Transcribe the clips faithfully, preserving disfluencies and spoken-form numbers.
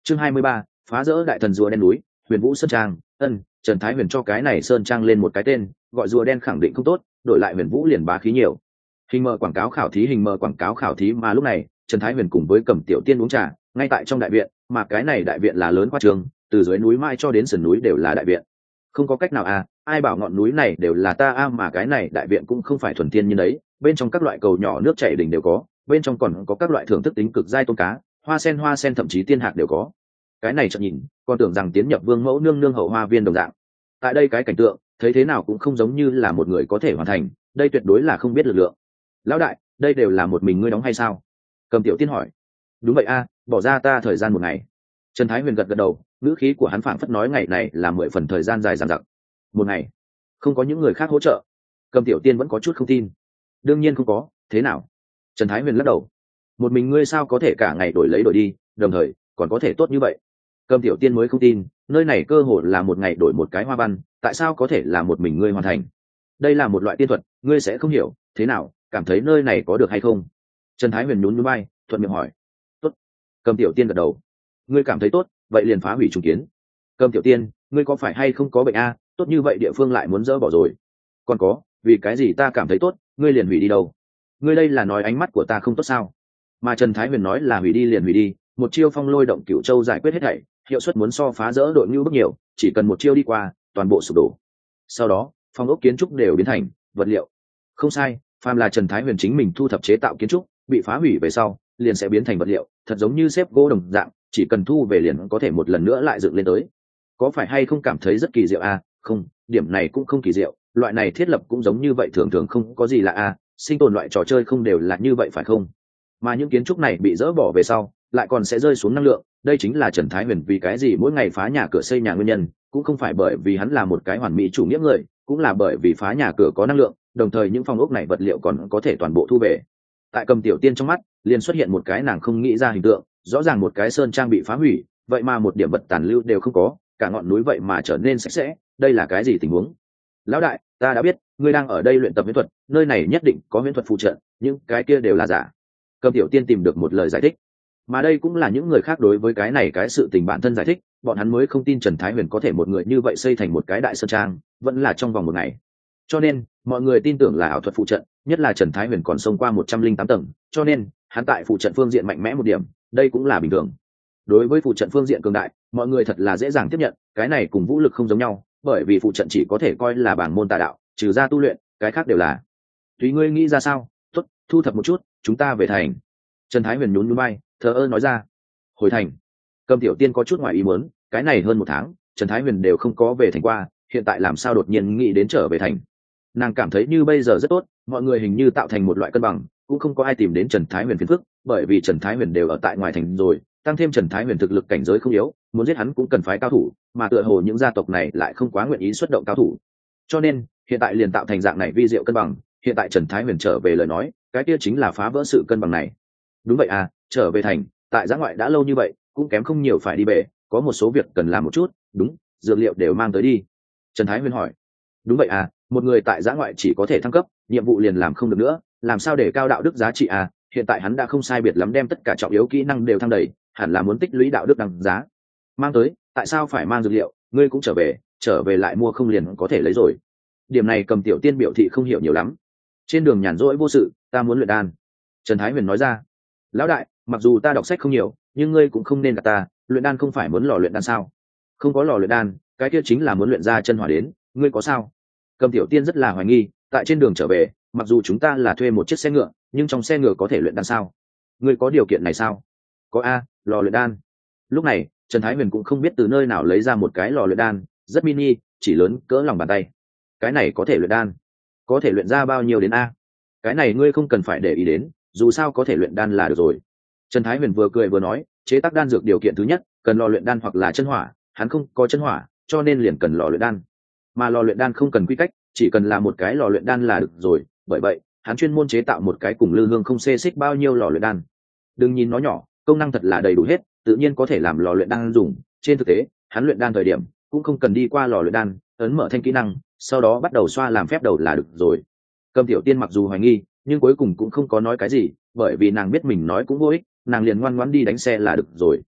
Chương hai mươi ba, phá rỡ đại thần rùa đen núi, Huyền Vũ Sơn Trang. Ân, Trần Thái Huyền cho cái này sơn trang lên một cái tên, gọi rùa đen khẳng định không tốt, đổi lại Huyền Vũ liền bá khí nhiều. Hình mờ quảng cáo khảo thí hình mờ quảng cáo khảo thí mà lúc này, Trần Thái Huyền cùng với Cẩm Tiểu Tiên uống trà, ngay tại trong đại viện, mà cái này đại viện là lớn quá trường, từ dưới núi mai cho đến sườn núi đều là đại viện. Không có cách nào à, ai bảo ngọn núi này đều là ta a à, mà cái này đại viện cũng không phải thuần thiên như đấy, bên trong các loại cầu nhỏ nước chảy đỉnh đều có, bên trong còn có các loại thưởng thức tính cực giai tôm cá, hoa sen hoa sen thậm chí tiên hạc đều có. Cái này chợt nhìn, còn tưởng rằng tiến nhập vương mẫu nương nương hậu hoa viên đồng dạng. Tại đây cái cảnh tượng, thấy thế nào cũng không giống như là một người có thể hoàn thành, đây tuyệt đối là không biết lực lượng. Lão đại, đây đều là một mình ngươi đóng hay sao? Cầm Tiểu Tiên hỏi. Đúng vậy a à, bỏ ra ta thời gian một ngày. Trần Thái Huyền gật gật đầu, ngữ khí của hắn phảng phất nói ngày này là mười phần thời gian dài dằng dặc. Một ngày, không có những người khác hỗ trợ. Cầm Tiểu Tiên vẫn có chút không tin. Đương nhiên không có, thế nào? Trần Thái Huyền lắc đầu. Một mình ngươi sao có thể cả ngày đổi lấy đổi đi, đồng thời còn có thể tốt như vậy? Cầm Tiểu Tiên mới không tin, nơi này cơ hội là một ngày đổi một cái hoa văn, tại sao có thể là một mình ngươi hoàn thành? Đây là một loại tiên thuật, ngươi sẽ không hiểu, thế nào, cảm thấy nơi này có được hay không? Trần Thái Huyền nhún nhún vai, thuận miệng hỏi. Tốt. Cầm Tiểu Tiên gật đầu. Ngươi cảm thấy tốt, vậy liền phá hủy trùng kiến. Cầm Tiểu Tiên, ngươi có phải hay không có bệnh a? Tốt như vậy địa phương lại muốn dỡ bỏ rồi. Còn có, vì cái gì ta cảm thấy tốt, ngươi liền hủy đi đâu? Ngươi đây là nói ánh mắt của ta không tốt sao? Mà Trần Thái Huyền nói là hủy đi liền hủy đi, một chiêu phong lôi động cửu châu giải quyết hết thảy, hiệu suất muốn so phá rỡ đội ngưu bước nhiều, chỉ cần một chiêu đi qua, toàn bộ sụp đổ. Sau đó, phong ốc kiến trúc đều biến thành vật liệu. Không sai, phàm là Trần Thái Huyền chính mình thu thập chế tạo kiến trúc, bị phá hủy về sau, liền sẽ biến thành vật liệu, thật giống như xếp gỗ đồng dạng, chỉ cần thu về liền có thể một lần nữa lại dựng lên tới. Có phải hay không cảm thấy rất kỳ diệu à? Không, điểm này cũng không kỳ diệu, loại này thiết lập cũng giống như vậy thường thường không có gì lạ à, sinh tồn loại trò chơi không đều là như vậy phải không? Mà những kiến trúc này bị dỡ bỏ về sau, lại còn sẽ rơi xuống năng lượng, đây chính là Trần Thái Huyền vì cái gì mỗi ngày phá nhà cửa xây nhà nguyên nhân, cũng không phải bởi vì hắn là một cái hoàn mỹ chủ nghĩa người, cũng là bởi vì phá nhà cửa có năng lượng, đồng thời những phòng ốc này vật liệu còn có thể toàn bộ thu về. Tại Cầm Tiểu Tiên trong mắt, liền xuất hiện một cái nàng không nghĩ ra hình tượng, rõ ràng một cái sơn trang bị phá hủy, vậy mà một điểm vật tàn lưu đều không có, cả ngọn núi vậy mà trở nên sạch sẽ, đây là cái gì tình huống? Lão đại, ta đã biết, ngươi đang ở đây luyện tập huyễn thuật, nơi này nhất định có huyễn thuật phụ trợ, nhưng cái kia đều là giả. Cầm Tiểu Tiên tìm được một lời giải thích, mà đây cũng là những người khác đối với cái này cái sự tình bản thân giải thích, bọn hắn mới không tin Trần Thái Huyền có thể một người như vậy xây thành một cái đại sơn trang, vẫn là trong vòng một ngày. Cho nên mọi người tin tưởng là ảo thuật phụ trận, nhất là Trần Thái Huyền còn xông qua một trăm linh tám tầng, cho nên hắn tại phụ trận phương diện mạnh mẽ một điểm, đây cũng là bình thường. Đối với phụ trận phương diện cường đại, mọi người thật là dễ dàng tiếp nhận, cái này cùng vũ lực không giống nhau, bởi vì phụ trận chỉ có thể coi là bảng môn tà đạo, trừ ra tu luyện, cái khác đều là. Tùy ngươi nghĩ ra sao, tốt, thu thập một chút, chúng ta về thành. Trần Thái Huyền nhún nhún vai, thờ ơ nói ra. Hồi thành. Cầm Tiểu Tiên có chút ngoài ý muốn, cái này hơn một tháng, Trần Thái Huyền đều không có về thành qua, hiện tại làm sao đột nhiên nghĩ đến trở về thành? Nàng cảm thấy như bây giờ rất tốt, mọi người hình như tạo thành một loại cân bằng, cũng không có ai tìm đến Trần Thái Huyền phiền phức, bởi vì Trần Thái Huyền đều ở tại ngoài thành rồi, tăng thêm Trần Thái Huyền thực lực cảnh giới không yếu, muốn giết hắn cũng cần phái cao thủ, mà tựa hồ những gia tộc này lại không quá nguyện ý xuất động cao thủ. Cho nên, hiện tại liền tạo thành dạng này vi diệu cân bằng, hiện tại Trần Thái Huyền trở về lời nói, cái kia chính là phá vỡ sự cân bằng này. Đúng vậy à, trở về thành, tại giã ngoại đã lâu như vậy, cũng kém không nhiều phải đi về, có một số việc cần làm một chút, đúng, dược liệu đều mang tới đi. Trần Thái Huyền hỏi. Đúng vậy à, một người tại giã ngoại chỉ có thể thăng cấp, nhiệm vụ liền làm không được nữa, làm sao để cao đạo đức giá trị à, hiện tại hắn đã không sai biệt lắm đem tất cả trọng yếu kỹ năng đều thăng đầy, hẳn là muốn tích lũy đạo đức đằng giá. Mang tới, tại sao phải mang dược liệu, ngươi cũng trở về, trở về lại mua không liền có thể lấy rồi. Điểm này Cầm Tiểu Tiên biểu thị không hiểu nhiều lắm. Trên đường nhàn rỗi vô sự, ta muốn luyện đan. Trần Thái Huyền nói ra. Lão đại, mặc dù ta đọc sách không nhiều, nhưng ngươi cũng không nên gạt ta, luyện đan không phải muốn lò luyện đan sao? Không có lò luyện đan, cái kia chính là muốn luyện ra chân hỏa đến, ngươi có sao? Cầm Tiểu Tiên rất là hoài nghi, tại trên đường trở về, mặc dù chúng ta là thuê một chiếc xe ngựa, nhưng trong xe ngựa có thể luyện đan sao? Ngươi có điều kiện này sao? Có a, lò luyện đan. Lúc này, Trần Thái Huyền cũng không biết từ nơi nào lấy ra một cái lò luyện đan, rất mini, chỉ lớn cỡ lòng bàn tay. Cái này có thể luyện đan? Có thể luyện ra bao nhiêu đến a? Cái này ngươi không cần phải để ý đến, dù sao có thể luyện đan là được rồi. Trần Thái Huyền vừa cười vừa nói, chế tác đan dược điều kiện thứ nhất, cần lò luyện đan hoặc là chân hỏa, hắn không có chân hỏa, cho nên liền cần lò luyện đan. Mà lò luyện đan không cần quy cách, chỉ cần là một cái lò luyện đan là được rồi, bởi vậy, hắn chuyên môn chế tạo một cái cùng lư hương không xê xích bao nhiêu lò luyện đan. Đừng nhìn nó nhỏ, công năng thật là đầy đủ hết, tự nhiên có thể làm lò luyện đan dùng, trên thực tế, hắn luyện đan thời điểm cũng không cần đi qua lò luyện đan, ấn mở thanh kỹ năng, sau đó bắt đầu xoa làm phép đầu là được rồi. Cầm Tiểu Tiên mặc dù hoài nghi, nhưng cuối cùng cũng không có nói cái gì, bởi vì nàng biết mình nói cũng vô ích, nàng liền ngoan ngoãn đi đánh xe là được rồi.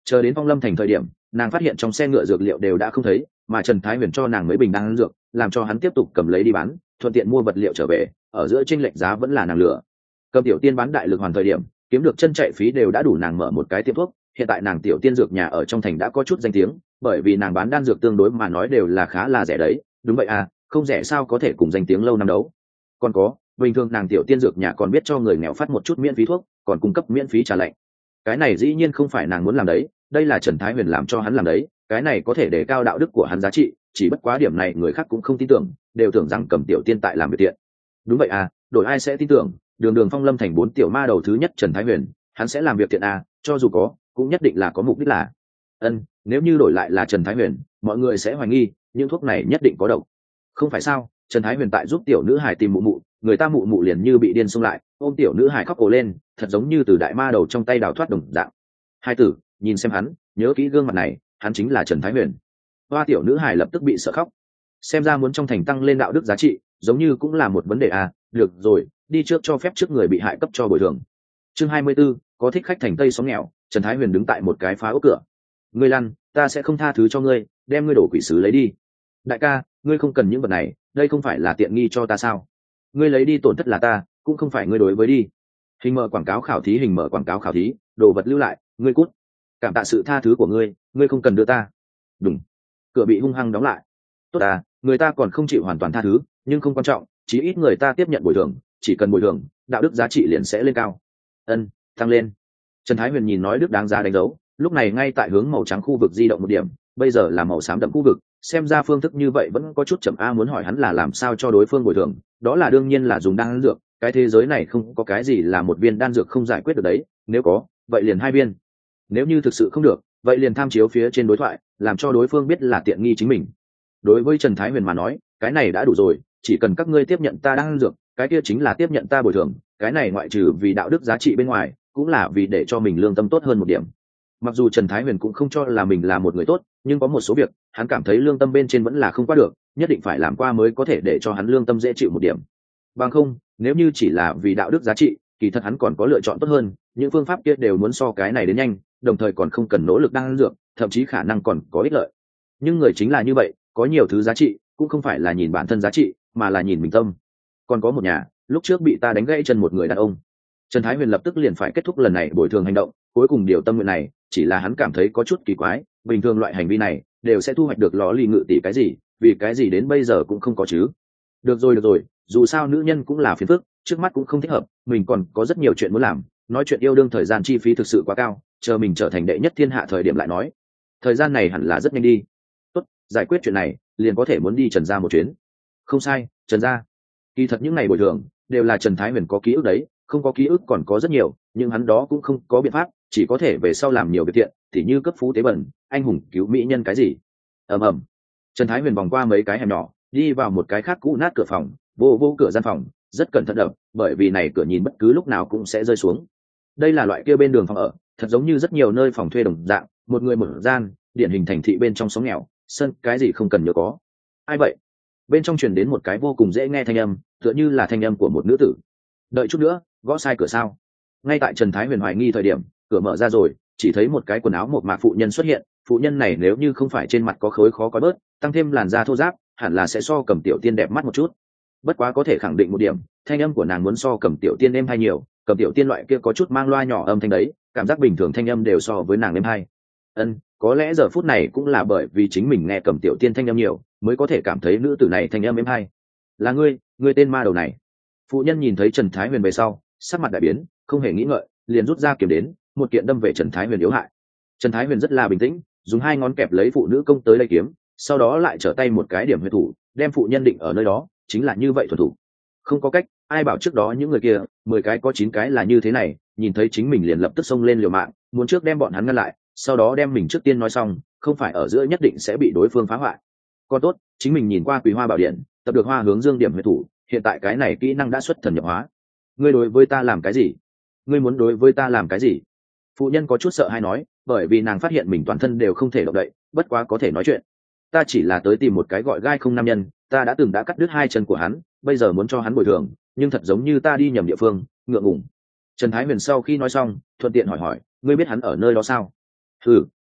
Chờ đến Phong Lâm thành thời điểm, nàng phát hiện trong xe ngựa dược liệu đều đã không thấy, mà Trần Thái Huyền cho nàng mấy bình đan dược, làm cho hắn tiếp tục cầm lấy đi bán, thuận tiện mua vật liệu trở về, ở giữa chênh lệch giá vẫn là nàng lựa. Cầm tiểu tiên bán đại lực hoàn thời điểm, kiếm được chân chạy phí đều đã đủ nàng mở một cái tiệm thuốc, hiện tại nàng tiểu tiên dược nhà ở trong thành đã có chút danh tiếng, bởi vì nàng bán đan dược tương đối mà nói đều là khá là rẻ đấy. Đúng vậy à, không rẻ sao có thể cùng danh tiếng lâu năm đấu. Còn có, bình thường nàng tiểu tiên dược nhà còn biết cho người nghèo phát một chút miễn phí thuốc, còn cung cấp miễn phí trà lạnh. Cái này dĩ nhiên không phải nàng muốn làm đấy, đây là Trần Thái Huyền làm cho hắn làm đấy, cái này có thể đề cao đạo đức của hắn giá trị, chỉ bất quá điểm này người khác cũng không tin tưởng, đều tưởng rằng Cầm tiểu tiên tại làm việc tiện. Đúng vậy à, đổi ai sẽ tin tưởng, đường đường Phong Lâm thành bốn tiểu ma đầu thứ nhất Trần Thái Huyền, hắn sẽ làm việc tiện à, cho dù có, cũng nhất định là có mục đích là. Ân, nếu như đổi lại là Trần Thái Huyền, mọi người sẽ hoài nghi, những thuốc này nhất định có độc. Không phải sao? Trần Thái Huyền tại giúp tiểu nữ hải tìm mụ mụ, người ta mụ mụ liền như bị điên xông lại, ôm tiểu nữ hải khóc ồ lên, thật giống như từ đại ma đầu trong tay đào thoát đồng dạng. Hai tử, nhìn xem hắn, nhớ kỹ gương mặt này, hắn chính là Trần Thái Huyền. Hoa tiểu nữ hải lập tức bị sợ khóc. Xem ra muốn trong thành tăng lên đạo đức giá trị, giống như cũng là một vấn đề à, được rồi, đi trước cho phép trước người bị hại cấp cho bồi thường. Chương hai mươi 24, có thích khách thành Tây xóm nghèo, Trần Thái Huyền đứng tại một cái phá ốc cửa. Ngươi lăn, ta sẽ không tha thứ cho ngươi, đem ngươi đổ quỷ sứ lấy đi. Đại ca, ngươi không cần những vật này, đây không phải là tiện nghi cho ta sao? Ngươi lấy đi tổn thất là ta, cũng không phải ngươi đối với đi. Hình mở quảng cáo khảo thí, hình mở quảng cáo khảo thí, đồ vật lưu lại, ngươi cút. Cảm tạ sự tha thứ của ngươi, ngươi không cần đưa ta. Đúng. Cửa bị hung hăng đóng lại. Tốt à, người ta còn không chịu hoàn toàn tha thứ, nhưng không quan trọng, chí ít người ta tiếp nhận bồi thường, chỉ cần bồi thường, đạo đức giá trị liền sẽ lên cao. Ân, tăng lên. Trần Thái Huyền nhìn nói đức đáng giá đánh dấu, lúc này ngay tại hướng màu trắng khu vực di động một điểm, bây giờ là màu xám đậm khu vực, xem ra phương thức như vậy vẫn có chút chậm a. Muốn hỏi hắn là làm sao cho đối phương bồi thường, đó là đương nhiên là dùng đan dược, cái thế giới này không có cái gì là một viên đan dược không giải quyết được đấy, nếu có, vậy liền hai viên. Nếu như thực sự không được, vậy liền tham chiếu phía trên đối thoại, làm cho đối phương biết là tiện nghi chính mình. Đối với Trần Thái Huyền mà nói, cái này đã đủ rồi, chỉ cần các ngươi tiếp nhận ta đan dược, cái kia chính là tiếp nhận ta bồi thường, cái này ngoại trừ vì đạo đức giá trị bên ngoài, cũng là vì để cho mình lương tâm tốt hơn một điểm. Mặc dù Trần Thái Huyền cũng không cho là mình là một người tốt, nhưng có một số việc hắn cảm thấy lương tâm bên trên vẫn là không qua được, nhất định phải làm qua mới có thể để cho hắn lương tâm dễ chịu một điểm. Bằng không, nếu như chỉ là vì đạo đức giá trị, kỳ thật hắn còn có lựa chọn tốt hơn, những phương pháp kia đều muốn so cái này đến nhanh, đồng thời còn không cần nỗ lực đan dược, thậm chí khả năng còn có ích lợi. Nhưng người chính là như vậy, có nhiều thứ giá trị cũng không phải là nhìn bản thân giá trị, mà là nhìn mình tâm. Còn có một nhà, lúc trước bị ta đánh gãy chân một người đàn ông. Trần Thái Huyền lập tức liền phải kết thúc lần này bồi thường hành động, cuối cùng điều tâm nguyện này chỉ là hắn cảm thấy có chút kỳ quái, bình thường loại hành vi này đều sẽ thu hoạch được ló lì ngự tỷ cái gì, vì cái gì đến bây giờ cũng không có chứ. Được rồi được rồi, dù sao nữ nhân cũng là phiền phức, trước mắt cũng không thích hợp, mình còn có rất nhiều chuyện muốn làm, nói chuyện yêu đương thời gian chi phí thực sự quá cao, chờ mình trở thành đệ nhất thiên hạ thời điểm lại nói. Thời gian này hẳn là rất nhanh đi. Tốt, giải quyết chuyện này, liền có thể muốn đi Trần gia một chuyến. Không sai, Trần gia. Kỳ thật những ngày bồi thường đều là Trần Thái Huyền có ký ức đấy, không có ký ức còn có rất nhiều, nhưng hắn đó cũng không có biện pháp, chỉ có thể về sau làm nhiều việc thiện, thì như cấp phú tế bẩn, anh hùng cứu mỹ nhân cái gì. Ầm ầm. Trần Thái Huyền vòng qua mấy cái hẻm nhỏ, đi vào một cái khác cũ nát cửa phòng, vô vô cửa gian phòng, rất cẩn thận đập, bởi vì này cửa nhìn bất cứ lúc nào cũng sẽ rơi xuống. Đây là loại kia bên đường phòng ở, thật giống như rất nhiều nơi phòng thuê đồng dạng, một người một gian, điển hình thành thị bên trong sống nghèo, sân cái gì không cần nhớ có. Ai vậy? Bên trong truyền đến một cái vô cùng dễ nghe thanh âm, tựa như là thanh âm của một nữ tử. Đợi chút nữa, gõ sai cửa sao? Ngay tại Trần Thái Huyền hoài nghi thời điểm, cửa mở ra rồi, chỉ thấy một cái quần áo mộc mạc phụ nhân xuất hiện. Phụ nhân này nếu như không phải trên mặt có khối khó coi bớt, tăng thêm làn da thô ráp, hẳn là sẽ so Cầm Tiểu Tiên đẹp mắt một chút. Bất quá có thể khẳng định một điểm, thanh âm của nàng muốn so Cầm Tiểu Tiên êm hay nhiều, Cầm Tiểu Tiên loại kia có chút mang loa nhỏ âm thanh đấy, cảm giác bình thường thanh âm đều so với nàng êm hay. Ân, có lẽ giờ phút này cũng là bởi vì chính mình nghe Cầm Tiểu Tiên thanh âm nhiều, mới có thể cảm thấy nữ tử này thanh âm êm hay. Là ngươi, ngươi tên ma đầu này. Phụ nhân nhìn thấy Trần Thái Huyền về sau, sắc mặt đại biến, không hề nghĩ ngợi, liền rút ra kiếm đến, một kiện đâm về Trần Thái Huyền yếu hại. Trần Thái Huyền rất là bình tĩnh, dùng hai ngón kẹp lấy phụ nữ công tới lấy kiếm, sau đó lại trở tay một cái điểm huyệt thủ, đem phụ nhân định ở nơi đó, chính là như vậy thuần thủ. Không có cách, ai bảo trước đó những người kia, mười cái có chín cái là như thế này, nhìn thấy chính mình liền lập tức xông lên liều mạng, muốn trước đem bọn hắn ngăn lại, sau đó đem mình trước tiên nói xong, không phải ở giữa nhất định sẽ bị đối phương phá hoại. Còn tốt, chính mình nhìn qua Quý Hoa Bảo Điện, tập được Hoa Hướng Dương điểm huyệt thủ, hiện tại cái này kỹ năng đã xuất thần nhập hóa. Ngươi đối với ta làm cái gì? Ngươi muốn đối với ta làm cái gì? Phụ nhân có chút sợ hay nói, bởi vì nàng phát hiện mình toàn thân đều không thể động đậy, bất quá có thể nói chuyện. Ta chỉ là tới tìm một cái gọi gai không nam nhân, ta đã từng đã cắt đứt hai chân của hắn, bây giờ muốn cho hắn bồi thường, nhưng thật giống như ta đi nhầm địa phương, ngượng ngùng. Trần Thái Huyền sau khi nói xong, thuận tiện hỏi hỏi, ngươi biết hắn ở nơi đó sao? Ừ,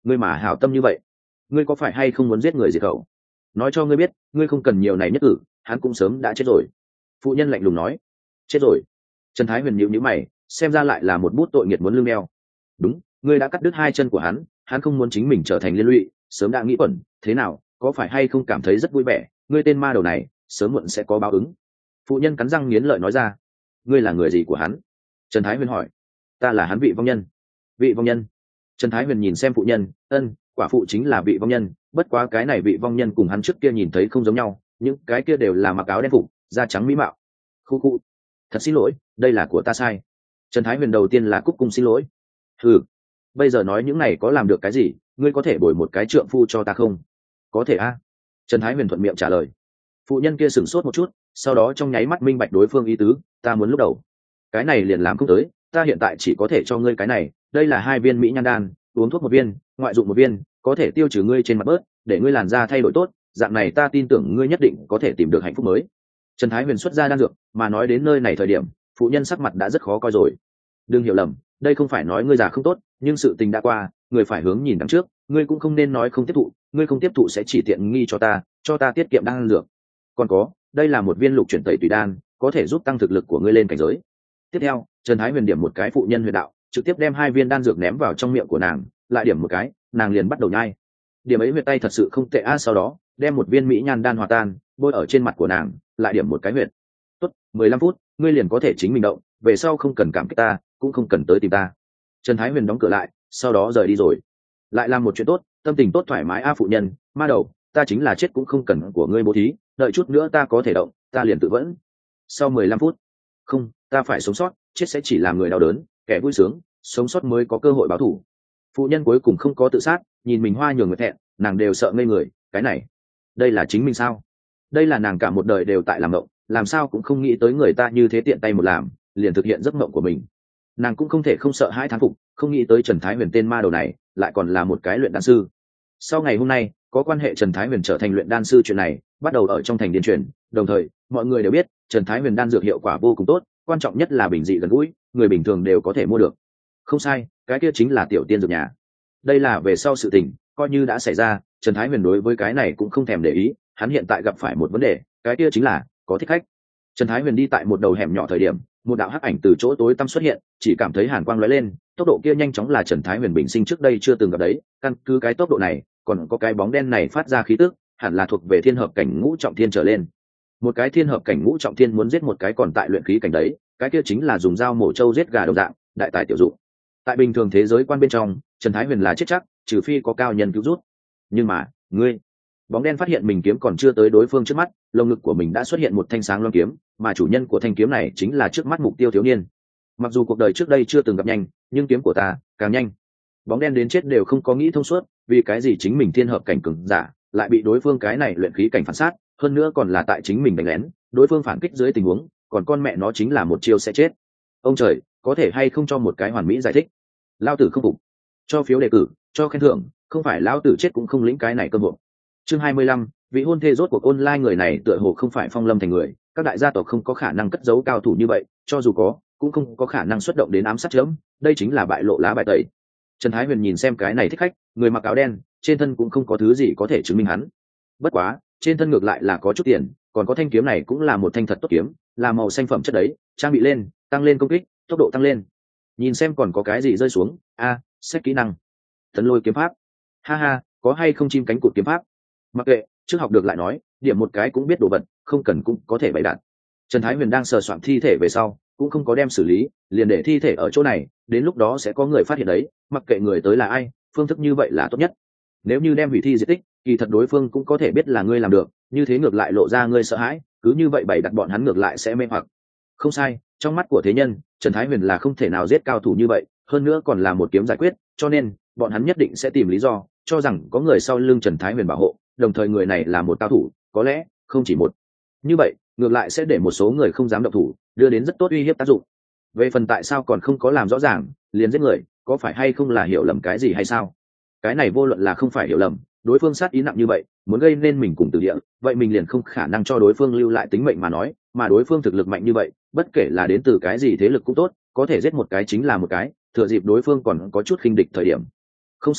ngươi mà hảo tâm như vậy, ngươi có phải hay không muốn giết người diệt khẩu? Nói cho ngươi biết, ngươi không cần nhiều này nhất cử, hắn cũng sớm đã chết rồi. Phụ nhân lạnh lùng nói. Chết rồi? Trần Thái Huyền nhíu nhíu mày, xem ra lại là một bút tội nghiệt muốn lưng đeo. Đúng, ngươi đã cắt đứt hai chân của hắn, hắn không muốn chính mình trở thành liên lụy, sớm đã nghĩ quẩn. Thế nào, có phải hay không cảm thấy rất vui vẻ? Ngươi tên ma đầu này, sớm muộn sẽ có báo ứng. Phụ nhân cắn răng nghiến lợi nói ra. Ngươi là người gì của hắn? Trần Thái Huyền hỏi. Ta là hắn vị vong nhân. Vị vong nhân? Trần Thái Huyền nhìn xem phụ nhân, ân, quả phụ chính là vị vong nhân, bất quá cái này vị vong nhân cùng hắn trước kia nhìn thấy không giống nhau, những cái kia đều là mặc áo đen phục, da trắng mỹ mạo. Khu khu, thật xin lỗi, đây là của ta sai. Trần Thái Huyền đầu tiên là cúc cung xin lỗi. Ừ, bây giờ nói những này có làm được cái gì? Ngươi có thể bồi một cái trượng phu cho ta không? Có thể a. Trần Thái Huyền thuận miệng trả lời. Phụ nhân kia sửng sốt một chút, sau đó trong nháy mắt minh bạch đối phương ý tứ, ta muốn lúc đầu, cái này liền làm không tới, ta hiện tại chỉ có thể cho ngươi cái này, đây là hai viên mỹ nhan đan, uống thuốc một viên, ngoại dụng một viên, có thể tiêu trừ ngươi trên mặt bớt, để ngươi làn da thay đổi tốt, dạng này ta tin tưởng ngươi nhất định có thể tìm được hạnh phúc mới. Trần Thái Huyền xuất ra đan dược, mà nói đến nơi này thời điểm, phụ nhân sắc mặt đã rất khó coi rồi. Đừng hiểu lầm, đây không phải nói ngươi già không tốt, nhưng sự tình đã qua, người phải hướng nhìn đằng trước, ngươi cũng không nên nói không tiếp thụ, ngươi không tiếp thụ sẽ chỉ tiện nghi cho ta, cho ta tiết kiệm đan dược. Còn có, đây là một viên lục chuyển tẩy tùy đan, có thể giúp tăng thực lực của ngươi lên cảnh giới. Tiếp theo, Trần Thái Huyền điểm một cái phụ nhân huyệt đạo, trực tiếp đem hai viên đan dược ném vào trong miệng của nàng, lại điểm một cái, nàng liền bắt đầu nhai. Điểm ấy huyệt tay thật sự không tệ a, sau đó, đem một viên mỹ nhan đan hòa tan, bôi ở trên mặt của nàng, lại điểm một cái huyệt. Tốt, mười lăm phút, ngươi liền có thể chính mình động, về sau không cần cảm kích ta, cũng không cần tới tìm ta. Trần Thái Huyền đóng cửa lại, sau đó rời đi rồi. Lại làm một chuyện tốt, tâm tình tốt thoải mái a phụ nhân, ma đầu, ta chính là chết cũng không cần của ngươi bố thí, đợi chút nữa ta có thể động, ta liền tự vẫn. Sau mười lăm phút, không, ta phải sống sót, chết sẽ chỉ làm người đau đớn, kẻ vui sướng, sống sót mới có cơ hội báo thù. Phụ nhân cuối cùng không có tự sát, nhìn mình hoa nhường người thẹn, nàng đều sợ ngây người, cái này, đây là chính mình sao? Đây là nàng cả một đời đều tại làm mộng, làm sao cũng không nghĩ tới người ta như thế tiện tay một làm, liền thực hiện giấc mộng của mình. Nàng cũng không thể không sợ hãi thán phục, không nghĩ tới Trần Thái Huyền tên ma đầu này lại còn là một cái luyện đan sư. Sau ngày hôm nay, có quan hệ Trần Thái Huyền trở thành luyện đan sư chuyện này bắt đầu ở trong thành điên truyền, đồng thời mọi người đều biết Trần Thái Huyền đan dược hiệu quả vô cùng tốt, quan trọng nhất là bình dị gần gũi, người bình thường đều có thể mua được. Không sai, cái kia chính là tiểu tiên dược nhà. Đây là về sau sự tình, coi như đã xảy ra, Trần Thái Huyền đối với cái này cũng không thèm để ý, hắn hiện tại gặp phải một vấn đề, cái kia chính là có thích khách. Trần Thái Huyền đi tại một đầu hẻm nhỏ thời điểm, một đạo hắc ảnh từ chỗ tối tăm xuất hiện, chỉ cảm thấy hàn quang lóe lên, tốc độ kia nhanh chóng là Trần Thái Huyền bình sinh trước đây chưa từng gặp đấy, căn cứ cái tốc độ này, còn có cái bóng đen này phát ra khí tức, hẳn là thuộc về thiên hợp cảnh ngũ trọng thiên trở lên. Một cái thiên hợp cảnh ngũ trọng thiên muốn giết một cái còn tại luyện khí cảnh đấy, cái kia chính là dùng dao mổ trâu giết gà đồng dạng, đại tài tiểu dụng. Tại bình thường thế giới quan bên trong, Trần Thái Huyền là chết chắc, trừ phi có cao nhân cứu rút. Nhưng mà, ngươi, bóng đen phát hiện mình kiếm còn chưa tới đối phương trước mắt, lồng ngực của mình đã xuất hiện một thanh sáng loan kiếm, mà chủ nhân của thanh kiếm này chính là trước mắt mục tiêu thiếu niên. Mặc dù cuộc đời trước đây chưa từng gặp nhanh, nhưng kiếm của ta càng nhanh. Bóng đen đến chết đều không có nghĩ thông suốt, vì cái gì chính mình thiên hợp cảnh cường giả lại bị đối phương cái này luyện khí cảnh phản sát, hơn nữa còn là tại chính mình đánh lén, đối phương phản kích dưới tình huống, còn con mẹ nó chính là một chiêu sẽ chết. Ông trời, có thể hay không cho một cái hoàn mỹ giải thích? Lao tử không phục, cho phiếu đề cử, cho khen thưởng, không phải lão tử chết cũng không lĩnh cái này cơ hội. Chương hai mươi lăm, vị hôn thê rốt cuộc online, người này tựa hồ không phải Phong Lâm thành người, các đại gia tộc không có khả năng cất giấu cao thủ như vậy, cho dù có, cũng không có khả năng xuất động đến ám sát chớm, đây chính là bại lộ lá bài tẩy. Trần Thái Huyền nhìn xem cái này thích khách, người mặc áo đen, trên thân cũng không có thứ gì có thể chứng minh hắn. Bất quá, trên thân ngược lại là có chút tiền, còn có thanh kiếm này cũng là một thanh thật tốt kiếm, là màu xanh phẩm chất đấy, trang bị lên, tăng lên công kích, tốc độ tăng lên. Nhìn xem còn có cái gì rơi xuống, a, à, xét kỹ năng. Tấn lôi kiếm pháp. Ha ha, có hay không chim cánh cụt kiếm pháp? Mặc kệ, trước học được lại nói, điểm một cái cũng biết đồ vật, không cần cũng có thể bày đặt. Trần Thái Huyền đang sờ soạn thi thể về sau, cũng không có đem xử lý, liền để thi thể ở chỗ này, đến lúc đó sẽ có người phát hiện đấy, mặc kệ người tới là ai, phương thức như vậy là tốt nhất. Nếu như đem hủy thi diệt tích, kỳ thật đối phương cũng có thể biết là ngươi làm được, như thế ngược lại lộ ra ngươi sợ hãi, cứ như vậy bày đặt bọn hắn ngược lại sẽ mê hoặc. Không sai, trong mắt của thế nhân, Trần Thái Huyền là không thể nào giết cao thủ như vậy, hơn nữa còn là một kiếm giải quyết, cho nên bọn hắn nhất định sẽ tìm lý do, cho rằng có người sau lưng Trần Thái Huyền bảo hộ, đồng thời người này là một cao thủ, có lẽ không chỉ một. Như vậy, ngược lại sẽ để một số người không dám động thủ, đưa đến rất tốt uy hiếp tác dụng. Về phần tại sao còn không có làm rõ ràng, liền giết người, có phải hay không là hiểu lầm cái gì hay sao? Cái này vô luận là không phải hiểu lầm, đối phương sát ý nặng như vậy, muốn gây nên mình cùng tử địa, vậy mình liền không khả năng cho đối phương lưu lại tính mệnh mà nói, mà đối phương thực lực mạnh như vậy, bất kể là đến từ cái gì thế lực cũng tốt, có thể giết một cái chính là một cái, thừa dịp đối phương còn có chút khinh địch thời điểm. Không sai,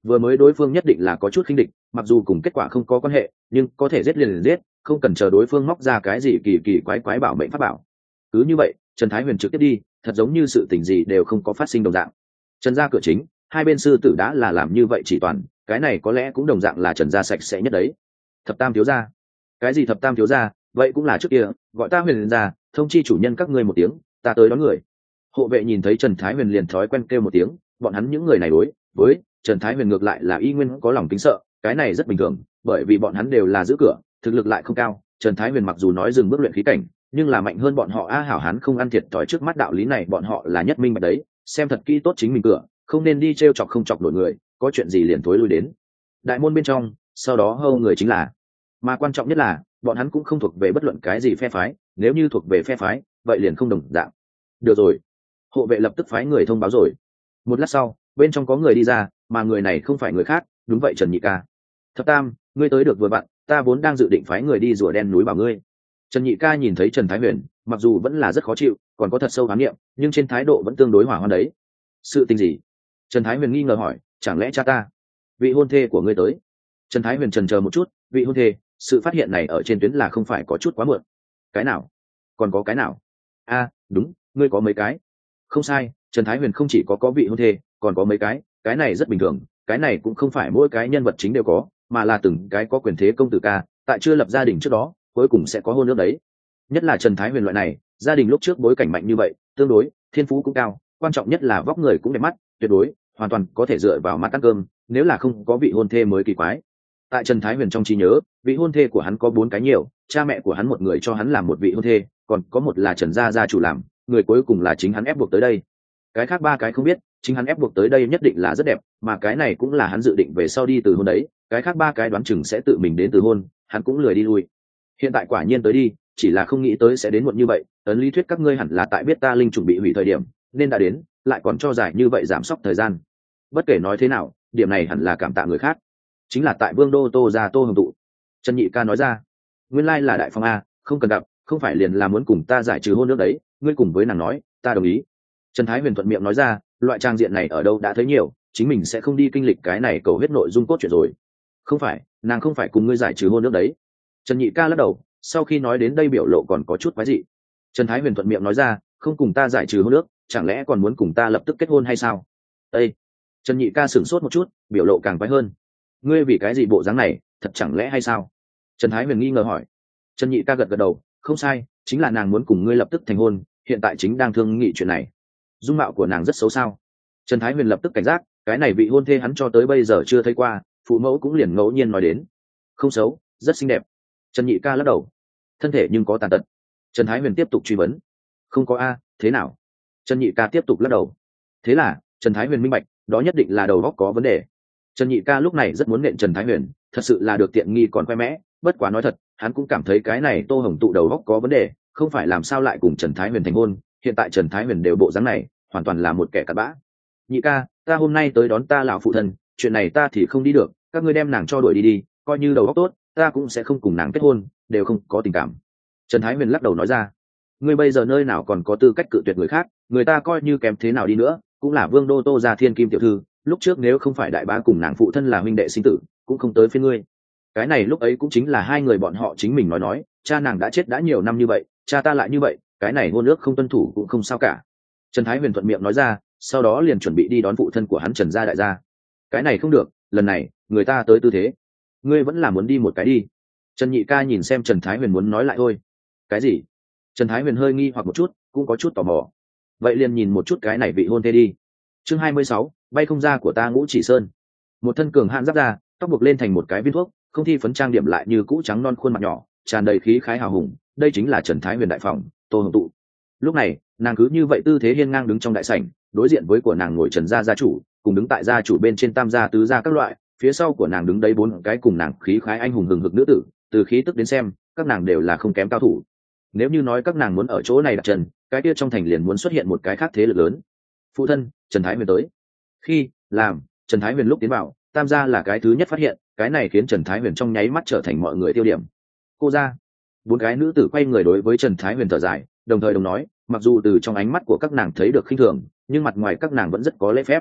vừa mới đối phương nhất định là có chút khinh địch, mặc dù cùng kết quả không có quan hệ, nhưng có thể giết liền liền giết, không cần chờ đối phương móc ra cái gì kỳ kỳ quái quái bảo mệnh pháp bảo. Cứ như vậy, Trần Thái Huyền trực tiếp đi, thật giống như sự tình gì đều không có phát sinh đồng dạng. Trần gia cửa chính, hai bên sư tử đã là làm như vậy chỉ toàn, cái này có lẽ cũng đồng dạng là Trần gia sạch sẽ nhất đấy. Thập tam thiếu gia, cái gì thập tam thiếu gia, vậy cũng là trước kia, gọi ta Huyền gia, thông chi chủ nhân các ngươi một tiếng, ta tới đón người. Hộ vệ nhìn thấy Trần Thái Huyền liền thói quen kêu một tiếng, bọn hắn những người này đối với Trần Thái Huyền ngược lại là y nguyên có lòng kính sợ, cái này rất bình thường, bởi vì bọn hắn đều là giữ cửa, thực lực lại không cao. Trần Thái Huyền mặc dù nói dừng bước luyện khí cảnh, nhưng là mạnh hơn bọn họ a, hảo hán không ăn thiệt thòi trước mắt, đạo lý này bọn họ là nhất minh bạch đấy, xem thật kỹ tốt chính mình cửa, không nên đi trêu chọc không chọc nổi người, có chuyện gì liền thối lui đến đại môn bên trong, sau đó hâu người chính là. Mà quan trọng nhất là, bọn hắn cũng không thuộc về bất luận cái gì phe phái, nếu như thuộc về phe phái, vậy liền không đồng dạng. Được rồi, hộ vệ lập tức phái người thông báo rồi. Một lát sau, bên trong có người đi ra, mà người này không phải người khác, đúng vậy Trần Nhị Ca. Thập Tam, ngươi tới được vừa vặn, ta vốn đang dự định phái người đi rùa đen núi bảo ngươi. Trần Nhị Ca nhìn thấy Trần Thái Huyền, mặc dù vẫn là rất khó chịu, còn có thật sâu khám nghiệm, nhưng trên thái độ vẫn tương đối hỏa hoạn đấy. Sự tình gì? Trần Thái Huyền nghi ngờ hỏi, chẳng lẽ cha ta, vị hôn thê của ngươi tới? Trần Thái Huyền chần chờ một chút, vị hôn thê, sự phát hiện này ở trên tuyến là không phải có chút quá muộn? Cái nào? Còn có cái nào? A, đúng, ngươi có mấy cái? Không sai, Trần Thái Huyền không chỉ có có vị hôn thê, còn có mấy cái, cái này rất bình thường, cái này cũng không phải mỗi cái nhân vật chính đều có, mà là từng cái có quyền thế công tử ca, tại chưa lập gia đình trước đó, cuối cùng sẽ có hôn ước đấy. Nhất là Trần Thái Huyền loại này, gia đình lúc trước bối cảnh mạnh như vậy, tương đối, thiên phú cũng cao, quan trọng nhất là vóc người cũng đẹp mắt, tuyệt đối, hoàn toàn có thể dựa vào mắt ăn cơm, nếu là không có vị hôn thê mới kỳ quái. Tại Trần Thái Huyền trong trí nhớ, vị hôn thê của hắn có bốn cái nhiều, cha mẹ của hắn một người cho hắn làm một vị hôn thê, còn có một là Trần gia gia chủ làm, người cuối cùng là chính hắn ép buộc tới đây. Cái khác ba cái không biết, chính hắn ép buộc tới đây nhất định là rất đẹp, mà cái này cũng là hắn dự định về sau đi từ hôn đấy, cái khác ba cái đoán chừng sẽ tự mình đến từ hôn, hắn cũng lười đi lui. Hiện tại quả nhiên tới đi, chỉ là không nghĩ tới sẽ đến muộn như vậy, ấn lý thuyết các ngươi hẳn là tại biết ta linh chuẩn bị hủy thời điểm, nên đã đến, lại còn cho dài như vậy giảm sốc thời gian. Bất kể nói thế nào, điểm này hẳn là cảm tạ người khác, chính là tại Vương đô Tô gia Tô Hồng Tụ. Trần Nhị Ca nói ra, nguyên lai là đại phong a, không cần gặp, không phải liền là muốn cùng ta giải trừ hôn ước đấy, ngươi cùng với nàng nói, ta đồng ý. Trần Thái Huyền thuận miệng nói ra, loại trang diện này ở đâu đã thấy nhiều, chính mình sẽ không đi kinh lịch cái này cầu hết nội dung cốt truyện rồi. Không phải, nàng không phải cùng ngươi giải trừ hôn ước đấy. Trần Nhị Ca lắc đầu, sau khi nói đến đây biểu lộ còn có chút quái dị. Trần Thái Huyền thuận miệng nói ra, không cùng ta giải trừ hôn ước, chẳng lẽ còn muốn cùng ta lập tức kết hôn hay sao? Ê! Trần Nhị Ca sửng sốt một chút, biểu lộ càng quái hơn. Ngươi vì cái gì bộ dáng này, thật chẳng lẽ hay sao? Trần Thái Huyền nghi ngờ hỏi. Trần Nhị Ca gật gật đầu, không sai, chính là nàng muốn cùng ngươi lập tức thành hôn, hiện tại chính đang thương nghị chuyện này. Dung mạo của nàng rất xấu sao? Trần Thái Huyền lập tức cảnh giác, cái này vị hôn thê hắn cho tới bây giờ chưa thấy qua, phụ mẫu cũng liền ngẫu nhiên nói đến. Không xấu, rất xinh đẹp. Trần Nhị Ca lắc đầu. Thân thể nhưng có tàn tật. Trần Thái Huyền tiếp tục truy vấn. Không có a, thế nào? Trần Nhị Ca tiếp tục lắc đầu. Thế là, Trần Thái Huyền minh bạch, đó nhất định là đầu óc có vấn đề. Trần Nhị Ca lúc này rất muốn nện Trần Thái Huyền, thật sự là được tiện nghi còn khoe mẽ, bất quá nói thật, hắn cũng cảm thấy cái này Tô Hồng Tụ đầu óc có vấn đề, không phải làm sao lại cùng Trần Thái Huyền thành hôn, hiện tại Trần Thái Huyền đều bộ dáng này, hoàn toàn là một kẻ cặn bã. Nhị ca, ta hôm nay tới đón ta lão phụ thân, chuyện này ta thì không đi được, các ngươi đem nàng cho đuổi đi đi, coi như đầu óc tốt, ta cũng sẽ không cùng nàng kết hôn, đều không có tình cảm. Trần Thái Huyền lắc đầu nói ra, ngươi bây giờ nơi nào còn có tư cách cự tuyệt người khác, người ta coi như kém thế nào đi nữa, cũng là Vương đô Tô gia thiên kim tiểu thư, lúc trước nếu không phải đại bá cùng nàng phụ thân là huynh đệ sinh tử, cũng không tới phiên ngươi. Cái này lúc ấy cũng chính là hai người bọn họ chính mình nói nói, cha nàng đã chết đã nhiều năm như vậy, cha ta lại như vậy, cái này hôn ước không tuân thủ cũng không sao cả. Trần Thái Huyền thuận miệng nói ra, sau đó liền chuẩn bị đi đón phụ thân của hắn Trần gia đại gia. Cái này không được, lần này người ta tới tư thế, ngươi vẫn là muốn đi một cái đi. Trần Nhị Ca nhìn xem Trần Thái Huyền muốn nói lại thôi. Cái gì? Trần Thái Huyền hơi nghi hoặc một chút, cũng có chút tò mò. Vậy liền nhìn một chút cái này vị hôn thê đi. Chương hai mươi sáu, bay không ra của ta Ngũ Chỉ Sơn. Một thân cường hãn giáp ra, tóc buộc lên thành một cái viên thuốc, không thi phấn trang điểm lại như cũ trắng non khuôn mặt nhỏ, tràn đầy khí khái hào hùng, đây chính là Trần Thái Huyền đại phòng, Tô Hồng Tụ. Lúc này, nàng cứ như vậy tư thế hiên ngang đứng trong đại sảnh, đối diện với của nàng ngồi Trần gia gia chủ, cùng đứng tại gia chủ bên trên tam gia tứ gia các loại, phía sau của nàng đứng đấy bốn cái cùng nàng khí khái anh hùng hừng hực nữ tử, từ khí tức đến xem, các nàng đều là không kém cao thủ. Nếu như nói các nàng muốn ở chỗ này đặt chân, cái kia trong thành liền muốn xuất hiện một cái khác thế lực lớn. Phụ thân, Trần Thái Huyền tới. Khi làm Trần Thái Huyền lúc tiến vào, tam gia là cái thứ nhất phát hiện, cái này khiến Trần Thái Huyền trong nháy mắt trở thành mọi người tiêu điểm. Cô gia, bốn cái nữ tử quay người đối với Trần Thái Huyền thở dài, đồng thời đồng nói, mặc dù từ trong ánh mắt của các nàng thấy được khinh thường, nhưng mặt ngoài các nàng vẫn rất có lễ phép.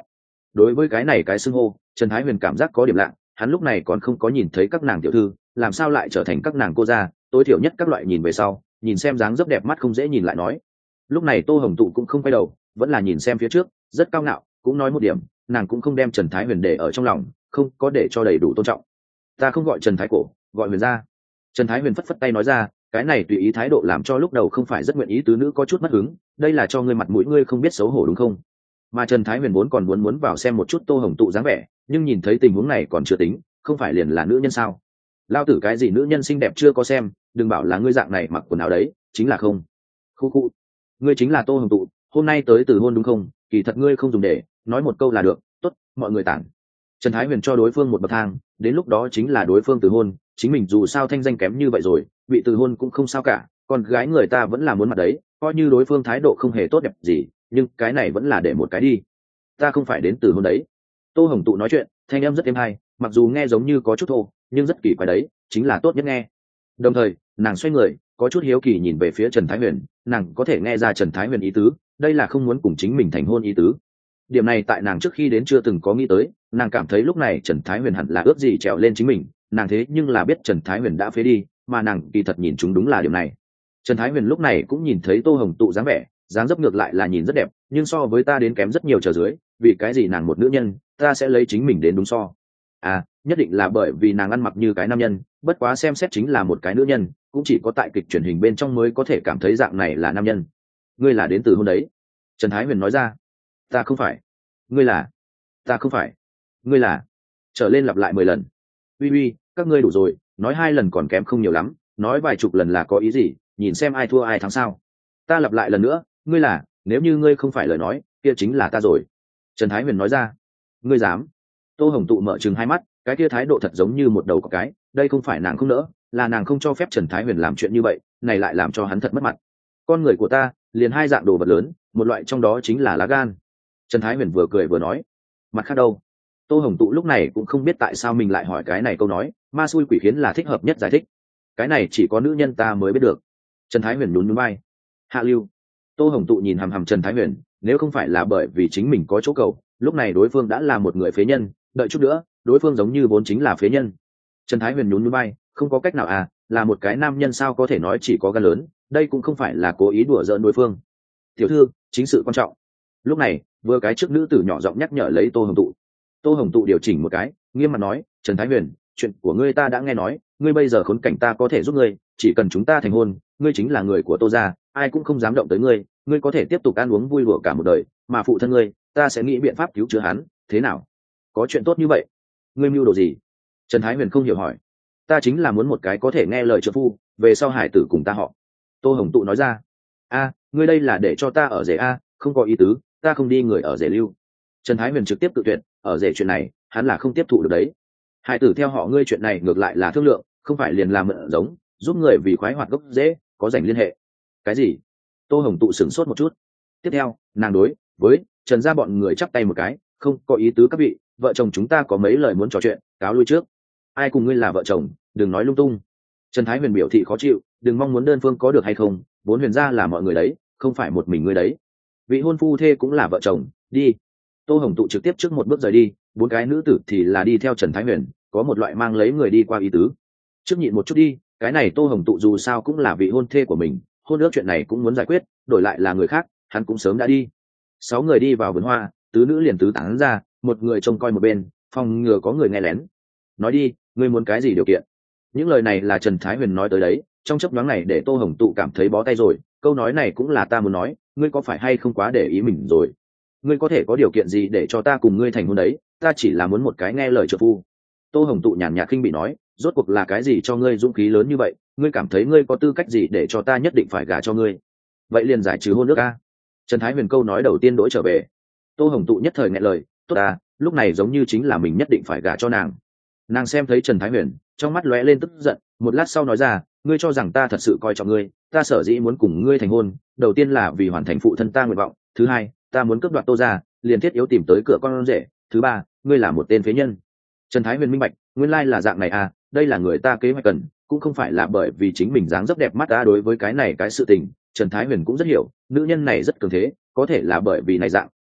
đối với cái này cái xưng hô, Trần Thái Huyền cảm giác có điểm lạ, hắn lúc này còn không có nhìn thấy các nàng tiểu thư, làm sao lại trở thành các nàng cô gia, tối thiểu nhất các loại nhìn về sau, nhìn xem dáng dấp đẹp mắt không dễ nhìn lại nói. Lúc này Tô Hồng Tụ cũng không quay đầu, vẫn là nhìn xem phía trước, rất cao ngạo, cũng nói một điểm, nàng cũng không đem Trần Thái Huyền để ở trong lòng, không có để cho đầy đủ tôn trọng. Ta không gọi Trần Thái Cổ, gọi Huyền gia. Trần Thái Huyền phất phất tay nói ra, cái này tùy ý thái độ làm cho lúc đầu không phải rất nguyện ý tứ nữ có chút mất hứng, đây là cho ngươi mặt mũi ngươi không biết xấu hổ đúng không? Mà Trần Thái Huyền vốn còn muốn muốn vào xem một chút Tô Hồng Tụ dáng vẻ, nhưng nhìn thấy tình huống này còn chưa tính, không phải liền là nữ nhân sao? Lao tử cái gì nữ nhân xinh đẹp chưa có xem, đừng bảo là ngươi dạng này mặc quần áo đấy, chính là không. Khu khu, ngươi chính là Tô Hồng Tụ, hôm nay tới từ hôn đúng không? Kỳ thật ngươi không dùng để nói một câu là được, tốt, mọi người tản. Trần Thái Huyền cho đối phương một bậc thang, đến lúc đó chính là đối phương từ hôn, chính mình dù sao thanh danh kém như vậy rồi, bị từ hôn cũng không sao cả, còn gái người ta vẫn là muốn mặt đấy, coi như đối phương thái độ không hề tốt đẹp gì, nhưng cái này vẫn là để một cái đi. Ta không phải đến từ hôn đấy. Tô Hồng Tụ nói chuyện, thanh âm rất êm hay, mặc dù nghe giống như có chút thô, nhưng rất kỳ quái đấy, chính là tốt nhất nghe. Đồng thời, nàng xoay người, có chút hiếu kỳ nhìn về phía Trần Thái Huyền, nàng có thể nghe ra Trần Thái Huyền ý tứ, đây là không muốn cùng chính mình thành hôn ý tứ. Điểm này tại nàng trước khi đến chưa từng có nghĩ tới, nàng cảm thấy lúc này Trần Thái Huyền hẳn là ước gì trèo lên chính mình, nàng thế nhưng là biết Trần Thái Huyền đã phế đi, mà nàng kỳ thật nhìn chúng đúng là điều này. Trần Thái Huyền lúc này cũng nhìn thấy Tô Hồng Tụ dáng vẻ, dáng dấp ngược lại là nhìn rất đẹp, nhưng so với ta đến kém rất nhiều trở dưới, vì cái gì nàng một nữ nhân, ta sẽ lấy chính mình đến đúng so. À, nhất định là bởi vì nàng ăn mặc như cái nam nhân, bất quá xem xét chính là một cái nữ nhân, cũng chỉ có tại kịch truyền hình bên trong mới có thể cảm thấy dạng này là nam nhân. Ngươi là đến từ hôn đấy. Trần Thái Huyền nói ra. Ta không phải. Ngươi là. Ta không phải. Ngươi là. Trở lên lặp lại mười lần. Uy uy, các ngươi đủ rồi, nói hai lần còn kém không nhiều lắm, nói vài chục lần là có ý gì, nhìn xem ai thua ai thắng sao. Ta lặp lại lần nữa, ngươi là, nếu như ngươi không phải lời nói, kia chính là ta rồi. Trần Thái Huyền nói ra. Ngươi dám. Tô Hồng Tụ mở trừng hai mắt, cái kia thái độ thật giống như một đầu có cái, đây không phải nàng không nỡ, là nàng không cho phép Trần Thái Huyền làm chuyện như vậy, này lại làm cho hắn thật mất mặt. Con người của ta, liền hai dạng đồ vật lớn, một loại trong đó chính là lá gan. Trần Thái Huyền vừa cười vừa nói. Mặt khác đâu? Tô Hồng Tụ lúc này cũng không biết tại sao mình lại hỏi cái này câu nói, ma xui quỷ khiến là thích hợp nhất giải thích. Cái này chỉ có nữ nhân ta mới biết được. Trần Thái Huyền nhún nhún vai. Hạ lưu. Tô Hồng Tụ nhìn hằm hằm Trần Thái Huyền, nếu không phải là bởi vì chính mình có chỗ cầu, lúc này đối phương đã là một người phế nhân, đợi chút nữa, đối phương giống như vốn chính là phế nhân. Trần Thái Huyền nhún nhún vai, không có cách nào à, là một cái nam nhân sao có thể nói chỉ có gan lớn, đây cũng không phải là cố ý đùa giỡn đối phương. Tiểu thư, chính sự quan trọng. Lúc này, vừa cái trước nữ tử nhỏ giọng nhắc nhở lấy Tô Hồng Tụ. Tô Hồng Tụ điều chỉnh một cái, nghiêm mặt nói, Trần Thái Huyền, chuyện của ngươi ta đã nghe nói, ngươi bây giờ khốn cảnh ta có thể giúp ngươi, chỉ cần chúng ta thành hôn, ngươi chính là người của Tô gia, ai cũng không dám động tới ngươi, ngươi có thể tiếp tục ăn uống vui đùa cả một đời, mà phụ thân ngươi, ta sẽ nghĩ biện pháp cứu chữa hắn, thế nào? Có chuyện tốt như vậy? Ngươi mưu đồ gì? Trần Thái Huyền không hiểu hỏi. Ta chính là muốn một cái có thể nghe lời trợ phu, về sau hải tử cùng ta họ. Tô Hồng Tụ nói ra. A, ngươi đây là để cho ta ở rể a, không có ý tứ, ta không đi người ở rể lưu. Trần Thái Huyền trực tiếp tự tuyệt, ở rể chuyện này, hắn là không tiếp thụ được đấy. Hải tử theo họ ngươi chuyện này ngược lại là thương lượng, không phải liền làm mượn giống, giúp người vì khoái hoạt gốc dễ, có dành liên hệ. Cái gì? Tô Hồng Tụ sửng sốt một chút. Tiếp theo, nàng đối với Trần gia bọn người chắp tay một cái, không có ý tứ các vị, vợ chồng chúng ta có mấy lời muốn trò chuyện, cáo lui trước. Ai cùng ngươi là vợ chồng, đừng nói lung tung. Trần Thái Huyền biểu thị khó chịu, đừng mong muốn đơn phương có được hay không, vốn Huyền gia là mọi người đấy, không phải một mình ngươi đấy. Vị hôn phu thê cũng là vợ chồng, đi. Tô Hồng Tụ trực tiếp trước một bước rời đi, bốn cái nữ tử thì là đi theo Trần Thái Huyền, có một loại mang lấy người đi qua ý tứ. Trước nhịn một chút đi, cái này Tô Hồng Tụ dù sao cũng là vị hôn thê của mình, hôn ước chuyện này cũng muốn giải quyết, đổi lại là người khác, hắn cũng sớm đã đi. Sáu người đi vào vườn hoa, tứ nữ liền tứ tán ra, một người trông coi một bên, phòng ngừa có người nghe lén. Nói đi, ngươi muốn cái gì điều kiện? Những lời này là Trần Thái Huyền nói tới đấy, trong chấp nhoáng này để Tô Hồng Tụ cảm thấy bó tay rồi, câu nói này cũng là ta muốn nói, ngươi có phải hay không quá để ý mình rồi? Ngươi có thể có điều kiện gì để cho ta cùng ngươi thành hôn đấy, ta chỉ là muốn một cái nghe lời trợ phu. Tô Hồng Tụ nhàn nhạt khinh bị nói, rốt cuộc là cái gì cho ngươi dũng khí lớn như vậy, ngươi cảm thấy ngươi có tư cách gì để cho ta nhất định phải gả cho ngươi? Vậy liền giải trừ hôn ước a. Trần Thái Huyền câu nói đầu tiên đổi trở về. Tô Hồng Tụ nhất thời nghẹn lời, tốt à, lúc này giống như chính là mình nhất định phải gả cho nàng. Nàng xem thấy Trần Thái Huyền, trong mắt lóe lên tức giận, một lát sau nói ra, ngươi cho rằng ta thật sự coi trọng ngươi, ta sở dĩ muốn cùng ngươi thành hôn, đầu tiên là vì hoàn thành phụ thân ta nguyện vọng, thứ hai, ta muốn cướp đoạt Tô gia, liền thiết yếu tìm tới cửa con rể, thứ ba, ngươi là một tên phế nhân. Trần Thái Huyền minh bạch, nguyên lai là dạng này à, đây là người ta kế hoạch cần, cũng không phải là bởi vì chính mình dáng dấp đẹp mắt ta. Đối với cái này cái sự tình, Trần Thái Huyền cũng rất hiểu, nữ nhân này rất cường thế, có thể là bởi vì này dạng,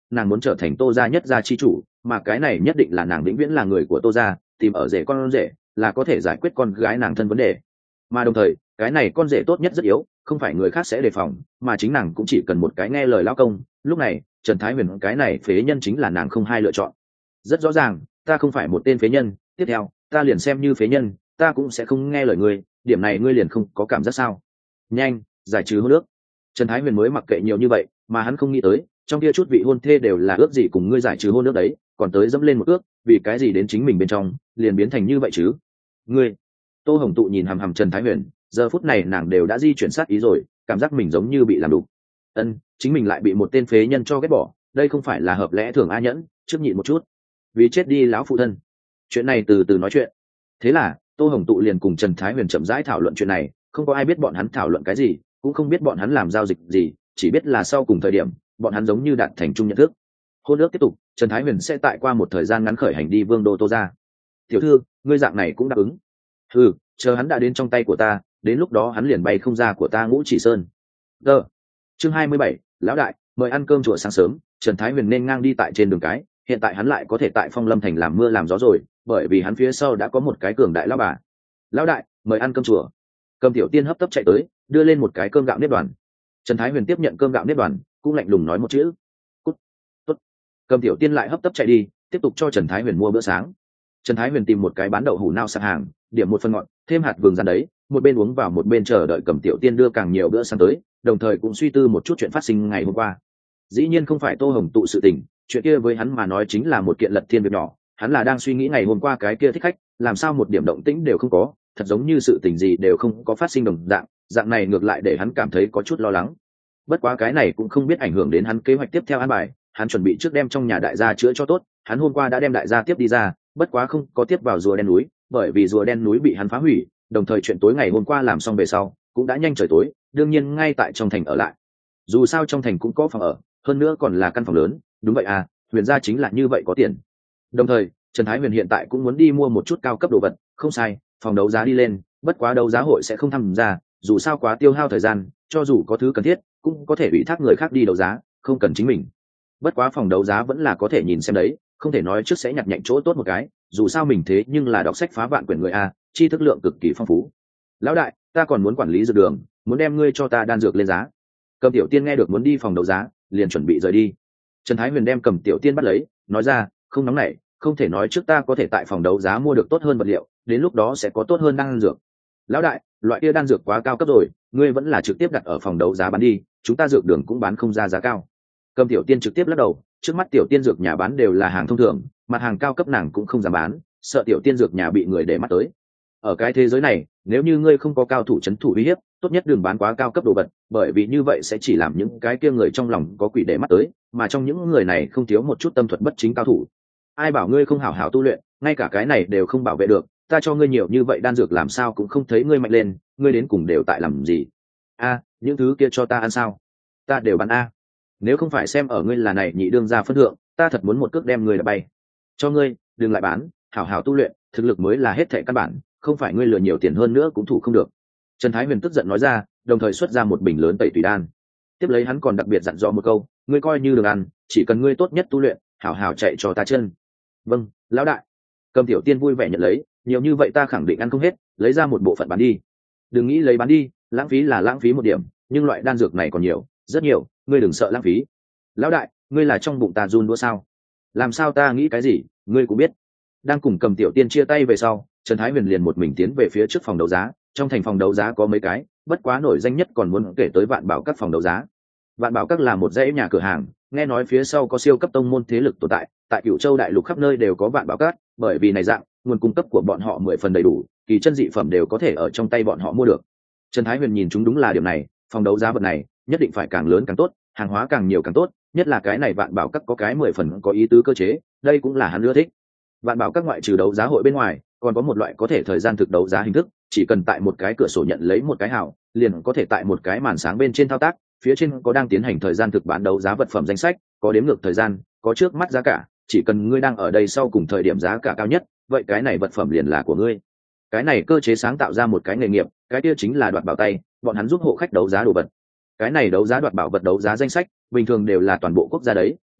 nàng muốn trở thành tô gia nhất gia chi chủ, mà cái này nhất định là nàng vĩnh viễn là người của tô gia, tìm ở rể con rể là có thể giải quyết con gái nàng thân vấn đề. Mà đồng thời cái này con rể tốt nhất rất yếu, không phải người khác sẽ đề phòng, mà chính nàng cũng chỉ cần một cái nghe lời lão công. Lúc này Trần Thái Huyền cái này phế nhân chính là nàng không hai lựa chọn. Rất rõ ràng ta không phải một tên phế nhân, tiếp theo ta liền xem như phế nhân ta cũng sẽ không nghe lời ngươi, điểm này ngươi liền không có cảm giác sao? Nhanh giải trừ hôn ước. Trần Thái Huyền mới mặc kệ nhiều như vậy, mà hắn không nghĩ tới trong kia chút vị hôn thê đều là ước gì cùng ngươi giải trừ hôn ước đấy, còn tới dẫm lên một ước, vì cái gì đến chính mình bên trong liền biến thành như vậy chứ? Ngươi. Tô Hồng Tụ nhìn hằm hằm Trần Thái Huyền, giờ phút này nàng đều đã di chuyển sát ý rồi, cảm giác mình giống như bị làm đục. Ân, chính mình lại bị một tên phế nhân cho ghét bỏ, đây không phải là hợp lẽ thường a nhẫn, trước nhịn một chút. Vì chết đi lão phụ thân. Chuyện này từ từ nói chuyện. Thế là Tô Hồng Tụ liền cùng Trần Thái Huyền chậm rãi thảo luận chuyện này, không có ai biết bọn hắn thảo luận cái gì, cũng không biết bọn hắn làm giao dịch gì, chỉ biết là sau cùng thời điểm bọn hắn giống như đạt thành chung nhận thức. Hôn ước tiếp tục, Trần Thái Huyền sẽ tại qua một thời gian ngắn khởi hành đi Vương đô Tô gia. Tiểu thư, ngươi dạng này cũng đáp ứng? Ừ, chờ hắn đã đến trong tay của ta, đến lúc đó hắn liền bay không ra của ta Ngũ Chỉ Sơn. Tờ. Chương hai mươi bảy, lão đại, mời ăn cơm chùa sáng sớm. Trần Thái Huyền nên ngang đi tại trên đường cái, hiện tại hắn lại có thể tại Phong Lâm thành làm mưa làm gió rồi, bởi vì hắn phía sau đã có một cái cường đại lão bà. Lão đại, mời ăn cơm chùa. Cầm Tiểu Tiên hấp tấp chạy tới, đưa lên một cái cơm gạo nếp đoàn. Trần Thái Huyền tiếp nhận cơm gạo nếp đoàn, cũng lạnh lùng nói một chữ: "Cút." "Tốt." Cầm Tiểu Tiên lại hấp tấp chạy đi, tiếp tục cho Trần Thái Huyền mua bữa sáng. Trần Thái Huyền tìm một cái bán đậu hủ nao sạp hàng, điểm một phần ngọt, thêm hạt vừng rán đấy, một bên uống vào một bên chờ đợi Cầm Tiểu Tiên đưa càng nhiều bữa sáng tới, đồng thời cũng suy tư một chút chuyện phát sinh ngày hôm qua. Dĩ nhiên không phải Tô Hồng Tụ sự tình, chuyện kia với hắn mà nói chính là một kiện lật thiên việc nhỏ, hắn là đang suy nghĩ ngày hôm qua cái kia thích khách, làm sao một điểm động tĩnh đều không có, thật giống như sự tình gì đều không có phát sinh đồng dạng, dạng này ngược lại để hắn cảm thấy có chút lo lắng. Bất quá cái này cũng không biết ảnh hưởng đến hắn kế hoạch tiếp theo an bài, hắn chuẩn bị trước đem trong nhà đại gia chữa cho tốt, hắn hôm qua đã đem đại gia tiếp đi ra, bất quá không có tiếp vào rùa đen núi, bởi vì rùa đen núi bị hắn phá hủy, đồng thời chuyện tối ngày hôm qua làm xong về sau, cũng đã nhanh trời tối, đương nhiên ngay tại trong thành ở lại. Dù sao trong thành cũng có phòng ở, hơn nữa còn là căn phòng lớn, đúng vậy à, Huyền gia chính là như vậy có tiền. Đồng thời, Trần Thái Huyền hiện tại cũng muốn đi mua một chút cao cấp đồ vật, không sai, phòng đấu giá đi lên, bất quá đấu giá hội sẽ không tham gia, dù sao quá tiêu hao thời gian, cho dù có thứ cần thiết, cũng có thể ủy thác người khác đi đấu giá, không cần chính mình. Bất quá phòng đấu giá vẫn là có thể nhìn xem đấy, không thể nói trước sẽ nhặt nhạnh chỗ tốt một cái, dù sao mình thế nhưng là đọc sách phá vạn quyển người a, tri thức lượng cực kỳ phong phú. Lão đại, ta còn muốn quản lý dược đường, muốn đem ngươi cho ta đan dược lên giá. Cầm Tiểu Tiên nghe được muốn đi phòng đấu giá, liền chuẩn bị rời đi. Trần Thái Huyền đem Cầm Tiểu Tiên bắt lấy, nói ra, không nóng nảy, không thể nói trước ta có thể tại phòng đấu giá mua được tốt hơn vật liệu, đến lúc đó sẽ có tốt hơn đan dược. Lão đại, loại kia đan dược quá cao cấp rồi, ngươi vẫn là trực tiếp đặt ở phòng đấu giá bán đi, chúng ta dược đường cũng bán không ra giá cao. Cầm Tiểu Tiên trực tiếp lắc đầu, trước mắt Tiểu Tiên dược nhà bán đều là hàng thông thường, mặt hàng cao cấp nàng cũng không dám bán, sợ Tiểu Tiên dược nhà bị người để mắt tới. Ở cái thế giới này, nếu như ngươi không có cao thủ trấn thủ uy hiếp, tốt nhất đừng bán quá cao cấp đồ vật, bởi vì như vậy sẽ chỉ làm những cái kia người trong lòng có quỷ để mắt tới, mà trong những người này không thiếu một chút tâm thuật bất chính cao thủ. Ai bảo ngươi không hảo hảo tu luyện, ngay cả cái này đều không bảo vệ được, ta cho ngươi nhiều như vậy đan dược làm sao cũng không thấy ngươi mạnh lên, ngươi đến cùng đều tại làm gì? A, những thứ kia cho ta ăn sao? Ta đều bán a. Nếu không phải xem ở ngươi là này nhị đương gia phân thượng, ta thật muốn một cước đem ngươi đập bay. Cho ngươi, đừng lại bán, hảo hảo tu luyện, thực lực mới là hết thảy căn bản, không phải ngươi lừa nhiều tiền hơn nữa cũng thủ không được. Trần Thái Huyền tức giận nói ra, đồng thời xuất ra một bình lớn tẩy tùy đan. Tiếp lấy hắn còn đặc biệt dặn dò một câu, ngươi coi như đường ăn, chỉ cần ngươi tốt nhất tu luyện, hảo hảo chạy cho ta chân. Vâng, lão đại. Cầm Tiểu Tiên vui vẻ nhận lấy, nhiều như vậy ta khẳng định ăn không hết, lấy ra một bộ phận bán đi. Đừng nghĩ lấy bán đi, lãng phí là lãng phí một điểm, nhưng loại đan dược này còn nhiều, rất nhiều, ngươi đừng sợ lãng phí. Lão đại, ngươi là trong bụng ta run đũa sao? Làm sao ta nghĩ cái gì, ngươi cũng biết. Đang cùng Cầm Tiểu Tiên chia tay về sau, Trần Thái Huyền liền một mình tiến về phía trước phòng đấu giá. Trong thành phòng đấu giá có mấy cái, bất quá nổi danh nhất còn muốn kể tới Vạn Bảo các phòng đấu giá. Vạn Bảo các là một dãy nhà cửa hàng, nghe nói phía sau có siêu cấp tông môn thế lực tồn tại, tại Cửu Châu đại lục khắp nơi đều có Vạn Bảo các, bởi vì này dạng, nguồn cung cấp của bọn họ mười phần đầy đủ, kỳ chân dị phẩm đều có thể ở trong tay bọn họ mua được. Trần Thái Huyền nhìn chúng đúng là điểm này, phòng đấu giá vật này nhất định phải càng lớn càng tốt, hàng hóa càng nhiều càng tốt, nhất là cái này Vạn Bảo các có cái mười phần có ý tứ cơ chế, đây cũng là hắn ưa thích. Vạn Bảo các ngoại trừ đấu giá hội bên ngoài, còn có một loại có thể thời gian thực đấu giá hình thức, chỉ cần tại một cái cửa sổ nhận lấy một cái hào, liền có thể tại một cái màn sáng bên trên thao tác, phía trên có đang tiến hành thời gian thực bán đấu giá vật phẩm danh sách, có đếm ngược thời gian, có trước mắt giá cả, chỉ cần ngươi đang ở đây sau cùng thời điểm giá cả cao nhất, vậy cái này vật phẩm liền là của ngươi. Cái này cơ chế sáng tạo ra một cái nghề nghiệp, cái kia chính là đoạt bảo tay, bọn hắn giúp hộ khách đấu giá đồ vật. Cái này đấu giá đoạt bảo vật đấu giá danh sách, bình thường đều là toàn bộ quốc gia đấy,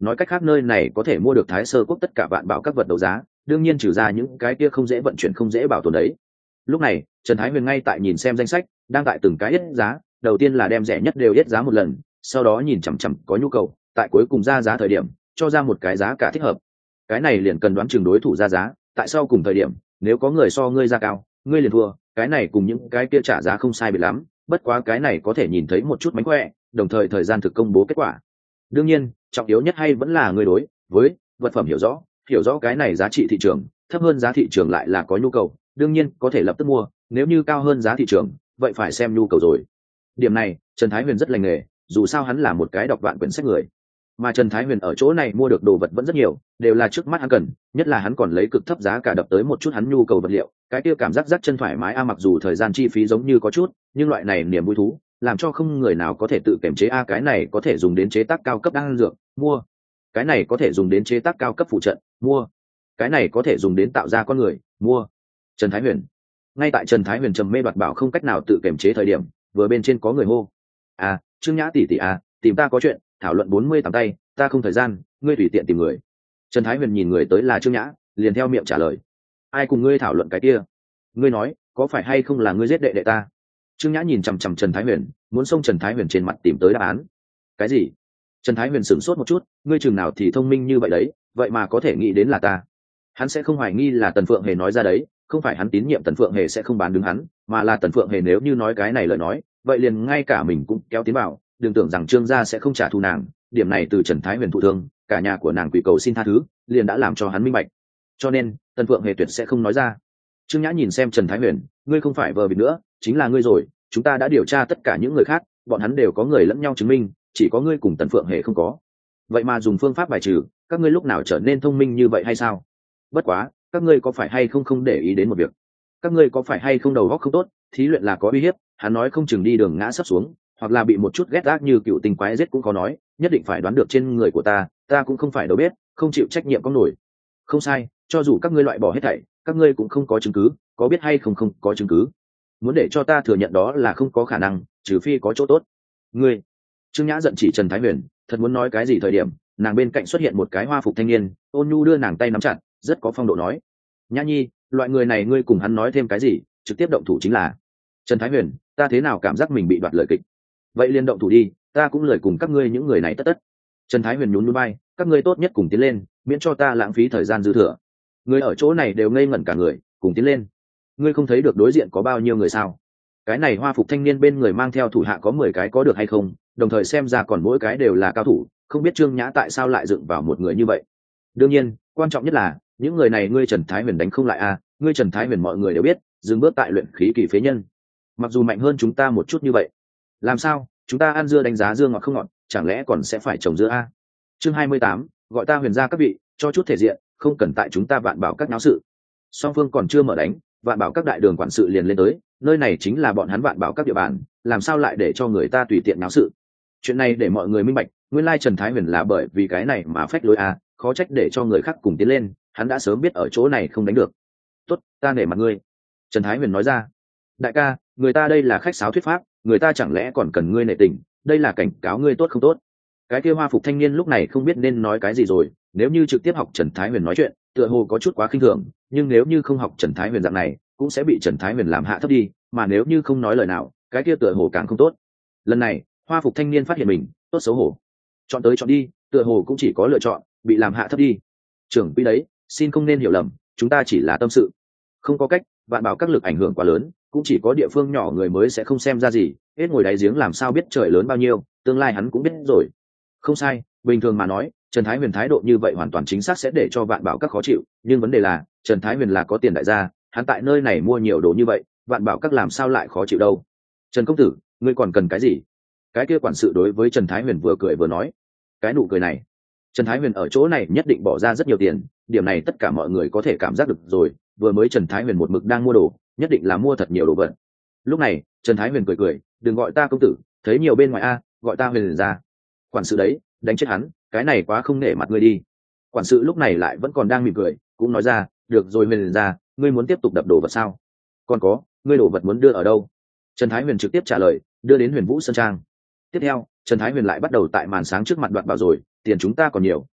nói cách khác nơi này có thể mua được Thái Sơ quốc tất cả vạn bảo các vật đấu giá, đương nhiên trừ ra những cái kia không dễ vận chuyển không dễ bảo tồn đấy. Lúc này Trần Thái Huyền ngay tại nhìn xem danh sách, đang tại từng cái yết giá, đầu tiên là đem rẻ nhất đều yết giá một lần, sau đó nhìn chằm chằm có nhu cầu, tại cuối cùng ra giá thời điểm cho ra một cái giá cả thích hợp. Cái này liền cần đoán chừng đối thủ ra giá, tại sau cùng thời điểm nếu có người so ngươi ra cao, ngươi liền thua. Cái này cùng những cái kia trả giá không sai biệt lắm, bất quá cái này có thể nhìn thấy một chút mánh khỏe, đồng thời thời gian thực công bố kết quả. Đương nhiên trọng yếu nhất hay vẫn là người đối với vật phẩm hiểu rõ, hiểu rõ cái này giá trị thị trường, thấp hơn giá thị trường lại là có nhu cầu, đương nhiên có thể lập tức mua, nếu như cao hơn giá thị trường vậy phải xem nhu cầu rồi. Điểm này Trần Thái Huyền rất lành nghề, dù sao hắn là một cái đọc vạn quyển sách người, mà Trần Thái Huyền ở chỗ này mua được đồ vật vẫn rất nhiều, đều là trước mắt hắn cần, nhất là hắn còn lấy cực thấp giá cả đập tới một chút hắn nhu cầu vật liệu, cái kia cảm giác rất chân thoải mái a. Mặc dù thời gian chi phí giống như có chút, nhưng loại này niềm vui thú làm cho không người nào có thể tự kiềm chế a. Cái này có thể dùng đến chế tác cao cấp đan dược, mua. Cái này có thể dùng đến chế tác cao cấp phụ trận, mua. Cái này có thể dùng đến tạo ra con người, mua. Trần Thái Huyền. Ngay tại Trần Thái Huyền trầm mê đoạt bảo không cách nào tự kiềm chế thời điểm, vừa bên trên có người hô: "À, Trương Nhã tỷ tỷ à, tìm ta có chuyện, thảo luận bốn mươi tám tay, ta không thời gian, ngươi tùy tiện tìm người." Trần Thái Huyền nhìn người tới là Trương Nhã, liền theo miệng trả lời: "Ai cùng ngươi thảo luận cái kia? Ngươi nói, có phải hay không là ngươi giết đệ đệ ta?" Trương Nhã nhìn chằm chằm Trần Thái Huyền, muốn xông Trần Thái Huyền trên mặt tìm tới đáp án. "Cái gì?" Trần Thái Huyền sửng sốt một chút, ngươi chừng nào thì thông minh như vậy đấy, vậy mà có thể nghĩ đến là ta. Hắn sẽ không hoài nghi là Tần Phượng Hề nói ra đấy, không phải hắn tín nhiệm Tần Phượng Hề sẽ không bán đứng hắn, mà là Tần Phượng Hề nếu như nói cái này lời nói, vậy liền ngay cả mình cũng kéo tiến vào, đừng tưởng rằng Trương gia sẽ không trả thù nàng, điểm này từ Trần Thái Huyền thụ thương, cả nhà của nàng quỳ cầu xin tha thứ, liền đã làm cho hắn minh bạch. Cho nên, Tần Phượng Hề tuyệt sẽ không nói ra. Trương Nhã nhìn xem Trần Thái Huyền, ngươi không phải vờ vịt nữa, chính là ngươi rồi, chúng ta đã điều tra tất cả những người khác, bọn hắn đều có người lẫn nhau chứng minh, chỉ có ngươi cùng Tần Phượng Hề không có. Vậy mà dùng phương pháp bài trừ, các ngươi lúc nào trở nên thông minh như vậy hay sao? Bất quá, các ngươi có phải hay không không để ý đến một việc? Các ngươi có phải hay không đầu óc không tốt, thí luyện là có uy hiếp, hắn nói không chừng đi đường ngã sắp xuống, hoặc là bị một chút ghét gác như cựu tình quái giết cũng có nói, nhất định phải đoán được trên người của ta, ta cũng không phải đâu biết, không chịu trách nhiệm có nổi. Không sai, cho dù các ngươi loại bỏ hết thảy, các ngươi cũng không có chứng cứ, có biết hay không không có chứng cứ. Muốn để cho ta thừa nhận đó là không có khả năng, trừ phi có chỗ tốt. Ngươi. Trương Nhã giận chỉ Trần Thái Huyền, thật muốn nói cái gì thời điểm, nàng bên cạnh xuất hiện một cái hoa phục thanh niên, ôn nhu đưa nàng tay nắm chặt, rất có phong độ nói: "Nhã nhi, loại người này ngươi cùng hắn nói thêm cái gì, trực tiếp động thủ chính là." Trần Thái Huyền, ta thế nào cảm giác mình bị đoạt lời kịch? Vậy liền động thủ đi, ta cũng lời cùng các ngươi những người này tất tất. Trần Thái Huyền nhún nhún vai, các ngươi tốt nhất cùng tiến lên, miễn cho ta lãng phí thời gian dư thừa. Người ở chỗ này đều ngây ngẩn cả người, cùng tiến lên. Ngươi không thấy được đối diện có bao nhiêu người sao? Cái này hoa phục thanh niên bên người mang theo thủ hạ có mười cái có được hay không, đồng thời xem ra còn mỗi cái đều là cao thủ, không biết Trương Nhã tại sao lại dựng vào một người như vậy. Đương nhiên, quan trọng nhất là, những người này ngươi Trần Thái Huyền đánh không lại à, ngươi Trần Thái Huyền mọi người đều biết, dừng bước tại luyện khí kỳ phế nhân. Mặc dù mạnh hơn chúng ta một chút như vậy, làm sao, chúng ta ăn dưa đánh giá dưa ngọt không ngọt, chẳng lẽ còn sẽ phải trồng dưa a? Chương hai mươi tám, gọi ta Huyền gia các vị, cho chút thể diện, không cần tại chúng ta Vạn Bảo các náo sự. Song phương còn chưa mở đánh, Vạn Bảo các đại đường quản sự liền lên tới, nơi này chính là bọn hắn Vạn Bảo các địa bàn, làm sao lại để cho người ta tùy tiện náo sự. Chuyện này để mọi người minh bạch, nguyên lai Trần Thái Huyền là bởi vì cái này mà phách lối a, khó trách để cho người khác cùng tiến lên, hắn đã sớm biết ở chỗ này không đánh được. Tốt, ta nể mặt ngươi. Trần Thái Huyền nói ra. Đại ca, người ta đây là khách sáo thuyết pháp, người ta chẳng lẽ còn cần ngươi nể tình, đây là cảnh cáo ngươi tốt không tốt. Cái kia hoa phục thanh niên lúc này không biết nên nói cái gì rồi, nếu như trực tiếp học Trần Thái Huyền nói chuyện, tựa hồ có chút quá khinh thường, nhưng nếu như không học Trần Thái Huyền dạng này, cũng sẽ bị Trần Thái Huyền làm hạ thấp đi, mà nếu như không nói lời nào, cái kia tựa hồ càng không tốt. Lần này, hoa phục thanh niên phát hiện mình, tốt xấu hổ. Chọn tới chọn đi, tựa hồ cũng chỉ có lựa chọn, bị làm hạ thấp đi. Trưởng quý đấy, xin không nên hiểu lầm, chúng ta chỉ là tâm sự. Không có cách, Vạn Bảo các lực ảnh hưởng quá lớn, cũng chỉ có địa phương nhỏ người mới sẽ không xem ra gì, hết ngồi đáy giếng làm sao biết trời lớn bao nhiêu, tương lai hắn cũng biết rồi. Không sai, bình thường mà nói, Trần Thái Huyền thái độ như vậy hoàn toàn chính xác sẽ để cho Vạn Bảo các khó chịu, nhưng vấn đề là, Trần Thái Huyền là có tiền đại gia, hắn tại nơi này mua nhiều đồ như vậy, Vạn Bảo các làm sao lại khó chịu đâu. Trần công tử, ngươi còn cần cái gì? Cái kia quản sự đối với Trần Thái Huyền vừa cười vừa nói. Cái nụ cười này, Trần Thái Huyền ở chỗ này nhất định bỏ ra rất nhiều tiền, điểm này tất cả mọi người có thể cảm giác được rồi, vừa mới Trần Thái Huyền một mực đang mua đồ, nhất định là mua thật nhiều đồ vật. Lúc này, Trần Thái Huyền cười cười, đừng gọi ta công tử, thấy nhiều bên ngoài a, gọi ta Huyền ra. Quản sự đấy, đánh chết hắn, cái này quá không nể mặt ngươi đi. Quản sự lúc này lại vẫn còn đang mỉm cười, cũng nói ra, được rồi Huyền ra, ngươi muốn tiếp tục đập đồ vật sao? Còn có, ngươi đồ vật muốn đưa ở đâu? Trần Thái Huyền trực tiếp trả lời, đưa đến Huyền Vũ Sơn Trang. Tiếp theo, Trần Thái Huyền lại bắt đầu tại màn sáng trước mặt đoạt bảo rồi, tiền chúng ta còn nhiều,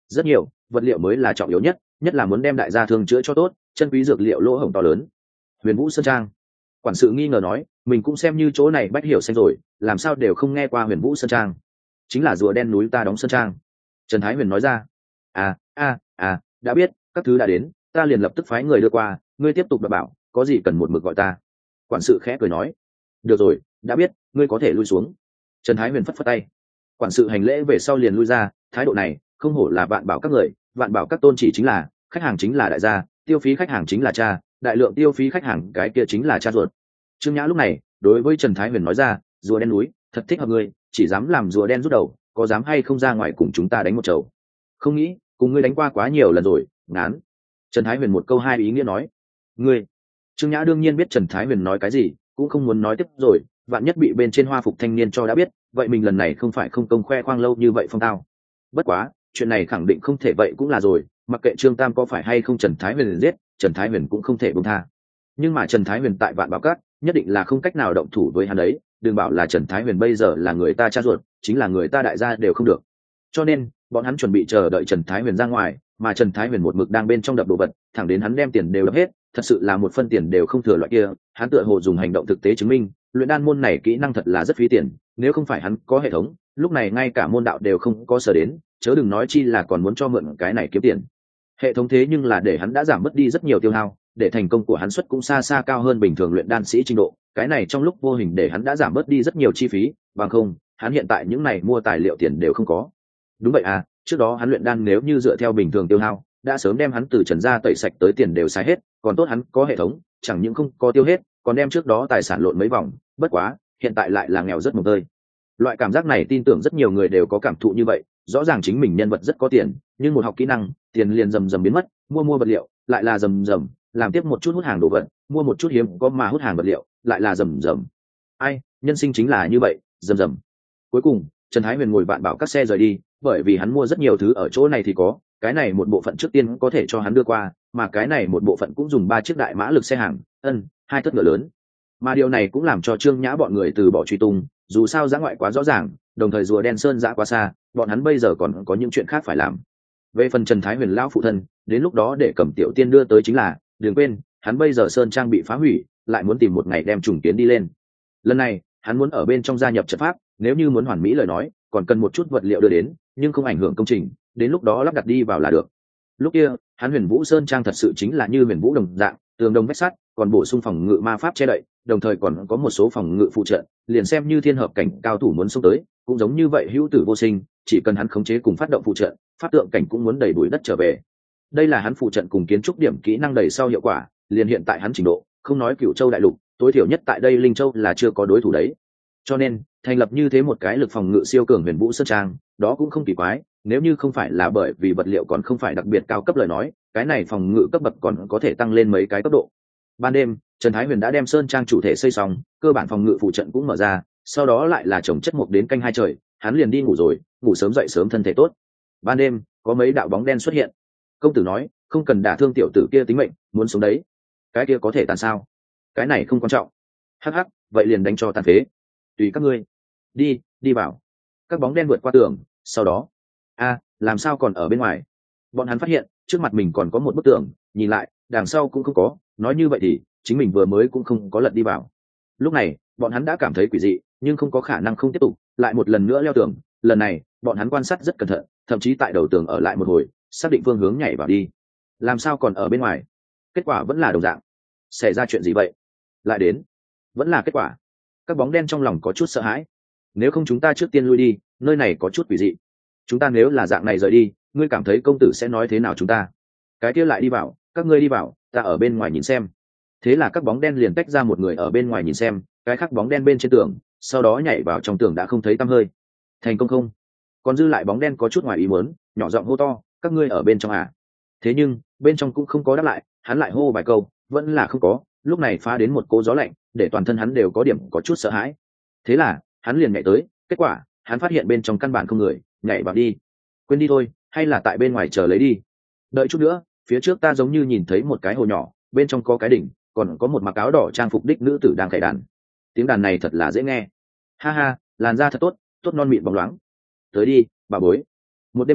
rất nhiều vật liệu mới là trọng yếu nhất, nhất là muốn đem đại gia thương chữa cho tốt, chân quý dược liệu lỗ hổng to lớn. Huyền Vũ Sơn Trang, quản sự nghi ngờ nói, mình cũng xem như chỗ này bách hiểu xanh rồi, làm sao đều không nghe qua Huyền Vũ Sơn Trang. Chính là rùa đen núi ta đóng sơn trang. Trần Thái Huyền nói ra. À a à đã biết, các thứ đã đến, ta liền lập tức phái người đưa qua, ngươi tiếp tục đảm bảo, có gì cần một mực gọi ta. Quản sự khẽ cười nói. Được rồi, đã biết, ngươi có thể lui xuống. Trần Thái Huyền phất phất tay. Quản sự hành lễ về sau liền lui ra, thái độ này không hổ là vạn bảo các người, vạn bảo các tôn chỉ chính là khách hàng chính là đại gia, tiêu phí khách hàng chính là cha, đại lượng tiêu phí khách hàng cái kia chính là cha ruột. Trương Nhã lúc này đối với Trần Thái Huyền nói ra, rùa đen núi thật thích hợp ngươi, chỉ dám làm rùa đen rút đầu, có dám hay không ra ngoài cùng chúng ta đánh một chầu? Không nghĩ cùng ngươi đánh qua quá nhiều lần rồi, ngán. Trần Thái Huyền một câu hai ý nghĩa nói. Ngươi. Trương Nhã đương nhiên biết Trần Thái Huyền nói cái gì, cũng không muốn nói tiếp rồi, vạn nhất bị bên trên hoa phục thanh niên cho đã biết, vậy mình lần này không phải không công khoe khoang lâu như vậy phong tao. Bất quá chuyện này khẳng định không thể vậy cũng là rồi, mặc kệ Trương Tam có phải hay không Trần Thái Huyền giết, Trần Thái Huyền cũng không thể buông tha. Nhưng mà Trần Thái Huyền tại vạn bảo các nhất định là không cách nào động thủ với hắn đấy, đừng bảo là Trần Thái Huyền bây giờ là người ta cha ruột, chính là người ta đại gia đều không được. Cho nên bọn hắn chuẩn bị chờ đợi Trần Thái Huyền ra ngoài, mà Trần Thái Huyền một mực đang bên trong đập đồ vật, thẳng đến hắn đem tiền đều đập hết, thật sự là một phân tiền đều không thừa loại kia. Hắn tựa hồ dùng hành động thực tế chứng minh, luyện đan môn này kỹ năng thật là rất phí tiền, nếu không phải hắn có hệ thống, lúc này ngay cả môn đạo đều không có sở đến, chớ đừng nói chi là còn muốn cho mượn cái này kiếm tiền. Hệ thống thế nhưng là để hắn đã giảm mất đi rất nhiều tiêu hao, để thành công của hắn suất cũng xa xa cao hơn bình thường luyện đan sĩ trình độ, cái này trong lúc vô hình để hắn đã giảm bớt đi rất nhiều chi phí, bằng không hắn hiện tại những này mua tài liệu tiền đều không có. Đúng vậy à, trước đó hắn luyện đan nếu như dựa theo bình thường tiêu hao, đã sớm đem hắn từ Trần gia tẩy sạch tới tiền đều xài hết, còn tốt hắn có hệ thống, chẳng những không có tiêu hết, còn đem trước đó tài sản lộn mấy vòng. Bất quá hiện tại lại là nghèo rất mồng tơi. Loại cảm giác này tin tưởng rất nhiều người đều có cảm thụ như vậy, rõ ràng chính mình nhân vật rất có tiền, nhưng một học kỹ năng, tiền liền rầm rầm biến mất, mua mua vật liệu, lại là rầm rầm, làm tiếp một chút hút hàng đồ vật, mua một chút hiếm có mà hút hàng vật liệu, lại là rầm rầm. Ai, nhân sinh chính là như vậy, rầm rầm. Cuối cùng Trần Thái Huyền ngồi vạn bảo các xe rời đi, bởi vì hắn mua rất nhiều thứ ở chỗ này thì có, cái này một bộ phận trước tiên có thể cho hắn đưa qua, mà cái này một bộ phận cũng dùng ba chiếc đại mã lực xe hàng, ân, hai thất ngựa lớn. Mà điều này cũng làm cho Trương Nhã bọn người từ bỏ truy tung, dù sao giã ngoại quá rõ ràng, đồng thời rùa đen sơn giã quá xa, bọn hắn bây giờ còn có những chuyện khác phải làm. Về phần Trần Thái Huyền lão phụ thân, đến lúc đó để Cẩm Tiểu Tiên đưa tới chính là, đừng quên, hắn bây giờ sơn trang bị phá hủy, lại muốn tìm một ngày đem trùng kiến đi lên. Lần này hắn muốn ở bên trong gia nhập trận pháp, nếu như muốn hoàn mỹ lời nói, còn cần một chút vật liệu đưa đến, nhưng không ảnh hưởng công trình, đến lúc đó lắp đặt đi vào là được. Lúc kia hắn Huyền Vũ Sơn Trang thật sự chính là như Huyền Vũ đồng dạng, tường đồng vách sắt, còn bổ sung phòng ngự ma pháp che đậy, đồng thời còn có một số phòng ngự phụ trợ, liền xem như thiên hợp cảnh cao thủ muốn xông tới, cũng giống như vậy hữu tử vô sinh, chỉ cần hắn khống chế cùng phát động phụ trợ, pháp tượng cảnh cũng muốn đẩy bụi đất trở về. Đây là hắn phụ trận cùng kiến trúc điểm kỹ năng đẩy sau hiệu quả, liền hiện tại hắn trình độ, không nói Cửu Châu đại lục, tối thiểu nhất tại đây Linh Châu là chưa có đối thủ đấy. Cho nên thành lập như thế một cái lực phòng ngự siêu cường Huyền Vũ Sơn Trang, đó cũng không kỳ quái, nếu như không phải là bởi vì vật liệu còn không phải đặc biệt cao cấp lời nói, cái này phòng ngự cấp bậc còn có thể tăng lên mấy cái cấp độ. Ban đêm Trần Thái Huyền đã đem sơn trang chủ thể xây xong, cơ bản phòng ngự phụ trận cũng mở ra, sau đó lại là trồng chất mục đến canh hai trời, hắn liền đi ngủ rồi, ngủ sớm dậy sớm thân thể tốt. Ban đêm có mấy đạo bóng đen xuất hiện. Công tử nói không cần đả thương tiểu tử kia tính mệnh, muốn sống đấy, cái kia có thể tàn sao? Cái này không quan trọng. Hắc hắc, vậy liền đánh cho tàn phế, tùy các ngươi. Đi đi vào. Các bóng đen vượt qua tường, sau đó a làm sao còn ở bên ngoài? Bọn hắn phát hiện trước mặt mình còn có một bức tường, nhìn lại đằng sau cũng không có, nói như vậy thì chính mình vừa mới cũng không có lật đi vào. Lúc này bọn hắn đã cảm thấy quỷ dị, nhưng không có khả năng không tiếp tục, lại một lần nữa leo tường. Lần này bọn hắn quan sát rất cẩn thận, thậm chí tại đầu tường ở lại một hồi, xác định phương hướng nhảy vào đi. Làm sao còn ở bên ngoài? Kết quả vẫn là đồng dạng. Xảy ra chuyện gì vậy? Lại đến, vẫn là kết quả. Các bóng đen trong lòng có chút sợ hãi. Nếu không chúng ta trước tiên lui đi, nơi này có chút quỷ dị. Chúng ta nếu là dạng này rời đi, ngươi cảm thấy công tử sẽ nói thế nào chúng ta? Cái kia lại đi vào, các ngươi đi vào, ta ở bên ngoài nhìn xem. Thế là các bóng đen liền tách ra một người ở bên ngoài nhìn xem, cái khác bóng đen bên trên tường, sau đó nhảy vào trong tường đã không thấy tăm hơi. Thành công không? Còn dư lại bóng đen có chút ngoài ý muốn, nhỏ giọng hô to, các ngươi ở bên trong à? Thế nhưng bên trong cũng không có đáp lại, hắn lại hô vài câu, vẫn là không có. Lúc này phá đến một cỗ gió lạnh, để toàn thân hắn đều có điểm có chút sợ hãi. Thế là hắn liền nhảy tới, kết quả hắn phát hiện bên trong căn bản không người, nhảy vào đi. Quên đi thôi, hay là tại bên ngoài chờ lấy đi. Đợi chút nữa, phía trước ta giống như nhìn thấy một cái hồ nhỏ, bên trong có cái đỉnh, còn có một mặc áo đỏ trang phục đích nữ tử đang cài đàn. Tiếng đàn này thật là dễ nghe. Ha ha, làn da thật tốt, tốt non mịn bóng loáng. Tới đi, bà bối. Một đêm kia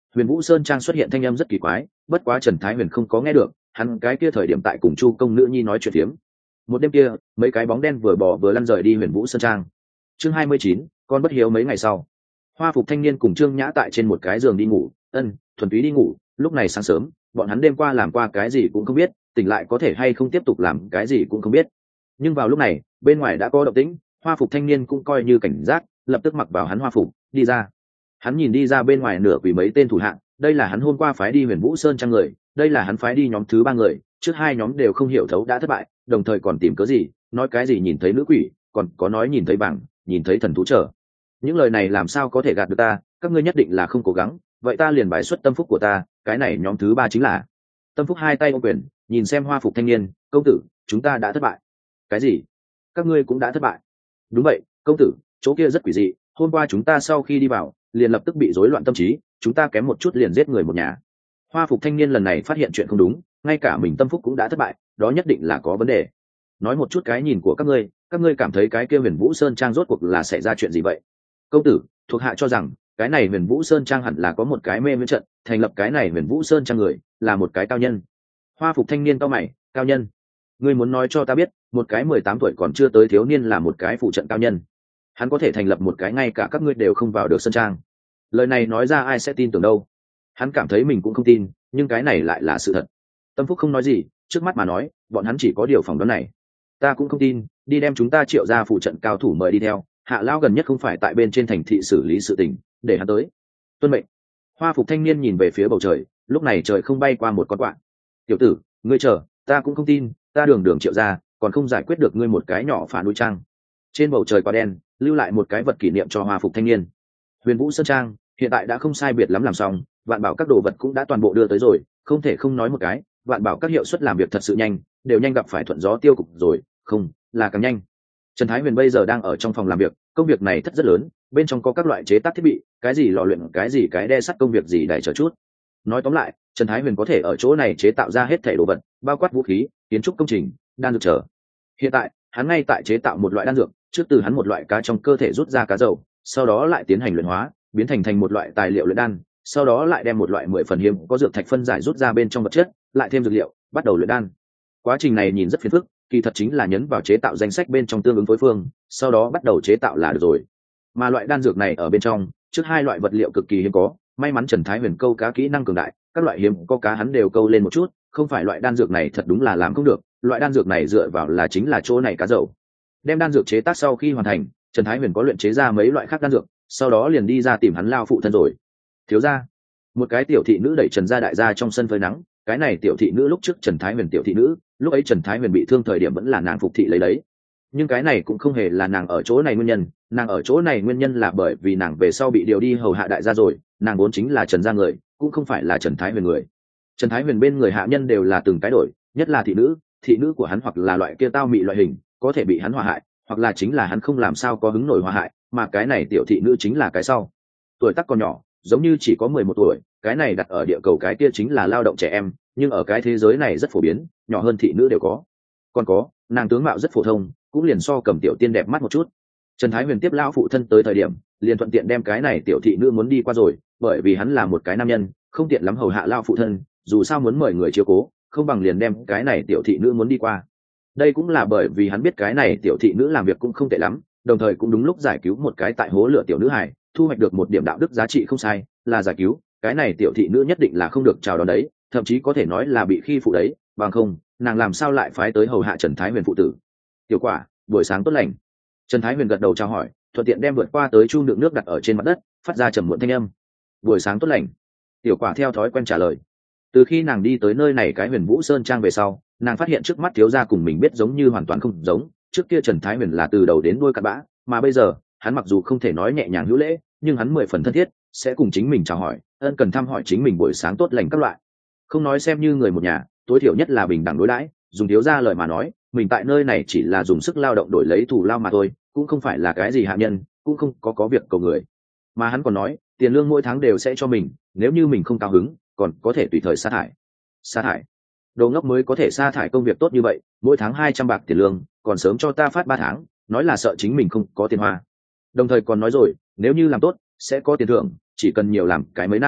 Huyền Vũ Sơn Trang xuất hiện thanh âm rất kỳ quái, bất quá Trần Thái Huyền không có nghe được, hắn cái kia thời điểm tại cùng Chu công nữ nhi nói chuyện phiếm. Một đêm kia, mấy cái bóng đen vừa bỏ vừa lăn rời đi Huyền Vũ Sơn Trang. Chương hai mươi chín, con bất hiếu mấy ngày sau. Hoa phục thanh niên cùng Trương Nhã tại trên một cái giường đi ngủ, ân, thuần túy đi ngủ, lúc này sáng sớm, bọn hắn đêm qua làm qua cái gì cũng không biết, tỉnh lại có thể hay không tiếp tục làm cái gì cũng không biết. Nhưng vào lúc này, bên ngoài đã có động tĩnh, Hoa phục thanh niên cũng coi như cảnh giác, lập tức mặc vào hắn hoa phục, đi ra. Hắn nhìn đi ra bên ngoài nửa quỷ mấy tên thủ hạng, đây là hắn hôm qua phái đi Huyền Vũ Sơn Trang người, đây là hắn phái đi nhóm thứ ba người, trước hai nhóm đều không hiểu thấu đã thất bại, đồng thời còn tìm cớ gì, nói cái gì nhìn thấy nữ quỷ, còn có nói nhìn thấy bảng, nhìn thấy thần thú trở. Những lời này làm sao có thể gạt được ta, các ngươi nhất định là không cố gắng, vậy ta liền bài xuất tâm phúc của ta, cái này nhóm thứ ba chính là. Tâm phúc hai tay ôm quyền, nhìn xem hoa phục thanh niên, công tử, chúng ta đã thất bại. Cái gì? Các ngươi cũng đã thất bại? Đúng vậy, công tử, chỗ kia rất quỷ dị, hôm qua chúng ta sau khi đi vào, liền lập tức bị rối loạn tâm trí, chúng ta kém một chút liền giết người một nhà. Hoa phục thanh niên lần này phát hiện chuyện không đúng, ngay cả mình tâm phúc cũng đã thất bại, đó nhất định là có vấn đề. Nói một chút cái nhìn của các ngươi, các ngươi cảm thấy cái kia Huyền Vũ Sơn Trang rốt cuộc là xảy ra chuyện gì vậy? Công tử, thuộc hạ cho rằng cái này Huyền Vũ Sơn Trang hẳn là có một cái mê miễn trận, thành lập cái này Huyền Vũ Sơn Trang người là một cái cao nhân. Hoa phục thanh niên cao mày, cao nhân? Ngươi muốn nói cho ta biết, một cái mười tám tuổi còn chưa tới thiếu niên là một cái phụ trận cao nhân? Hắn có thể thành lập một cái ngay cả các ngươi đều không vào được Sơn Trang? Lời này nói ra ai sẽ tin tưởng đâu? Hắn cảm thấy mình cũng không tin, nhưng cái này lại là sự thật. Tâm phúc không nói gì, trước mắt mà nói, bọn hắn chỉ có điều phỏng đoán này. Ta cũng không tin, đi đem chúng ta triệu ra phụ trận cao thủ mời đi theo, hạ lão gần nhất không phải tại bên trên thành thị xử lý sự tình, để hắn tới. Tuân mệnh. Hoa phục thanh niên nhìn về phía bầu trời, lúc này trời không bay qua một con quạ. Tiểu tử, ngươi chờ, ta cũng không tin, ta đường đường triệu ra, còn không giải quyết được ngươi một cái nhỏ phá núi trang. Trên bầu trời quá đen, lưu lại một cái vật kỷ niệm cho hoa phục thanh niên. Huyền Vũ Sơn Trang hiện tại đã không sai biệt lắm làm xong, vạn bảo các đồ vật cũng đã toàn bộ đưa tới rồi, không thể không nói một cái, vạn bảo các hiệu suất làm việc thật sự nhanh, đều nhanh gặp phải thuận gió tiêu cục rồi, không, là càng nhanh. Trần Thái Huyền bây giờ đang ở trong phòng làm việc, công việc này thất rất lớn, bên trong có các loại chế tác thiết bị, cái gì lò luyện, cái gì cái đe sắt, công việc gì đầy chờ chút. Nói tóm lại, Trần Thái Huyền có thể ở chỗ này chế tạo ra hết thảy đồ vật, bao quát vũ khí, kiến trúc công trình, đan dược chờ. Hiện tại, hắn ngay tại chế tạo một loại đan dược, trước từ hắn một loại cá trong cơ thể rút ra cá dầu, sau đó lại tiến hành luyện hóa, biến thành thành một loại tài liệu luyện đan, sau đó lại đem một loại mười phần hiếm có dược thạch phân giải rút ra bên trong vật chất, lại thêm dược liệu, bắt đầu luyện đan. Quá trình này nhìn rất phiền phức, kỳ thật chính là nhấn vào chế tạo danh sách bên trong tương ứng phối phương, sau đó bắt đầu chế tạo là được rồi. Mà loại đan dược này ở bên trong, trước hai loại vật liệu cực kỳ hiếm có, may mắn Trần Thái Huyền câu cá kỹ năng cường đại, các loại hiếm có cá hắn đều câu lên một chút, không phải loại đan dược này thật đúng là làm không được, loại đan dược này dựa vào là chính là chỗ này cá dầu. Đem đan dược chế tác sau khi hoàn thành, Trần Thái Huyền có luyện chế ra mấy loại khác đan dược, sau đó liền đi ra tìm hắn lao phụ thân rồi. Thiếu gia, một cái tiểu thị nữ đẩy Trần gia đại gia trong sân phơi nắng, cái này tiểu thị nữ lúc trước Trần Thái Huyền tiểu thị nữ, lúc ấy Trần Thái Huyền bị thương thời điểm vẫn là nàng phục thị lấy đấy. Nhưng cái này cũng không hề là nàng ở chỗ này nguyên nhân, nàng ở chỗ này nguyên nhân là bởi vì nàng về sau bị điều đi hầu hạ đại gia rồi, nàng vốn chính là Trần gia người, cũng không phải là Trần Thái Huyền người. Trần Thái Huyền bên người hạ nhân đều là từng cái đổi, nhất là thị nữ, thị nữ của hắn hoặc là loại kia tao mị loại hình, có thể bị hắn hòa hại, hoặc là chính là hắn không làm sao có hứng nổi hòa hại, mà cái này tiểu thị nữ chính là cái sau. Tuổi tác còn nhỏ, giống như chỉ có mười một tuổi, cái này đặt ở địa cầu cái kia chính là lao động trẻ em, nhưng ở cái thế giới này rất phổ biến, nhỏ hơn thị nữ đều có. Còn có, nàng tướng mạo rất phổ thông, cũng liền so Cầm tiểu tiên đẹp mắt một chút. Trần Thái Huyền tiếp lão phụ thân tới thời điểm, liền thuận tiện đem cái này tiểu thị nữ muốn đi qua rồi, bởi vì hắn là một cái nam nhân, không tiện lắm hầu hạ lao phụ thân, dù sao muốn mời người chiếu cố, không bằng liền đem cái này tiểu thị nữ muốn đi qua. Đây cũng là bởi vì hắn biết cái này tiểu thị nữ làm việc cũng không tệ lắm, đồng thời cũng đúng lúc giải cứu một cái tại hố lửa tiểu nữ hài, thu hoạch được một điểm đạo đức giá trị không sai, là giải cứu, cái này tiểu thị nữ nhất định là không được chào đón đấy, thậm chí có thể nói là bị khi phụ đấy, bằng không, nàng làm sao lại phái tới hầu hạ Trần Thái Huyền phụ tử. Tiểu quả, buổi sáng tốt lành. Trần Thái Huyền gật đầu chào hỏi, thuận tiện đem vượt qua tới chu đựng nước đặt ở trên mặt đất, phát ra trầm muộn thanh âm. Buổi sáng tốt lành. Tiểu quả theo thói quen trả lời. Từ khi nàng đi tới nơi này cái Huyền Vũ Sơn Trang về sau, nàng phát hiện trước mắt thiếu gia cùng mình biết giống như hoàn toàn không giống, trước kia Trần Thái Huyền là từ đầu đến đuôi cặn bã, mà bây giờ, hắn mặc dù không thể nói nhẹ nhàng hữu lễ, nhưng hắn mười phần thân thiết, sẽ cùng chính mình chào hỏi, ân cần thăm hỏi chính mình buổi sáng tốt lành các loại. Không nói xem như người một nhà, tối thiểu nhất là bình đẳng đối đãi, dùng thiếu gia lời mà nói, mình tại nơi này chỉ là dùng sức lao động đổi lấy thù lao mà thôi, cũng không phải là cái gì hạ nhân, cũng không có có việc cầu người. Mà hắn còn nói, tiền lương mỗi tháng đều sẽ cho mình, nếu như mình không cao hứng, còn có thể tùy thời sa thải. Sa thải? Đồ ngốc mới có thể sa thải công việc tốt như vậy, mỗi tháng hai trăm bạc tiền lương, còn sớm cho ta phát ba tháng, nói là sợ chính mình không có tiền hoa. Đồng thời còn nói rồi, nếu như làm tốt, sẽ có tiền thưởng, chỉ cần nhiều làm cái mấy năm,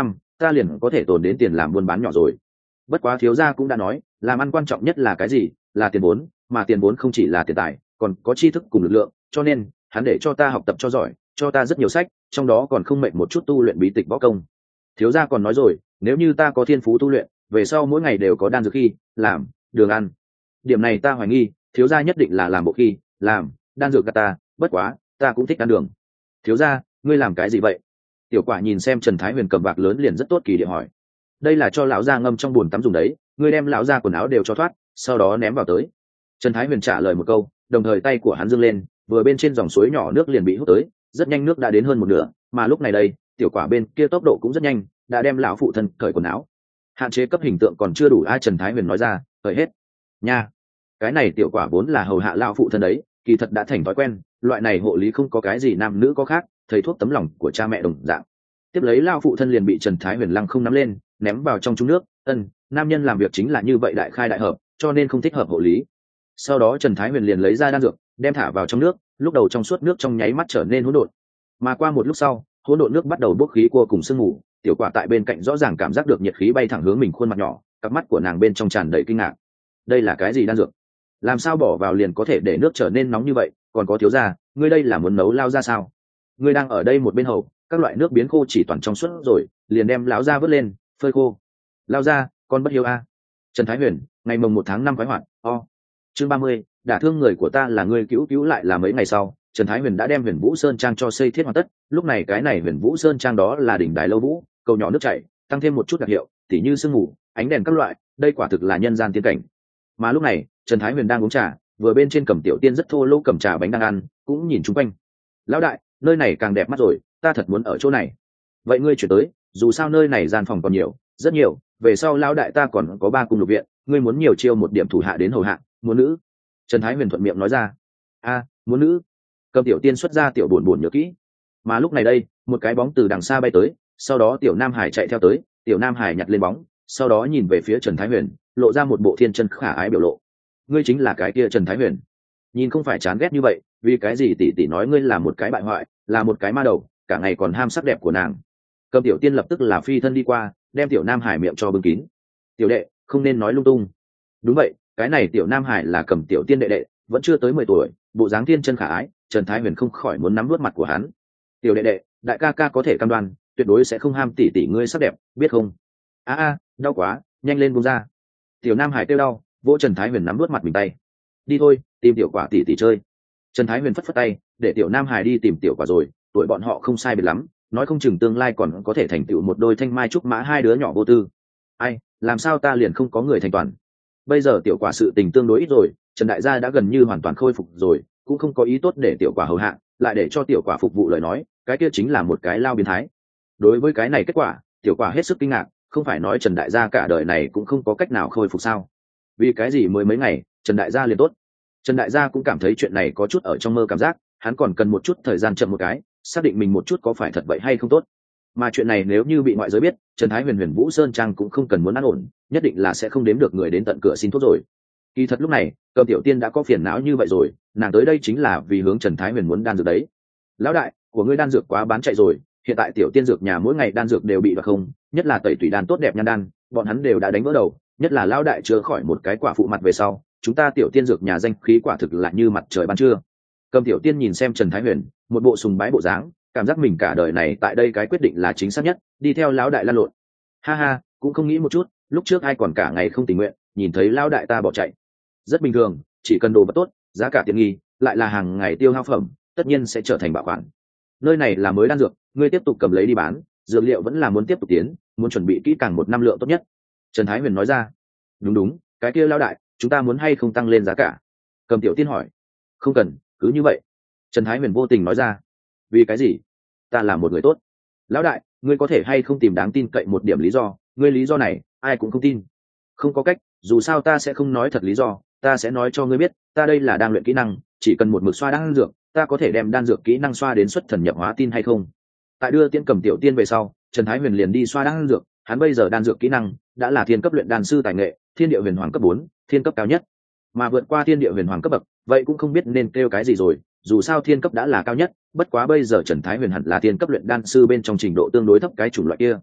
ta liền có thể tồn đến tiền làm buôn bán nhỏ rồi. Bất quá thiếu gia cũng đã nói, làm ăn quan trọng nhất là cái gì? Là tiền vốn, mà tiền vốn không chỉ là tiền tài, còn có tri thức cùng lực lượng, cho nên hắn để cho ta học tập cho giỏi, cho ta rất nhiều sách, trong đó còn không mệt một chút tu luyện bí tịch võ công. Thiếu gia còn nói rồi, nếu như ta có thiên phú tu luyện, về sau mỗi ngày đều có đan dược khi làm đường ăn. Điểm này ta hoài nghi, thiếu gia nhất định là làm bộ khi làm đan dược gạt ta, bất quá ta cũng thích ăn đường. Thiếu gia, ngươi làm cái gì vậy? Tiểu Quả nhìn xem Trần Thái Huyền cầm bạc lớn liền rất tốt kỳ địa hỏi. Đây là cho lão gia ngâm trong bồn tắm dùng đấy, ngươi đem lão gia quần áo đều cho thoát, sau đó ném vào tới. Trần Thái Huyền trả lời một câu, đồng thời tay của hắn giương lên, vừa bên trên dòng suối nhỏ nước liền bị hút tới, rất nhanh nước đã đến hơn một nửa, mà lúc này đây, Tiểu Quả bên kia tốc độ cũng rất nhanh, đã đem lão phụ thân cởi quần áo. Hạn chế cấp hình tượng còn chưa đủ, ai Trần Thái Huyền nói ra, cởi hết. Nha, cái này Tiểu Quả vốn là hầu hạ lão phụ thân đấy, kỳ thật đã thành thói quen, loại này hộ lý không có cái gì nam nữ có khác, thầy thuốc tấm lòng của cha mẹ đồng dạng. Tiếp lấy lão phụ thân liền bị Trần Thái Huyền lăng không nắm lên, ném vào trong chung nước. Ân, nam nhân làm việc chính là như vậy, đại khai đại hợp, cho nên không thích hợp hộ lý. Sau đó Trần Thái Huyền liền lấy ra đan dược, đem thả vào trong nước, lúc đầu trong suốt nước trong nháy mắt trở nên hỗn độn, mà qua một lúc sau, hỗn độn nước bắt đầu bốc khí cua cùng sương mù. Tiểu Quả tại bên cạnh rõ ràng cảm giác được nhiệt khí bay thẳng hướng mình khuôn mặt nhỏ, cặp mắt của nàng bên trong tràn đầy kinh ngạc. Đây là cái gì đan dược? Làm sao bỏ vào liền có thể để nước trở nên nóng như vậy? Còn có thiếu gia, ngươi đây là muốn nấu lao ra sao? Ngươi đang ở đây một bên hầu, các loại nước biến khô chỉ toàn trong suốt rồi, liền đem lão ra vớt lên, phơi khô. Lao ra, con bất hiếu a. Trần Thái Huyền, ngày mồng một tháng năm khoái hoạt, o. Chương ba mươi, đả thương người của ta là ngươi cứu cứu. Lại là mấy ngày sau, Trần Thái Huyền đã đem Huyền Vũ Sơn Trang cho xây thiết hoàn tất. Lúc này cái này Huyền Vũ Sơn Trang đó là đỉnh đài lâu vũ, cầu nhỏ nước chảy, tăng thêm một chút đặc hiệu, tỉ như sương mù, ánh đèn các loại, đây quả thực là nhân gian tiên cảnh. Mà lúc này, Trần Thái Huyền đang uống trà, vừa bên trên cầm Tiểu Tiên rất thô lỗ cầm trà bánh đang ăn, cũng nhìn chung quanh. Lão đại, nơi này càng đẹp mắt rồi, ta thật muốn ở chỗ này. Vậy ngươi chuyển tới, dù sao nơi này gian phòng còn nhiều, rất nhiều, về sau lão đại ta còn có ba cung lục viện, ngươi muốn nhiều chiêu một điểm thủ hạ đến hầu hạ. Muốn nữ? Trần Thái Huyền thuận miệng nói ra. A, muốn nữ? Cầm Tiểu Tiên xuất ra, Tiểu buồn buồn nhớ kỹ. Mà lúc này đây, một cái bóng từ đằng xa bay tới, sau đó Tiểu Nam Hải chạy theo tới, Tiểu Nam Hải nhặt lên bóng, sau đó nhìn về phía Trần Thái Huyền, lộ ra một bộ thiên chân khả ái biểu lộ. Ngươi chính là cái kia Trần Thái Huyền? Nhìn không phải chán ghét như vậy, vì cái gì tỷ tỷ nói ngươi là một cái bại hoại, là một cái ma đầu, cả ngày còn ham sắc đẹp của nàng. Cầm Tiểu Tiên lập tức là phi thân đi qua, đem Tiểu Nam Hải miệng cho bưng kín. Tiểu đệ, không nên nói lung tung. Đúng vậy, cái này Tiểu Nam Hải là Cầm Tiểu Tiên đệ đệ, vẫn chưa tới mười tuổi, bộ dáng thiên chân khả ái, Trần Thái Huyền không khỏi muốn nắm nuốt mặt của hắn. Tiểu đệ đệ, đại ca ca có thể cam đoan, tuyệt đối sẽ không ham tỷ tỷ ngươi sắc đẹp, biết không? A a, đau quá, nhanh lên buông ra. Tiểu Nam Hải kêu đau, vỗ Trần Thái Huyền nắm nuốt mặt mình tay. Đi thôi, tìm Tiểu Quả tỷ tỷ chơi. Trần Thái Huyền phất phất tay, để Tiểu Nam Hải đi tìm Tiểu Quả rồi, tuổi bọn họ không sai biệt lắm, nói không chừng tương lai còn có thể thành tựu một đôi thanh mai trúc mã hai đứa nhỏ vô tư. Ai, làm sao ta liền không có người thành toàn? Bây giờ Tiểu Quả sự tình tương đối ít rồi, Trần đại gia đã gần như hoàn toàn khôi phục rồi, cũng không có ý tốt để Tiểu Quả hầu hạ, lại để cho Tiểu Quả phục vụ lời nói, cái kia chính là một cái lao biến thái. Đối với cái này kết quả, Tiểu Quả hết sức kinh ngạc, không phải nói Trần đại gia cả đời này cũng không có cách nào khôi phục sao? Vì cái gì mới mấy ngày, Trần đại gia liền tốt? Trần đại gia cũng cảm thấy chuyện này có chút ở trong mơ cảm giác, hắn còn cần một chút thời gian chậm một cái, xác định mình một chút có phải thật vậy hay không tốt. Mà chuyện này nếu như bị ngoại giới biết, Trần Thái Huyền Huyền Vũ Sơn Trang cũng không cần muốn an ổn, nhất định là sẽ không đếm được người đến tận cửa xin thuốc rồi. Kỳ thật lúc này, Cầm Tiểu Tiên đã có phiền não như vậy rồi, nàng tới đây chính là vì hướng Trần Thái Huyền muốn đan dược đấy. Lão đại, của ngươi đan dược quá bán chạy rồi, hiện tại Tiểu Tiên dược nhà mỗi ngày đan dược đều bị đoạt không, nhất là tẩy tủy đan tốt đẹp nhan đan, bọn hắn đều đã đánh vỡ đầu, nhất là lão đại chữa khỏi một cái quả phụ mặt về sau, chúng ta Tiểu Tiên dược nhà danh khí quả thực là như mặt trời ban trưa. Cầm Tiểu Tiên nhìn xem Trần Thái Huyền, một bộ sùng bái bộ dáng, cảm giác mình cả đời này tại đây cái quyết định là chính xác nhất, đi theo lão đại lan lộn. Ha ha, cũng không nghĩ một chút, lúc trước ai còn cả ngày không tình nguyện, nhìn thấy lão đại ta bỏ chạy. Rất bình thường, chỉ cần đồ vật tốt, giá cả tiện nghi, lại là hàng ngày tiêu hao phẩm, tất nhiên sẽ trở thành bảo khoản. Nơi này là mới đan dược, ngươi tiếp tục cầm lấy đi bán, dược liệu vẫn là muốn tiếp tục tiến, muốn chuẩn bị kỹ càng một năm lượng tốt nhất. Trần Thái Huyền nói ra. Đúng đúng, cái kia lão đại, chúng ta muốn hay không tăng lên giá cả? Cầm Tiểu Tiên hỏi. Không cần, cứ như vậy. Trần Thái Huyền vô tình nói ra. Vì cái gì? Ta là một người tốt. Lão đại, ngươi có thể hay không tìm đáng tin cậy một điểm lý do, ngươi lý do này ai cũng không tin. Không có cách, dù sao ta sẽ không nói thật lý do, ta sẽ nói cho ngươi biết, ta đây là đang luyện kỹ năng, chỉ cần một mực xoa đan dược, ta có thể đem đan dược kỹ năng xoa đến xuất thần nhập hóa, tin hay không? Tại đưa Tiễn Cầm Tiểu Tiên về sau, Trần Thái Huyền liền đi xoa đan dược, hắn bây giờ đan dược kỹ năng đã là thiên cấp luyện đan sư tài nghệ, thiên địa huyền hoàng cấp bốn, thiên cấp cao nhất. Mà vượt qua thiên địa huyền hoàng cấp bậc, vậy cũng không biết nên kêu cái gì rồi, dù sao thiên cấp đã là cao nhất, bất quá bây giờ Trần Thái Huyền hẳn là thiên cấp luyện đan sư bên trong trình độ tương đối thấp cái chủng loại kia.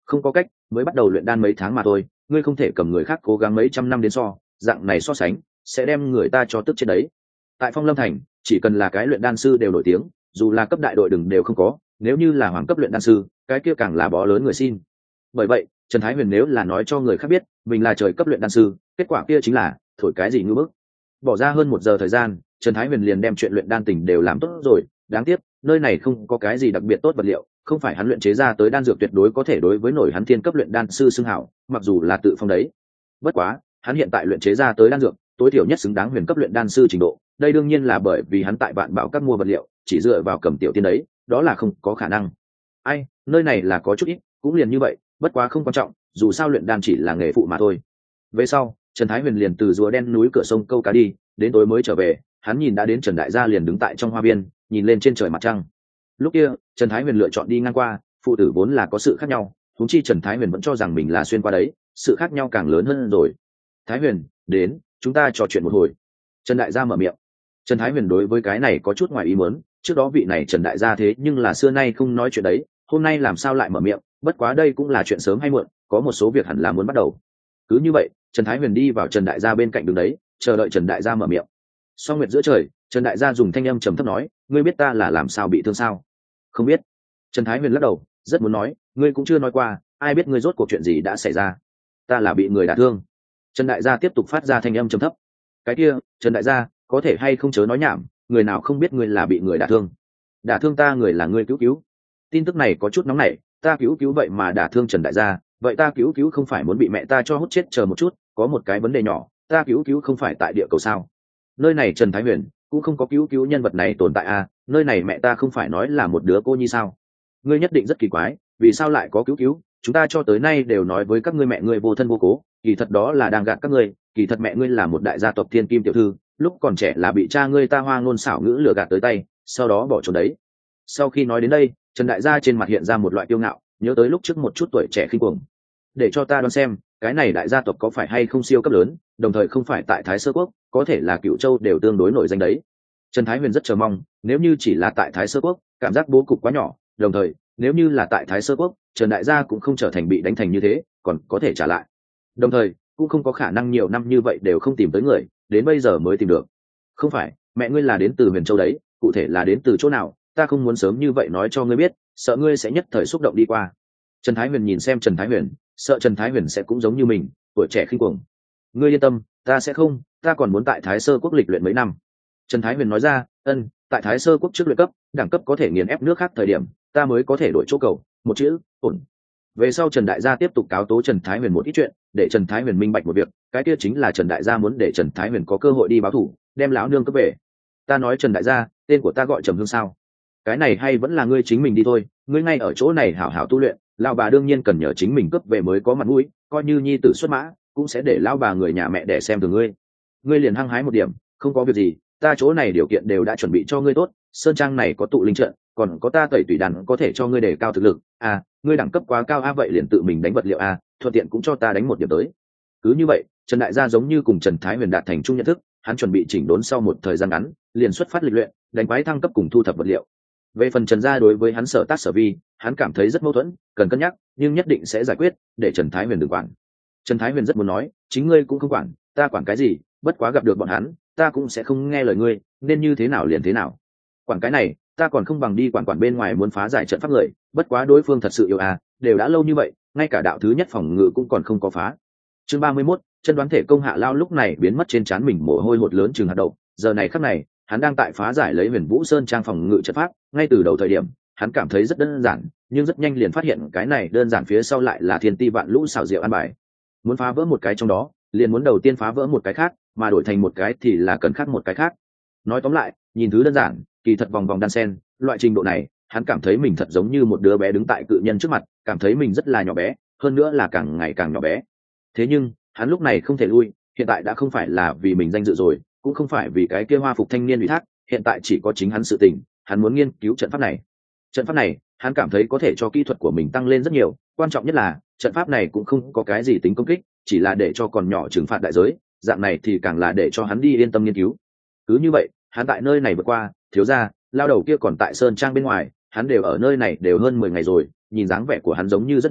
Không có cách, mới bắt đầu luyện đan mấy tháng mà thôi, ngươi không thể cầm người khác cố gắng mấy trăm năm đến so, dạng này so sánh sẽ đem người ta cho tức chết đấy. Tại Phong Lâm Thành, chỉ cần là cái luyện đan sư đều nổi tiếng, dù là cấp đại đội đừng đều không có, nếu như là hoàng cấp luyện đan sư, cái kia càng là bó lớn người xin. Bởi vậy, Trần Thái Huyền nếu là nói cho người khác biết mình là trời cấp luyện đan sư, kết quả kia chính là thổi cái gì ngư bức. Bỏ ra hơn một giờ thời gian, Trần Thái Huyền liền đem chuyện luyện đan tình đều làm tốt rồi, đáng tiếc, nơi này không có cái gì đặc biệt tốt vật liệu, không phải hắn luyện chế ra tới đan dược tuyệt đối có thể đối với nổi hắn thiên cấp luyện đan sư xưng hảo, mặc dù là tự phong đấy. Bất quá, hắn hiện tại luyện chế ra tới đan dược, tối thiểu nhất xứng đáng huyền cấp luyện đan sư trình độ, đây đương nhiên là bởi vì hắn tại Vạn Bảo các mua vật liệu, chỉ dựa vào cầm tiểu tiên đấy, đó là không có khả năng. Ai, nơi này là có chút ít, cũng liền như vậy, bất quá không quan trọng, dù sao luyện đan chỉ là nghề phụ mà thôi. Về sau, Trần Thái Huyền liền từ rùa đen núi cửa sông câu cá đi, đến tối mới trở về, hắn nhìn đã đến Trần Đại Gia liền đứng tại trong hoa viên, nhìn lên trên trời mặt trăng. Lúc kia, Trần Thái Huyền lựa chọn đi ngang qua, phụ tử vốn là có sự khác nhau, huống chi Trần Thái Huyền vẫn cho rằng mình là xuyên qua đấy, sự khác nhau càng lớn hơn rồi. Thái Huyền, đến, chúng ta trò chuyện một hồi. Trần Đại Gia mở miệng. Trần Thái Huyền đối với cái này có chút ngoài ý muốn, trước đó vị này Trần Đại Gia thế nhưng là xưa nay không nói chuyện đấy, hôm nay làm sao lại mở miệng, bất quá đây cũng là chuyện sớm hay muộn, có một số việc hẳn là muốn bắt đầu. Cứ như vậy, Trần Thái Huyền đi vào Trần Đại Gia bên cạnh đứng đấy, chờ đợi Trần Đại Gia mở miệng. Song nguyệt giữa trời, Trần Đại Gia dùng thanh âm trầm thấp nói, ngươi biết ta là làm sao bị thương sao? Không biết. Trần Thái Huyền lắc đầu, rất muốn nói, ngươi cũng chưa nói qua, ai biết ngươi rốt cuộc chuyện gì đã xảy ra? Ta là bị người đả thương. Trần Đại Gia tiếp tục phát ra thanh âm trầm thấp. Cái kia, Trần Đại Gia, có thể hay không chớ nói nhảm, người nào không biết ngươi là bị người đả thương? Đả thương ta người là ngươi cứu cứu. Tin tức này có chút nóng nảy, ta cứu cứu vậy mà đả thương Trần Đại Gia, vậy ta cứu cứu không phải muốn bị mẹ ta cho hút chết? Chờ một chút, có một cái vấn đề nhỏ, ta cứu cứu không phải tại địa cầu sao? Nơi này Trần Thái Huyền cũng không có cứu cứu nhân vật này tồn tại à, nơi này mẹ ta không phải nói là một đứa cô nhi sao? Ngươi nhất định rất kỳ quái, vì sao lại có cứu cứu? Chúng ta cho tới nay đều nói với các ngươi mẹ ngươi vô thân vô cố, kỳ thật đó là đang gạt các ngươi, kỳ thật mẹ ngươi là một đại gia tộc thiên kim tiểu thư, lúc còn trẻ là bị cha ngươi ta hoa ngôn xảo ngữ lừa gạt tới tay, sau đó bỏ trốn đấy. Sau khi nói đến đây, Trần Đại Gia trên mặt hiện ra một loại kiêu ngạo, nhớ tới lúc trước một chút tuổi trẻ khinh cuồng. Để cho ta đoán xem, cái này đại gia tộc có phải hay không siêu cấp lớn, đồng thời không phải tại Thái Sơ Quốc, có thể là Cựu Châu đều tương đối nổi danh đấy. Trần Thái Huyền rất chờ mong, nếu như chỉ là tại Thái Sơ Quốc, cảm giác bố cục quá nhỏ, đồng thời, nếu như là tại Thái Sơ Quốc, Trần Đại Gia cũng không trở thành bị đánh thành như thế, còn có thể trả lại. Đồng thời, cũng không có khả năng nhiều năm như vậy đều không tìm tới người, đến bây giờ mới tìm được. Không phải, mẹ ngươi là đến từ Huyền Châu đấy, cụ thể là đến từ chỗ nào, ta không muốn sớm như vậy nói cho ngươi biết, sợ ngươi sẽ nhất thời xúc động đi qua. Trần Thái Huyền nhìn xem Trần Thái Huyền, sợ Trần Thái Huyền sẽ cũng giống như mình, tuổi trẻ khinh cuồng. Ngươi yên tâm, ta sẽ không, ta còn muốn tại Thái Sơ Quốc lịch luyện mấy năm. Trần Thái Huyền nói ra, ân, tại Thái Sơ Quốc trước luyện cấp, đẳng cấp có thể nghiền ép nước khác thời điểm, ta mới có thể đổi chỗ cầu, một chữ, ổn. Về sau Trần Đại Gia tiếp tục cáo tố Trần Thái Huyền một ít chuyện, để Trần Thái Huyền minh bạch một việc, cái kia chính là Trần Đại Gia muốn để Trần Thái Huyền có cơ hội đi báo thù, đem lão nương cấp về. Ta nói Trần Đại Gia, tên của ta gọi Trầm Hương sao? Cái này hay vẫn là ngươi chính mình đi thôi, ngươi ngay ở chỗ này hảo hảo tu luyện, lão bà đương nhiên cần nhờ chính mình cấp về mới có mặt mũi, coi như nhi tử xuất mã, cũng sẽ để lão bà người nhà mẹ để xem từ ngươi. Ngươi liền hăng hái một điểm, không có việc gì, ta chỗ này điều kiện đều đã chuẩn bị cho ngươi tốt, sơn trang này có tụ linh trận, còn có ta tẩy tùy đàn có thể cho ngươi đề cao thực lực. À, ngươi đẳng cấp quá cao a, vậy liền tự mình đánh vật liệu a, thuận tiện cũng cho ta đánh một điểm tới. Cứ như vậy, Trần Đại Gia giống như cùng Trần Thái Huyền đạt thành chung nhận thức, hắn chuẩn bị chỉnh đốn sau một thời gian ngắn, liền xuất phát lịch luyện, đánh quái thăng cấp cùng thu thập vật liệu. Về phần Trần Gia đối với hắn sở tác sở vi, hắn cảm thấy rất mâu thuẫn, cần cân nhắc, nhưng nhất định sẽ giải quyết, để Trần Thái Huyền đừng quản. Trần Thái Huyền rất muốn nói, chính ngươi cũng không quản, ta quản cái gì, bất quá gặp được bọn hắn, ta cũng sẽ không nghe lời ngươi, nên như thế nào liền thế nào. Quản cái này, ta còn không bằng đi quản quản bên ngoài muốn phá giải trận pháp người, bất quá đối phương thật sự yêu à, đều đã lâu như vậy, ngay cả đạo thứ nhất phòng ngự cũng còn không có phá. Chương ba mươi mốt, chân đoán thể công Hạ Lao lúc này biến mất trên trán mình mồ hôi hột lớn chừng hạt đậu, giờ này khắc này, hắn đang tại phá giải lấy Huyền Vũ Sơn trang phòng ngự trận pháp, ngay từ đầu thời điểm, hắn cảm thấy rất đơn giản, nhưng rất nhanh liền phát hiện cái này đơn giản phía sau lại là thiên ti vạn lũ xảo diệu an bài. Muốn phá vỡ một cái trong đó, liền muốn đầu tiên phá vỡ một cái khác, mà đổi thành một cái thì là cần khác một cái khác. Nói tóm lại, nhìn thứ đơn giản, kỳ thật vòng vòng đan sen, loại trình độ này, hắn cảm thấy mình thật giống như một đứa bé đứng tại cự nhân trước mặt, cảm thấy mình rất là nhỏ bé, hơn nữa là càng ngày càng nhỏ bé. Thế nhưng, hắn lúc này không thể lui, hiện tại đã không phải là vì mình danh dự rồi, cũng không phải vì cái kia hoa phục thanh niên ủy thác, hiện tại chỉ có chính hắn sự tình, hắn muốn nghiên cứu trận pháp này. Trận pháp này, hắn cảm thấy có thể cho kỹ thuật của mình tăng lên rất nhiều, quan trọng nhất là, trận pháp này cũng không có cái gì tính công kích, chỉ là để cho còn nhỏ trừng phạt đại giới, dạng này thì càng là để cho hắn đi yên tâm nghiên cứu. Cứ như vậy, hắn tại nơi này vượt qua, thiếu gia, lao đầu kia còn tại sơn trang bên ngoài, hắn đều ở nơi này đều hơn mười ngày rồi, nhìn dáng vẻ của hắn giống như rất đói,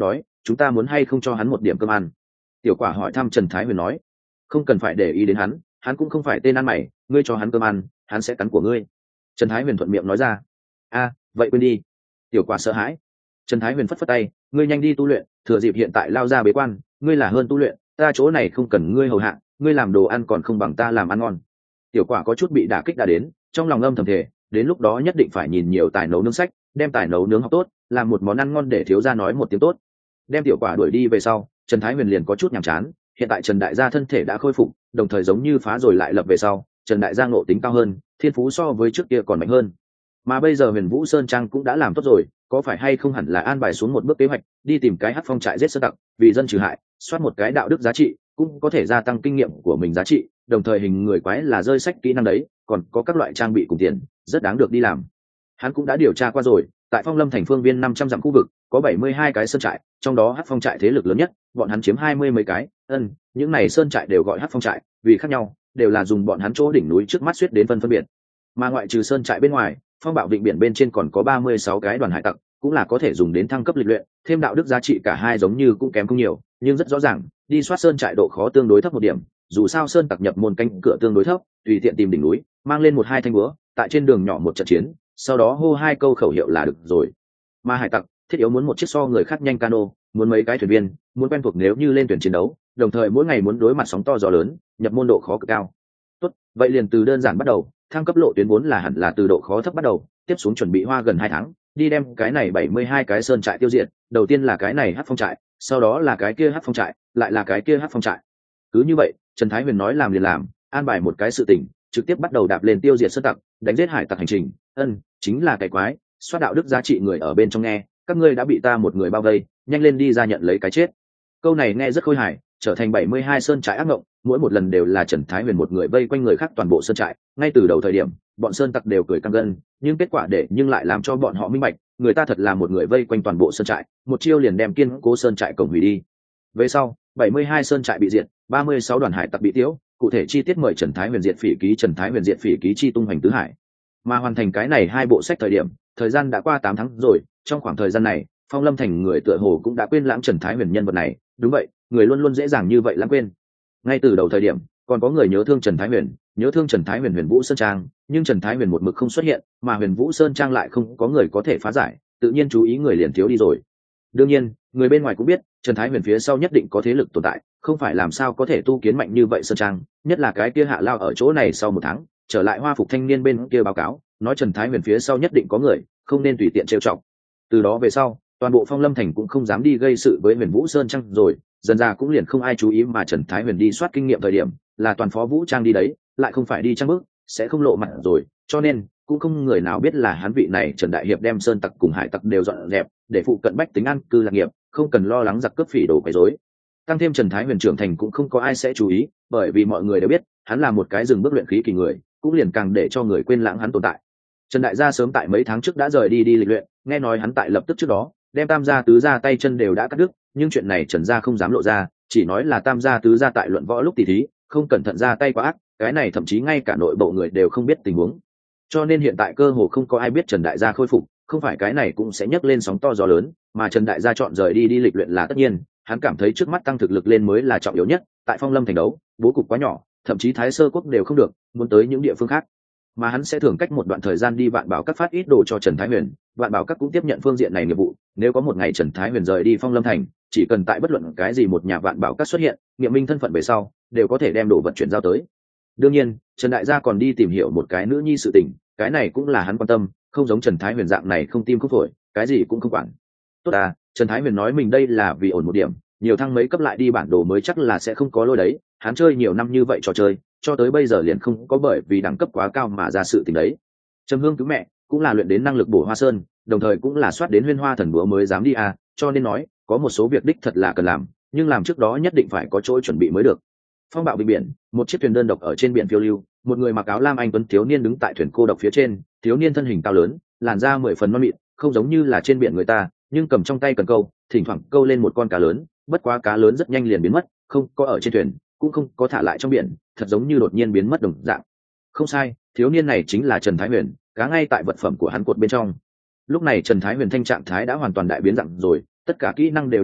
chúng ta muốn hay không cho hắn một điểm cơm ăn? Tiểu quả hỏi thăm Trần Thái Huyền nói. Không cần phải để ý đến hắn, hắn cũng không phải tên ăn mày, ngươi cho hắn cơm ăn hắn sẽ cắn của ngươi. Trần Thái Huyền thuận miệng nói ra. A, vậy quên đi. Tiểu quả sợ hãi. Trần Thái Huyền phất phất tay, ngươi nhanh đi tu luyện, thừa dịp hiện tại lao ra bế quan, ngươi là hơn tu luyện, ta chỗ này không cần ngươi hầu hạ, ngươi làm đồ ăn còn không bằng ta làm ăn ngon. Tiểu quả có chút bị đả kích đã đến, trong lòng âm thầm thề, đến lúc đó nhất định phải nhìn nhiều tài nấu nướng sách, đem tài nấu nướng học tốt, làm một món ăn ngon để thiếu gia nói một tiếng tốt. Đem tiểu quả đuổi đi về sau, Trần Thái Huyền liền có chút nhàm chán, hiện tại Trần đại gia thân thể đã khôi phục, đồng thời giống như phá rồi lại lập về sau, Trần đại gia ngộ tính cao hơn, thiên phú so với trước kia còn mạnh hơn. Mà bây giờ Huyền Vũ Sơn Trang cũng đã làm tốt rồi, có phải hay không hẳn là an bài xuống một bước kế hoạch, đi tìm cái hắc phong trại giết sơn tặc, vì dân trừ hại, soát một cái đạo đức giá trị, cũng có thể gia tăng kinh nghiệm của mình giá trị, đồng thời hình người quái là rơi sách kỹ năng đấy, còn có các loại trang bị cùng tiền, rất đáng được đi làm. Hắn cũng đã điều tra qua rồi, tại Phong Lâm thành phương viên năm trăm dặm khu vực, có bảy mươi hai cái sơn trại, trong đó hắc phong trại thế lực lớn nhất, bọn hắn chiếm hai mươi mấy cái, ân, những này sơn trại đều gọi hắc phong trại, vì khác nhau, đều là dùng bọn hắn chỗ đỉnh núi trước mắt suýt đến phân phân biệt. Mà ngoại trừ sơn trại bên ngoài, Phong Bạo Vịnh biển bên trên còn có ba mươi sáu cái đoàn hải tặc, cũng là có thể dùng đến thăng cấp lịch luyện, thêm đạo đức giá trị cả hai giống như cũng kém không nhiều, nhưng rất rõ ràng, đi soát sơn trại độ khó tương đối thấp một điểm, dù sao sơn tặc nhập môn canh cửa tương đối thấp, tùy tiện tìm đỉnh núi, mang lên một hai thanh búa, tại trên đường nhỏ một trận chiến, sau đó hô hai câu khẩu hiệu là được rồi. Mà hải tặc thiết yếu muốn một chiếc so người khác nhanh cano, muốn mấy cái thuyền viên, muốn quen thuộc nếu như lên thuyền chiến đấu, đồng thời mỗi ngày muốn đối mặt sóng to gió lớn, nhập môn độ khó cực cao. Tốt, vậy liền từ đơn giản bắt đầu, thăng cấp lộ tuyến vốn là hẳn là từ độ khó thấp bắt đầu, tiếp xuống chuẩn bị hoa gần hai tháng, đi đem cái này bảy mươi hai cái sơn trại tiêu diệt, đầu tiên là cái này hắc phong trại, sau đó là cái kia hắc phong trại, lại là cái kia hắc phong trại. Cứ như vậy, Trần Thái Huyền nói làm liền làm, an bài một cái sự tình, trực tiếp bắt đầu đạp lên tiêu diệt sơn tặc, đánh giết hải tặc hành trình, ân, chính là cái quái, soát đạo đức giá trị người ở bên trong nghe, các ngươi đã bị ta một người bao vây, nhanh lên đi ra nhận lấy cái chết. Câu này nghe rất khôi hài, trở thành bảy mươi hai sơn trại ác mộng, mỗi một lần đều là Trần Thái Huyền một người vây quanh người khác toàn bộ sơn trại, ngay từ đầu thời điểm, bọn sơn tặc đều cười căng gân, nhưng kết quả để nhưng lại làm cho bọn họ minh bạch, người ta thật là một người vây quanh toàn bộ sơn trại, một chiêu liền đem kiên cố sơn trại cổng hủy đi. Về sau, bảy mươi hai sơn trại bị diệt, ba mươi sáu đoàn hải tặc bị tiêu, cụ thể chi tiết mời Trần Thái Huyền diệt phỉ ký Trần Thái Huyền diệt phỉ ký chi tung hoành tứ hải. Mà hoàn thành cái này hai bộ sách thời điểm, thời gian đã qua tám tháng rồi, trong khoảng thời gian này, Phong Lâm thành người tựa hồ cũng đã quên lãng Trần Thái Huyền nhân vật này, đúng vậy, người luôn luôn dễ dàng như vậy lãng quên. Ngay từ đầu thời điểm, còn có người nhớ thương Trần Thái Huyền, nhớ thương Trần Thái Huyền Huyền Vũ Sơn Trang, nhưng Trần Thái Huyền một mực không xuất hiện, mà Huyền Vũ Sơn Trang lại không có người có thể phá giải, tự nhiên chú ý người liền thiếu đi rồi. Đương nhiên, người bên ngoài cũng biết, Trần Thái Huyền phía sau nhất định có thế lực tồn tại, không phải làm sao có thể tu kiến mạnh như vậy Sơn Trang, nhất là cái kia Hạ Lao ở chỗ này sau một tháng, trở lại Hoa Phục thanh niên bên kia báo cáo, nói Trần Thái Huyền phía sau nhất định có người, không nên tùy tiện trêu chọc. Từ đó về sau, toàn bộ Phong Lâm thành cũng không dám đi gây sự với Huyền Vũ Sơn Trang rồi, dần ra cũng liền không ai chú ý, mà Trần Thái Huyền đi soát kinh nghiệm thời điểm, là toàn phó vũ trang đi đấy, lại không phải đi trang bước, sẽ không lộ mặt rồi, cho nên cũng không người nào biết là hắn vị này Trần đại hiệp đem sơn tặc cùng hải tặc đều dọn dẹp, để phụ cận bách tính an cư lạc nghiệp, không cần lo lắng giặc cướp phỉ đổ quấy rối. Tăng thêm Trần Thái Huyền trưởng thành cũng không có ai sẽ chú ý, bởi vì mọi người đều biết, hắn là một cái dừng bước luyện khí kỳ người, cũng liền càng để cho người quên lãng hắn tồn tại. Trần đại gia sớm tại mấy tháng trước đã rời đi đi lịch luyện, nghe nói hắn tại lập tức trước đó, đem tam gia tứ gia tay chân đều đã cắt đứt, nhưng chuyện này Trần gia không dám lộ ra, chỉ nói là tam gia tứ gia tại luận võ lúc tỉ thí, không cẩn thận ra tay quá ác, cái này thậm chí ngay cả nội bộ người đều không biết tình huống. Cho nên hiện tại cơ hồ không có ai biết Trần đại gia khôi phục, không phải cái này cũng sẽ nhấc lên sóng to gió lớn, mà Trần đại gia chọn rời đi đi lịch luyện là tất nhiên, hắn cảm thấy trước mắt tăng thực lực lên mới là trọng yếu nhất, tại Phong Lâm thành đấu, bố cục quá nhỏ, thậm chí Thái Sơ quốc đều không được, muốn tới những địa phương khác. Mà hắn sẽ thường cách một đoạn thời gian đi Vạn Bảo Các phát ít đồ cho Trần Thái Huyền, Vạn Bảo Các cũng tiếp nhận phương diện này nghiệp vụ, nếu có một ngày Trần Thái Huyền rời đi Phong Lâm thành, chỉ cần tại bất luận cái gì một nhà Vạn Bảo Các xuất hiện, nghiệm minh thân phận về sau, đều có thể đem đồ vật chuyển giao tới. Đương nhiên, Trần đại gia còn đi tìm hiểu một cái nữ nhi sự tình, cái này cũng là hắn quan tâm, không giống Trần Thái Huyền dạng này không tim không phổi, cái gì cũng không quản. Tốt à, Trần Thái Huyền nói mình đây là vì ổn một điểm, nhiều thăng mấy cấp lại đi bản đồ mới chắc là sẽ không có lỗi đấy, hắn chơi nhiều năm như vậy trò chơi, cho tới bây giờ liền không có bởi vì đẳng cấp quá cao mà ra sự tình đấy. Trầm Hương cứu mẹ cũng là luyện đến năng lực bổ hoa sơn, đồng thời cũng là soát đến Huyên Hoa thần búa mới dám đi à, cho nên nói có một số việc đích thật là cần làm, nhưng làm trước đó nhất định phải có chỗ chuẩn bị mới được. Phong bạo bình biển, một chiếc thuyền đơn độc ở trên biển phiêu lưu, một người mặc áo lam anh tuấn thiếu niên đứng tại thuyền cô độc phía trên, thiếu niên thân hình cao lớn, làn da mười phần non mịn, không giống như là trên biển người ta, nhưng cầm trong tay cần câu, thỉnh thoảng câu lên một con cá lớn, bất quá cá lớn rất nhanh liền biến mất, không có ở trên thuyền, cũng không có thả lại trong biển, thật giống như đột nhiên biến mất đồng dạng. Không sai, thiếu niên này chính là Trần Thái Huyền, cá ngay tại vật phẩm của hắn cột bên trong. Lúc này Trần Thái Huyền thanh trạng thái đã hoàn toàn đại biến dạng rồi, tất cả kỹ năng đều đã đầy,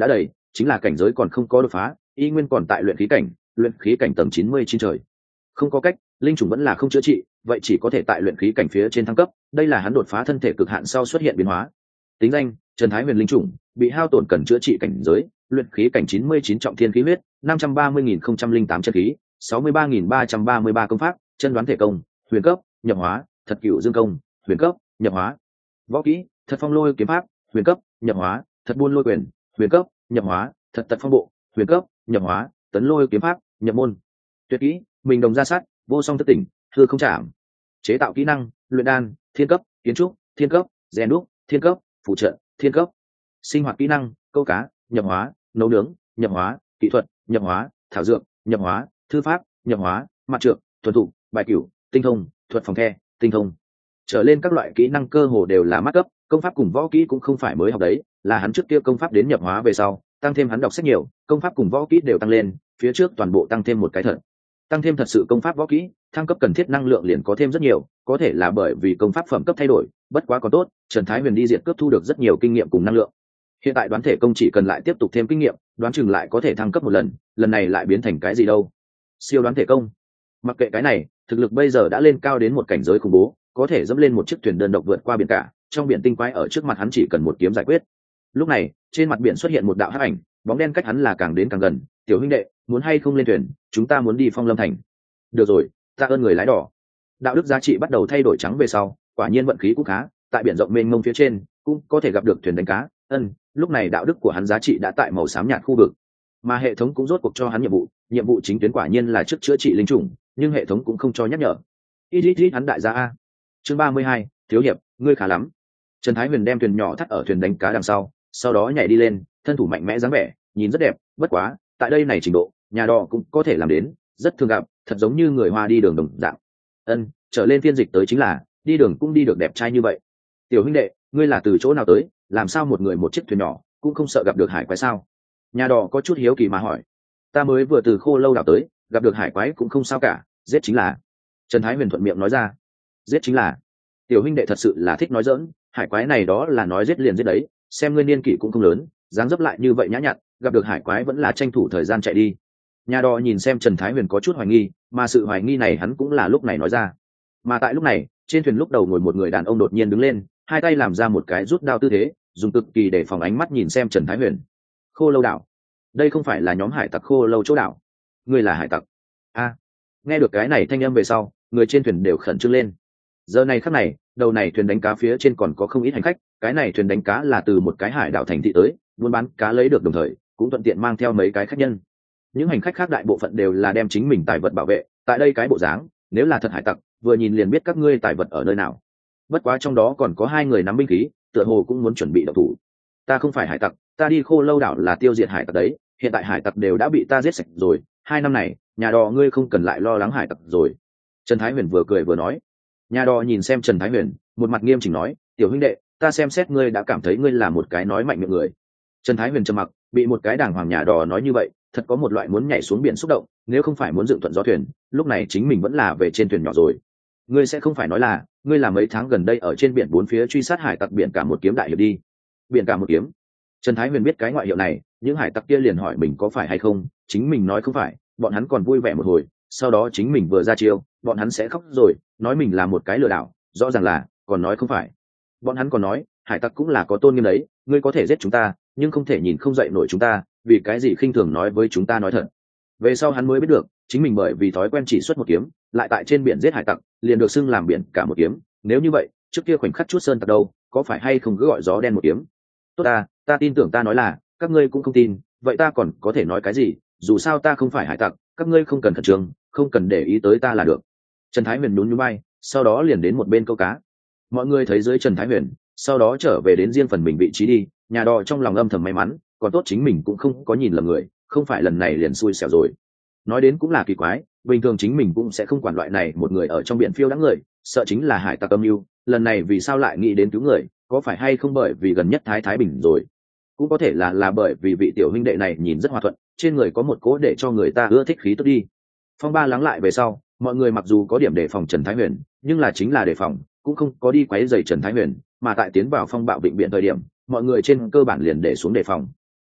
chính là cảnh giới còn không có đột phá, y nguyên còn tại luyện khí cảnh, luyện khí cảnh tầng chín mươi chín trời. Không có cách, linh chủng vẫn là không chữa trị, vậy chỉ có thể tại luyện khí cảnh phía trên thăng cấp, đây là hắn đột phá thân thể cực hạn sau xuất hiện biến hóa. Tính danh: Trần Thái Huyền linh chủng, bị hao tổn cần chữa trị cảnh giới, luyện khí cảnh chín mươi chín trọng thiên khí huyết, năm trăm ba mươi nghìn không trăm linh tám chân khí, sáu mươi ba nghìn ba trăm ba mươi ba công pháp, chân đoán thể công, huyền cấp, nhập hóa, thật cửu dương công, huyền cấp, nhập hóa. Võ kỹ: thật phong lôi kiếm pháp, huyền cấp, nhập hóa, thật buôn lôi quyền, huyền cấp, nhập hóa, thật tật phong bộ, huyền cấp, nhập hóa, tấn lôi kiếm pháp, nhập môn. Tuyệt kỹ: mình đồng ra sát, vô song thất tỉnh, hư không chạm. Chế tạo kỹ năng: luyện đan, thiên cấp, kiến trúc, thiên cấp, rèn đúc, thiên cấp, phụ trợ, thiên cấp. Sinh hoạt kỹ năng: câu cá, nhập hóa, nấu nướng, nhập hóa, kỹ thuật, nhập hóa, thảo dược, nhập hóa, thư pháp, nhập hóa, mặt trượng, thuần thụ, bài cửu, tinh thông, thuật phòng the, tinh thông. Trở lên các loại kỹ năng cơ hồ đều là mắt cấp, công pháp cùng võ kỹ cũng không phải mới học đấy, là hắn trước kia công pháp đến nhập hóa về sau, tăng thêm hắn đọc sách nhiều, công pháp cùng võ kỹ đều tăng lên, phía trước toàn bộ tăng thêm một cái thật. Tăng thêm thật sự công pháp võ kỹ, thăng cấp cần thiết năng lượng liền có thêm rất nhiều, có thể là bởi vì công pháp phẩm cấp thay đổi, bất quá còn tốt, Trần Thái Huyền đi diệt cướp thu được rất nhiều kinh nghiệm cùng năng lượng. Hiện tại đoán thể công chỉ cần lại tiếp tục thêm kinh nghiệm, đoán chừng lại có thể thăng cấp một lần, lần này lại biến thành cái gì đâu? Siêu đoán thể công. Mặc kệ cái này, thực lực bây giờ đã lên cao đến một cảnh giới khủng bố, có thể dẫm lên một chiếc thuyền đơn độc vượt qua biển cả, trong biển tinh quái ở trước mặt hắn chỉ cần một kiếm giải quyết. Lúc này, trên mặt biển xuất hiện một đạo hắc ảnh, bóng đen cách hắn là càng đến càng gần. Tiểu huynh đệ, muốn hay không lên thuyền, chúng ta muốn đi Phong Lâm thành. Được rồi, ta ơn người lái đỏ. Đạo đức giá trị bắt đầu thay đổi trắng về sau, quả nhiên vận khí cũng khá, tại biển rộng mênh mông phía trên, cũng có thể gặp được thuyền đánh cá. Ân, lúc này đạo đức của hắn giá trị đã tại màu xám nhạt khu vực, mà hệ thống cũng rốt cuộc cho hắn nhiệm vụ. Nhiệm vụ chính tuyến quả nhiên là trước chữa trị linh trùng, nhưng hệ thống cũng không cho nhắc nhở. Ít ít ít hắn đại gia a. Chương ba mươi hai, thiếu hiệp, ngươi khá lắm. Trần Thái Huyền đem thuyền nhỏ thắt ở thuyền đánh cá đằng sau, sau đó nhảy đi lên, thân thủ mạnh mẽ dáng vẻ, nhìn rất đẹp, bất quá, tại đây này trình độ, nhà đò cũng có thể làm đến, rất thường gặp, thật giống như người Hoa đi đường đồng dạng. Ân, trở lên phiên dịch tới chính là, đi đường cũng đi được đẹp trai như vậy. Tiểu huynh đệ, ngươi là từ chỗ nào tới, làm sao một người một chiếc thuyền nhỏ, cũng không sợ gặp được hải quái sao? Nhà đò có chút hiếu kỳ mà hỏi. Ta mới vừa từ Khô Lâu đảo tới, gặp được hải quái cũng không sao cả, giết chính là. Trần Thái Huyền thuận miệng nói ra. Giết chính là. Tiểu huynh đệ thật sự là thích nói dỡn, hải quái này đó là nói giết liền giết đấy, xem ngươi niên kỷ cũng không lớn, dáng dấp lại như vậy nhã nhặn, gặp được hải quái vẫn là tranh thủ thời gian chạy đi. Nhà đò nhìn xem Trần Thái Huyền có chút hoài nghi, mà sự hoài nghi này hắn cũng là lúc này nói ra. Mà tại lúc này, trên thuyền lúc đầu ngồi một người đàn ông đột nhiên đứng lên, hai tay làm ra một cái rút đao tư thế, dùng cực kỳ để phòng ánh mắt nhìn xem Trần Thái Huyền. Khô Lâu đảo, đây không phải là nhóm hải tặc Khô Lâu chỗ đảo? Ngươi là hải tặc? A. Nghe được cái này thanh âm về sau, người trên thuyền đều khẩn trương lên. Giờ này khắc này, đầu này thuyền đánh cá phía trên còn có không ít hành khách, cái này thuyền đánh cá là từ một cái hải đảo thành thị tới, buôn bán cá lấy được đồng thời, cũng thuận tiện mang theo mấy cái khách nhân. Những hành khách khác đại bộ phận đều là đem chính mình tài vật bảo vệ, tại đây cái bộ dáng, nếu là thật hải tặc, vừa nhìn liền biết các ngươi tài vật ở nơi nào. Bất quá trong đó còn có hai người nắm binh khí, tựa hồ cũng muốn chuẩn bị động thủ. Ta không phải hải tặc, ta đi Khô Lâu đảo là tiêu diệt hải tặc đấy, hiện tại hải tặc đều đã bị ta giết sạch rồi, hai năm này, nhà đò ngươi không cần lại lo lắng hải tặc rồi. Trần Thái Huyền vừa cười vừa nói. Nhà đò nhìn xem Trần Thái Huyền, một mặt nghiêm chỉnh nói, tiểu huynh đệ, ta xem xét ngươi đã cảm thấy ngươi là một cái nói mạnh miệng người. Trần Thái Huyền trầm mặc, bị một cái đàng hoàng nhà đò nói như vậy, thật có một loại muốn nhảy xuống biển xúc động, nếu không phải muốn dựng thuận gió thuyền, lúc này chính mình vẫn là về trên thuyền nhỏ rồi. Ngươi sẽ không phải nói là, ngươi là mấy tháng gần đây ở trên biển bốn phía truy sát hải tặc biển cả một kiếm đại hiệp đi. Biển cả một kiếm. Trần Thái Huyền biết cái ngoại hiệu này, những hải tặc kia liền hỏi mình có phải hay không, chính mình nói không phải, bọn hắn còn vui vẻ một hồi, sau đó chính mình vừa ra chiêu, bọn hắn sẽ khóc rồi, nói mình là một cái lừa đảo, rõ ràng là, còn nói không phải. Bọn hắn còn nói, hải tặc cũng là có tôn nghiêm đấy, ngươi có thể giết chúng ta, nhưng không thể nhìn không dậy nổi chúng ta, vì cái gì khinh thường nói với chúng ta nói thật. Về sau hắn mới biết được, chính mình bởi vì thói quen chỉ xuất một kiếm, lại tại trên biển giết hải tặc, liền được xưng làm biển cả một kiếm. Nếu như vậy, trước kia khoảnh khắc chút sơn tặc đâu, có phải hay không cứ gọi gió đen một kiếm? Tốt ta, ta tin tưởng ta nói là, các ngươi cũng không tin, vậy ta còn có thể nói cái gì? Dù sao ta không phải hải tặc, các ngươi không cần khẩn trương, không cần để ý tới ta là được. Trần Thái Huyền nhún nhún bay, sau đó liền đến một bên câu cá. Mọi người thấy dưới Trần Thái Huyền, sau đó trở về đến riêng phần mình vị trí đi. Nhà đò trong lòng âm thầm may mắn, còn tốt chính mình cũng không có nhìn lầm người, không phải lần này liền xui xẻo rồi. Nói đến cũng là kỳ quái, bình thường chính mình cũng sẽ không quản loại này một người ở trong biển phiêu đãng người, sợ chính là hải tặc âm mưu, lần này vì sao lại nghĩ đến cứu người, có phải hay không bởi vì gần nhất Thái Thái Bình rồi, cũng có thể là là bởi vì vị tiểu huynh đệ này nhìn rất hòa thuận, trên người có một cố để cho người ta ưa thích khí tức đi. Phong ba lắng lại về sau, mọi người mặc dù có điểm đề phòng Trần Thái Huyền, nhưng là chính là đề phòng, cũng không có đi quấy rầy Trần Thái Huyền, mà tại tiến vào phong bạo vịnh biển thời điểm, mọi người trên cơ bản liền để xuống đề phòng.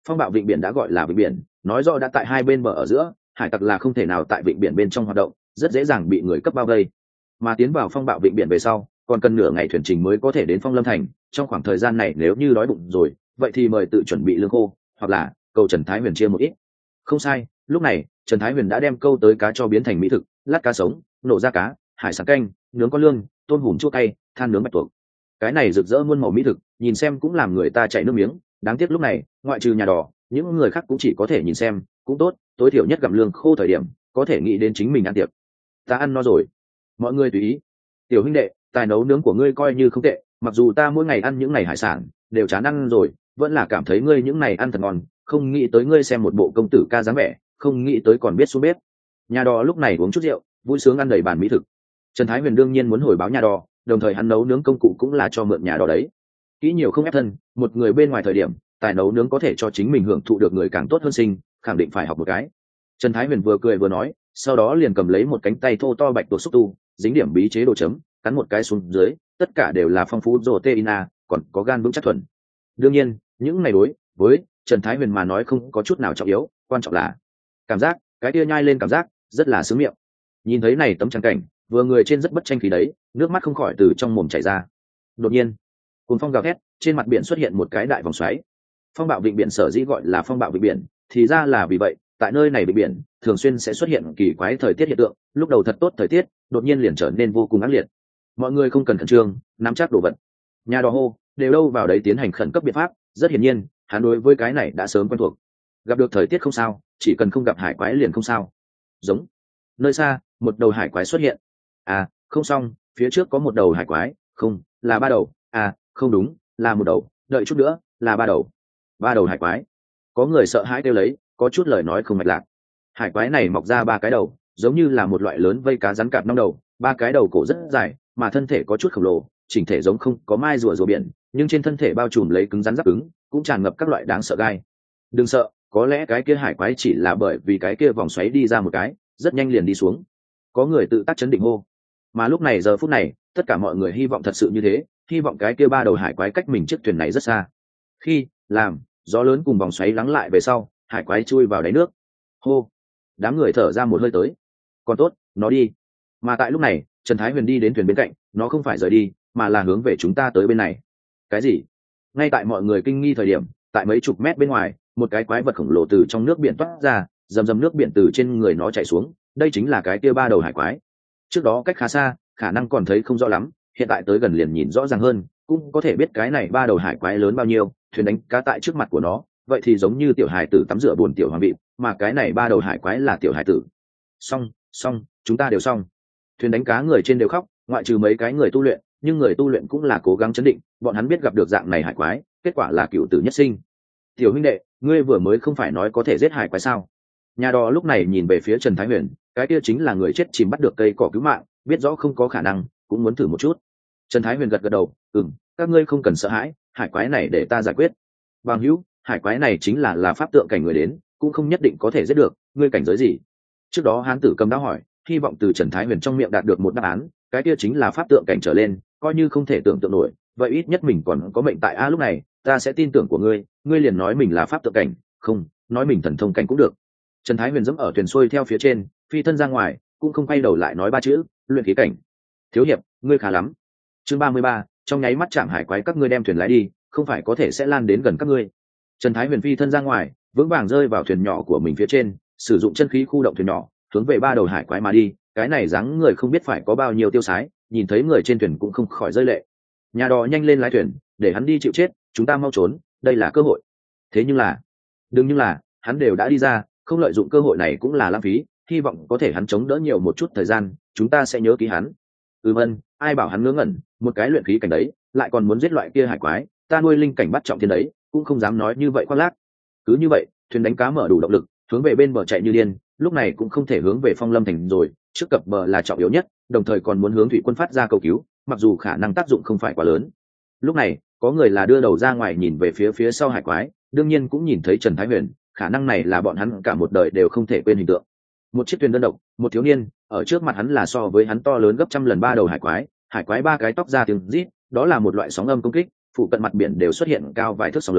Phong bạo vịnh biển đã gọi là vịnh biển, nói rõ đã tại hai bên bờ ở giữa, hải tặc là không thể nào tại vịnh biển bên trong hoạt động, rất dễ dàng bị người cấp bao vây. Mà tiến vào phong bạo vịnh biển về sau, còn cần nửa ngày thuyền trình mới có thể đến Phong Lâm thành. Trong khoảng thời gian này nếu như đói bụng rồi, vậy thì mời tự chuẩn bị lương khô, hoặc là cầu Trần Thái Huyền chia một ít. Không sai, lúc này Trần Thái Huyền đã đem câu tới cá cho biến thành mỹ thực, lát cá sống, nổ ra cá, hải sản canh, nướng con lương, tôm hùm chua cay, than nướng bạch tuộc. Cái này rực rỡ muôn màu mỹ thực, nhìn xem cũng làm người ta chảy nước miếng. Đáng tiếc lúc này, ngoại trừ nhà đỏ, những người khác cũng chỉ có thể nhìn xem, cũng tốt, tối thiểu nhất gặm lương khô thời điểm, có thể nghĩ đến chính mình ăn tiệc. Ta ăn no rồi, mọi người tùy ý. Tiểu huynh đệ, tài nấu nướng của ngươi coi như không tệ, mặc dù ta mỗi ngày ăn những ngày hải sản đều chán ăn rồi, vẫn là cảm thấy ngươi những ngày ăn thật ngon, không nghĩ tới ngươi xem một bộ công tử ca dáng vẻ, không nghĩ tới còn biết xuống bếp. Nhà đò lúc này uống chút rượu, vui sướng ăn đầy bàn mỹ thực. Trần Thái Huyền đương nhiên muốn hồi báo nhà đò, đồng thời hắn nấu nướng công cụ cũng là cho mượn nhà đò đấy. Kỹ nhiều không ép thân, một người bên ngoài thời điểm, tài nấu nướng có thể cho chính mình hưởng thụ được người càng tốt hơn sinh, khẳng định phải học một cái. Trần Thái Huyền vừa cười vừa nói, sau đó liền cầm lấy một cánh tay thô to bạch tuộc xúc tu, dính điểm bí chế đồ chấm, cắn một cái xuống dưới, tất cả đều là phong phú proteina, còn có gan vững chắc thuần. Đương nhiên, những này đối với Trần Thái Huyền mà nói không có chút nào trọng yếu, quan trọng là cảm giác, cái kia nhai lên cảm giác rất là sướng miệng. Nhìn thấy này tấm trắng cảnh, vừa người trên rất bất tranh khí đấy, nước mắt không khỏi từ trong mồm chảy ra. Đột nhiên, cuồng phong gào thét, trên mặt biển xuất hiện một cái đại vòng xoáy. Phong bạo vịnh biển sở dĩ gọi là phong bạo vịnh biển, thì ra là vì vậy, tại nơi này vịnh biển thường xuyên sẽ xuất hiện kỳ quái thời tiết hiện tượng, lúc đầu thật tốt thời tiết, đột nhiên liền trở nên vô cùng ác liệt. Mọi người không cần khẩn trương, nắm chắc đồ vật. Nhà đò hô, đều đâu vào đấy tiến hành khẩn cấp biện pháp, rất hiển nhiên, hắn đối với cái này đã sớm quen thuộc. Gặp được thời tiết không sao, chỉ cần không gặp hải quái liền không sao. Giống. Nơi xa, một đầu hải quái xuất hiện. À, không xong, phía trước có một đầu hải quái, không, là ba đầu. À, không đúng, là một đầu, đợi chút nữa, là ba đầu. Ba đầu hải quái. Có người sợ hãi kêu lấy, có chút lời nói không mạch lạc. Hải quái này mọc ra ba cái đầu, giống như là một loại lớn vây cá rắn cạp năm đầu, ba cái đầu cổ rất dài, mà thân thể có chút khổng lồ, chỉnh thể giống không có mai rùa rùa biển, nhưng trên thân thể bao trùm lấy cứng rắn giáp cứng, cũng tràn ngập các loại đáng sợ gai. Đừng sợ, có lẽ cái kia hải quái chỉ là bởi vì cái kia vòng xoáy đi ra một cái, rất nhanh liền đi xuống. Có người tự tác chấn định hô. Mà lúc này giờ phút này, tất cả mọi người hy vọng thật sự như thế, hy vọng cái kia ba đầu hải quái cách mình chiếc thuyền này rất xa. Khi làm gió lớn cùng vòng xoáy lắng lại về sau, hải quái chui vào đáy nước. Hô. Đám người thở ra một hơi tới. Còn tốt, nó đi. Mà tại lúc này, Trần Thái Huyền đi đến thuyền bên cạnh, nó không phải rời đi, mà là hướng về chúng ta tới bên này. Cái gì? Ngay tại mọi người kinh nghi thời điểm, tại mấy chục mét bên ngoài, một cái quái vật khổng lồ từ trong nước biển toát ra, dầm dầm nước biển từ trên người nó chảy xuống, đây chính là cái kia ba đầu hải quái. Trước đó cách khá xa, khả năng còn thấy không rõ lắm, hiện tại tới gần liền nhìn rõ ràng hơn, cũng có thể biết cái này ba đầu hải quái lớn bao nhiêu, thuyền đánh cá tại trước mặt của nó, vậy thì giống như tiểu hải tử tắm rửa buồn tiểu hoàng vị, mà cái này ba đầu hải quái là tiểu hải tử. Xong, xong, chúng ta đều xong. Thuyền đánh cá người trên đều khóc, ngoại trừ mấy cái người tu luyện, nhưng người tu luyện cũng là cố gắng chấn định, bọn hắn biết gặp được dạng này hải quái, kết quả là cựu tử nhất sinh. Tiểu huynh đệ, ngươi vừa mới không phải nói có thể giết hải quái sao? Nhà đò lúc này nhìn về phía Trần Thái Huyền, cái kia chính là người chết chìm bắt được cây cỏ cứu mạng, biết rõ không có khả năng, cũng muốn thử một chút. Trần Thái Huyền gật gật đầu, ừm, các ngươi không cần sợ hãi, hải quái này để ta giải quyết. Bằng hữu, hải quái này chính là là pháp tượng cảnh người đến, cũng không nhất định có thể giết được, ngươi cảnh giới gì? Trước đó hán tử cầm đao hỏi, hy vọng từ Trần Thái Huyền trong miệng đạt được một đáp án, cái kia chính là pháp tượng cảnh trở lên, coi như không thể tưởng tượng nổi, vậy ít nhất mình còn có mệnh tại a lúc này, ta sẽ tin tưởng của ngươi, ngươi liền nói mình là pháp tượng cảnh, không, nói mình thần thông cảnh cũng được. Trần Thái Huyền dẫm ở thuyền xuôi theo phía trên, phi thân ra ngoài, cũng không quay đầu lại nói ba chữ, luyện khí cảnh. Thiếu hiệp, ngươi khá lắm. Chương ba mươi ba, trong nháy mắt chạm hải quái các ngươi đem thuyền lái đi, không phải có thể sẽ lan đến gần các ngươi. Trần Thái Huyền phi thân ra ngoài, vững vàng rơi vào thuyền nhỏ của mình phía trên, sử dụng chân khí khu động thuyền nhỏ, hướng về ba đầu hải quái mà đi, cái này dáng người không biết phải có bao nhiêu tiêu sái, nhìn thấy người trên thuyền cũng không khỏi rơi lệ. Nhà đò nhanh lên lái thuyền, để hắn đi chịu chết, chúng ta mau trốn, đây là cơ hội. Thế nhưng là, đừng nhưng là, hắn đều đã đi ra, không lợi dụng cơ hội này cũng là lãng phí, hy vọng có thể hắn chống đỡ nhiều một chút thời gian, chúng ta sẽ nhớ ký hắn. Ừm ân, ai bảo hắn ngớ ngẩn, một cái luyện khí cảnh đấy, lại còn muốn giết loại kia hải quái, ta nuôi linh cảnh bắt trọng thiên đấy, cũng không dám nói như vậy khoác lác. Cứ như vậy, thuyền đánh cá mở đủ động lực, hướng về bên bờ chạy như điên, lúc này cũng không thể hướng về Phong Lâm thành rồi, trước cập bờ là trọng yếu nhất, đồng thời còn muốn hướng thủy quân phát ra cầu cứu, mặc dù khả năng tác dụng không phải quá lớn. Lúc này, có người là đưa đầu ra ngoài nhìn về phía phía sau hải quái, đương nhiên cũng nhìn thấy Trần Thái Huyền, khả năng này là bọn hắn cả một đời đều không thể quên hình tượng. Một chiếc thuyền đơn độc, một thiếu niên, ở trước mặt hắn là so với hắn to lớn gấp trăm lần ba đầu hải quái, hải quái ba cái tóc ra tiếng rít, đó là một loại sóng âm công kích, phụ cận mặt biển đều xuất hiện cao vài thước sóng lớn,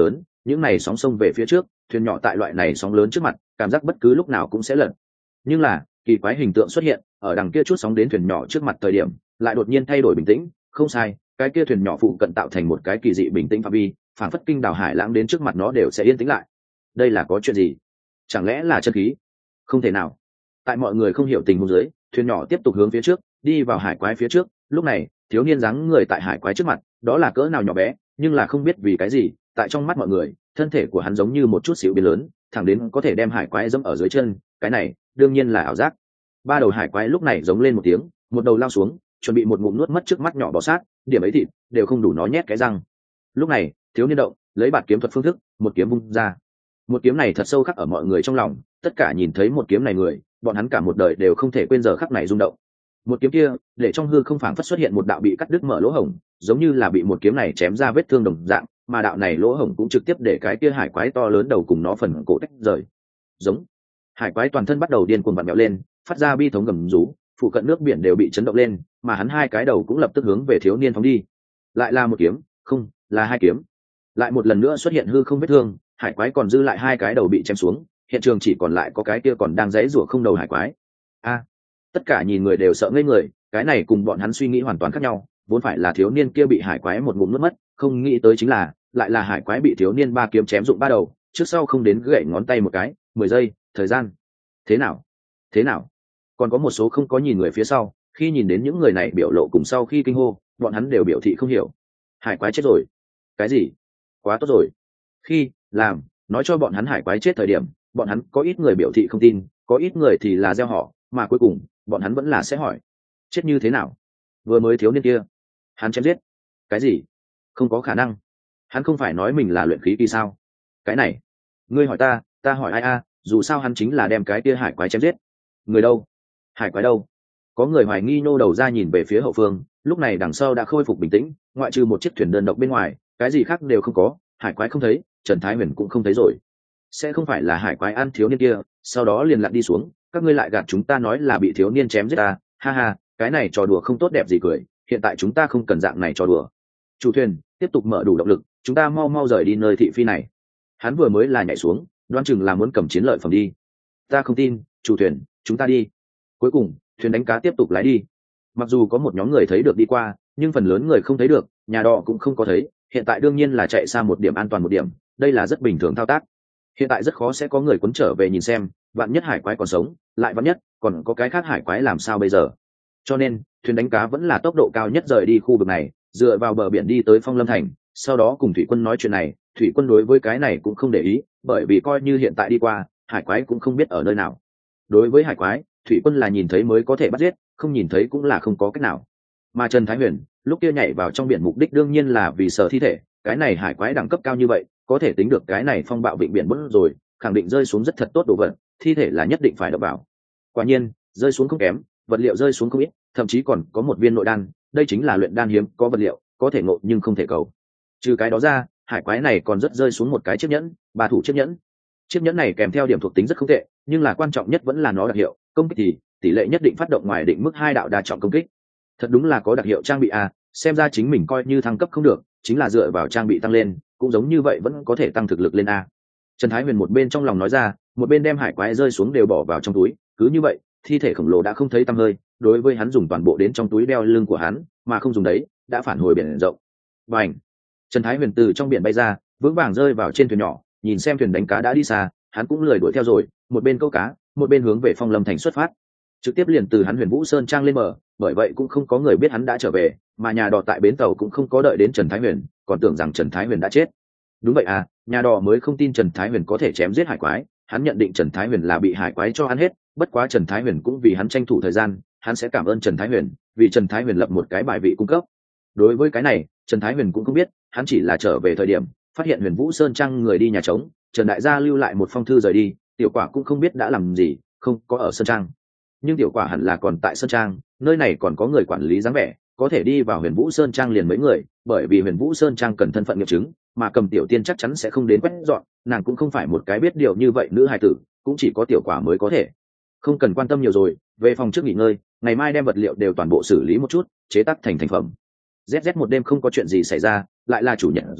những này sóng sông về phía trước, thuyền nhỏ tại loại này sóng lớn trước mặt cảm giác bất cứ lúc nào cũng sẽ lật. Nhưng là kỳ quái hình tượng xuất hiện ở đằng kia chút sóng đến thuyền nhỏ trước mặt thời điểm lại đột nhiên thay đổi bình tĩnh. Không sai, cái kia thuyền nhỏ phụ cận tạo thành một cái kỳ dị bình tĩnh phạm vi, phản phất kinh đảo hải lãng đến trước mặt nó đều sẽ yên tĩnh lại. Đây là có chuyện gì? Chẳng lẽ là chân khí? Không thể nào. Tại mọi người không hiểu tình huống dưới, thuyền nhỏ tiếp tục hướng phía trước đi vào hải quái phía trước. Lúc này thiếu niên dáng người tại hải quái trước mặt đó là cỡ nào nhỏ bé, nhưng là không biết vì cái gì tại trong mắt mọi người thân thể của hắn giống như một chút xíu biến lớn, thẳng đến có thể đem hải quái dẫm ở dưới chân. Cái này đương nhiên là ảo giác. Ba đầu hải quái lúc này giống lên một tiếng, một đầu lao xuống chuẩn bị một ngụm nuốt mất trước mắt nhỏ bò sát, điểm ấy thịt đều không đủ nó nhét cái răng. Lúc này thiếu niên động lấy bạt kiếm thuật phương thức một kiếm vung ra. Một kiếm này thật sâu khắc ở mọi người trong lòng, tất cả nhìn thấy một kiếm này người bọn hắn cả một đời đều không thể quên giờ khắc này rung động. Một kiếm kia để trong hư không phảng phất xuất hiện một đạo bị cắt đứt mở lỗ hổng, giống như là bị một kiếm này chém ra vết thương đồng dạng, mà đạo này lỗ hổng cũng trực tiếp để cái kia hải quái to lớn đầu cùng nó phần cổ tách rời. Giống. Hải quái toàn thân bắt đầu điên cuồng vặn vẹo lên, phát ra bi thống gầm rú, phụ cận nước biển đều bị chấn động lên, mà hắn hai cái đầu cũng lập tức hướng về thiếu niên phóng đi. Lại là một kiếm, không, là hai kiếm. Lại một lần nữa xuất hiện hư không vết thương, hải quái còn dư lại hai cái đầu bị chém xuống, hiện trường chỉ còn lại có cái kia còn đang giãy giụa không đầu hải quái. A! Tất cả nhìn người đều sợ ngây người, cái này cùng bọn hắn suy nghĩ hoàn toàn khác nhau, vốn phải là thiếu niên kia bị hải quái một ngụm nuốt mất, không nghĩ tới chính là lại là hải quái bị thiếu niên ba kiếm chém dụng ba đầu, trước sau không đến gậy ngón tay một cái, mười giây, thời gian. Thế nào? Thế nào? Còn có một số không có nhìn người phía sau, khi nhìn đến những người này biểu lộ cùng sau khi kinh hô, bọn hắn đều biểu thị không hiểu. Hải quái chết rồi? Cái gì? Quá tốt rồi. Khi làm nói cho bọn hắn hải quái chết thời điểm, bọn hắn có ít người biểu thị không tin, có ít người thì là gieo họ, mà cuối cùng bọn hắn vẫn là sẽ hỏi chết như thế nào. Vừa mới thiếu niên kia hắn chém giết cái gì? Không có khả năng, hắn không phải nói mình là luyện khí kỳ sao? Cái này ngươi hỏi ta, ta hỏi ai a? Dù sao hắn chính là đem cái kia hải quái chém giết. Người đâu? Hải quái đâu? Có người hoài nghi nô đầu ra nhìn về phía hậu phương, lúc này đằng sau đã khôi phục bình tĩnh, ngoại trừ một chiếc thuyền đơn độc bên ngoài cái gì khác đều không có. Hải quái không thấy, Trần Thái Huyền cũng không thấy rồi. Sẽ không phải là hải quái ăn thiếu niên kia sau đó liền lặn đi xuống, các ngươi lại gạt chúng ta nói là bị thiếu niên chém giết ta, ha ha, cái này trò đùa không tốt đẹp gì cười, hiện tại chúng ta không cần dạng này trò đùa. Chủ thuyền tiếp tục mở đủ động lực, chúng ta mau mau rời đi nơi thị phi này. Hắn vừa mới là nhảy xuống, đoán chừng là muốn cầm chiến lợi phẩm đi. Ta không tin, chủ thuyền, chúng ta đi. Cuối cùng thuyền đánh cá tiếp tục lái đi. Mặc dù có một nhóm người thấy được đi qua, nhưng phần lớn người không thấy được, nhà đò cũng không có thấy. Hiện tại đương nhiên là chạy xa một điểm an toàn một điểm, đây là rất bình thường thao tác. Hiện tại rất khó sẽ có người quấn trở về nhìn xem, vạn nhất hải quái còn sống, lại vạn nhất còn có cái khác hải quái làm sao bây giờ. Cho nên thuyền đánh cá vẫn là tốc độ cao nhất rời đi khu vực này, dựa vào bờ biển đi tới Phong Lâm Thành, sau đó cùng thủy quân nói chuyện này. Thủy quân đối với cái này cũng không để ý, bởi vì coi như hiện tại đi qua, hải quái cũng không biết ở nơi nào. Đối với hải quái, thủy quân là nhìn thấy mới có thể bắt giết, không nhìn thấy cũng là không có cách nào. Mà Trần Thái Huyền lúc kia nhảy vào trong biển mục đích đương nhiên là vì sở thi thể, cái này hải quái đẳng cấp cao như vậy, có thể tính được cái này phong bạo vịnh biển bớt rồi, khẳng định rơi xuống rất thật tốt đồ vật, thi thể là nhất định phải đập vào. Quả nhiên rơi xuống không kém, vật liệu rơi xuống không ít, thậm chí còn có một viên nội đan, đây chính là luyện đan hiếm có vật liệu, có thể ngộ nhưng không thể cầu. Trừ cái đó ra, hải quái này còn rất rơi xuống một cái chiếc nhẫn, ba thủ chiếc nhẫn. Chiếc nhẫn này kèm theo điểm thuộc tính rất không tệ, nhưng là quan trọng nhất vẫn là nó đặc hiệu, công kích thì tỷ lệ nhất định phát động ngoài định mức hai đạo đa trọng công kích. Thật đúng là có đặc hiệu trang bị à, xem ra chính mình coi như thăng cấp không được, chính là dựa vào trang bị tăng lên, cũng giống như vậy vẫn có thể tăng thực lực lên a. Trần Thái Huyền một bên trong lòng nói ra, một bên đem hải quái rơi xuống đều bỏ vào trong túi, cứ như vậy thi thể khổng lồ đã không thấy tăm hơi, đối với hắn dùng toàn bộ đến trong túi đeo lưng của hắn, mà không dùng đấy đã phản hồi biển rộng. Bành! Trần Thái Huyền từ trong biển bay ra, vững vàng rơi vào trên thuyền nhỏ, nhìn xem thuyền đánh cá đã đi xa, hắn cũng lười đuổi theo rồi, một bên câu cá, một bên hướng về Phong Lâm Thành xuất phát. Trực tiếp liền từ hắn Huyền Vũ Sơn trang lên bờ, bởi vậy cũng không có người biết hắn đã trở về, mà nhà đò tại bến tàu cũng không có đợi đến Trần Thái Huyền, còn tưởng rằng Trần Thái Huyền đã chết. Đúng vậy à, nhà đò mới không tin Trần Thái Huyền có thể chém giết hải quái, hắn nhận định Trần Thái Huyền là bị hải quái cho ăn hết, bất quá Trần Thái Huyền cũng vì hắn tranh thủ thời gian, hắn sẽ cảm ơn Trần Thái Huyền, vì Trần Thái Huyền lập một cái bài vị cung cấp. Đối với cái này, Trần Thái Huyền cũng không biết, hắn chỉ là trở về thời điểm, phát hiện Huyền Vũ Sơn trang người đi nhà trống, Trần đại gia lưu lại một phong thư rời đi, tiểu quả cũng không biết đã làm gì, không có ở sơn trang. Nhưng tiểu quả hẳn là còn tại sơn trang, nơi này còn có người quản lý dáng vẻ, có thể đi vào Huyền Vũ Sơn trang liền mấy người, bởi vì Huyền Vũ Sơn trang cần thân phận nghiệm chứng, mà Cầm Tiểu Tiên chắc chắn sẽ không đến quét dọn, nàng cũng không phải một cái biết điều như vậy nữ hài tử, cũng chỉ có tiểu quả mới có thể. Không cần quan tâm nhiều rồi, về phòng trước nghỉ ngơi, ngày mai đem vật liệu đều toàn bộ xử lý một chút, chế tác thành thành phẩm. Z Z một đêm không có chuyện gì xảy ra, lại là chủ nhật rồi,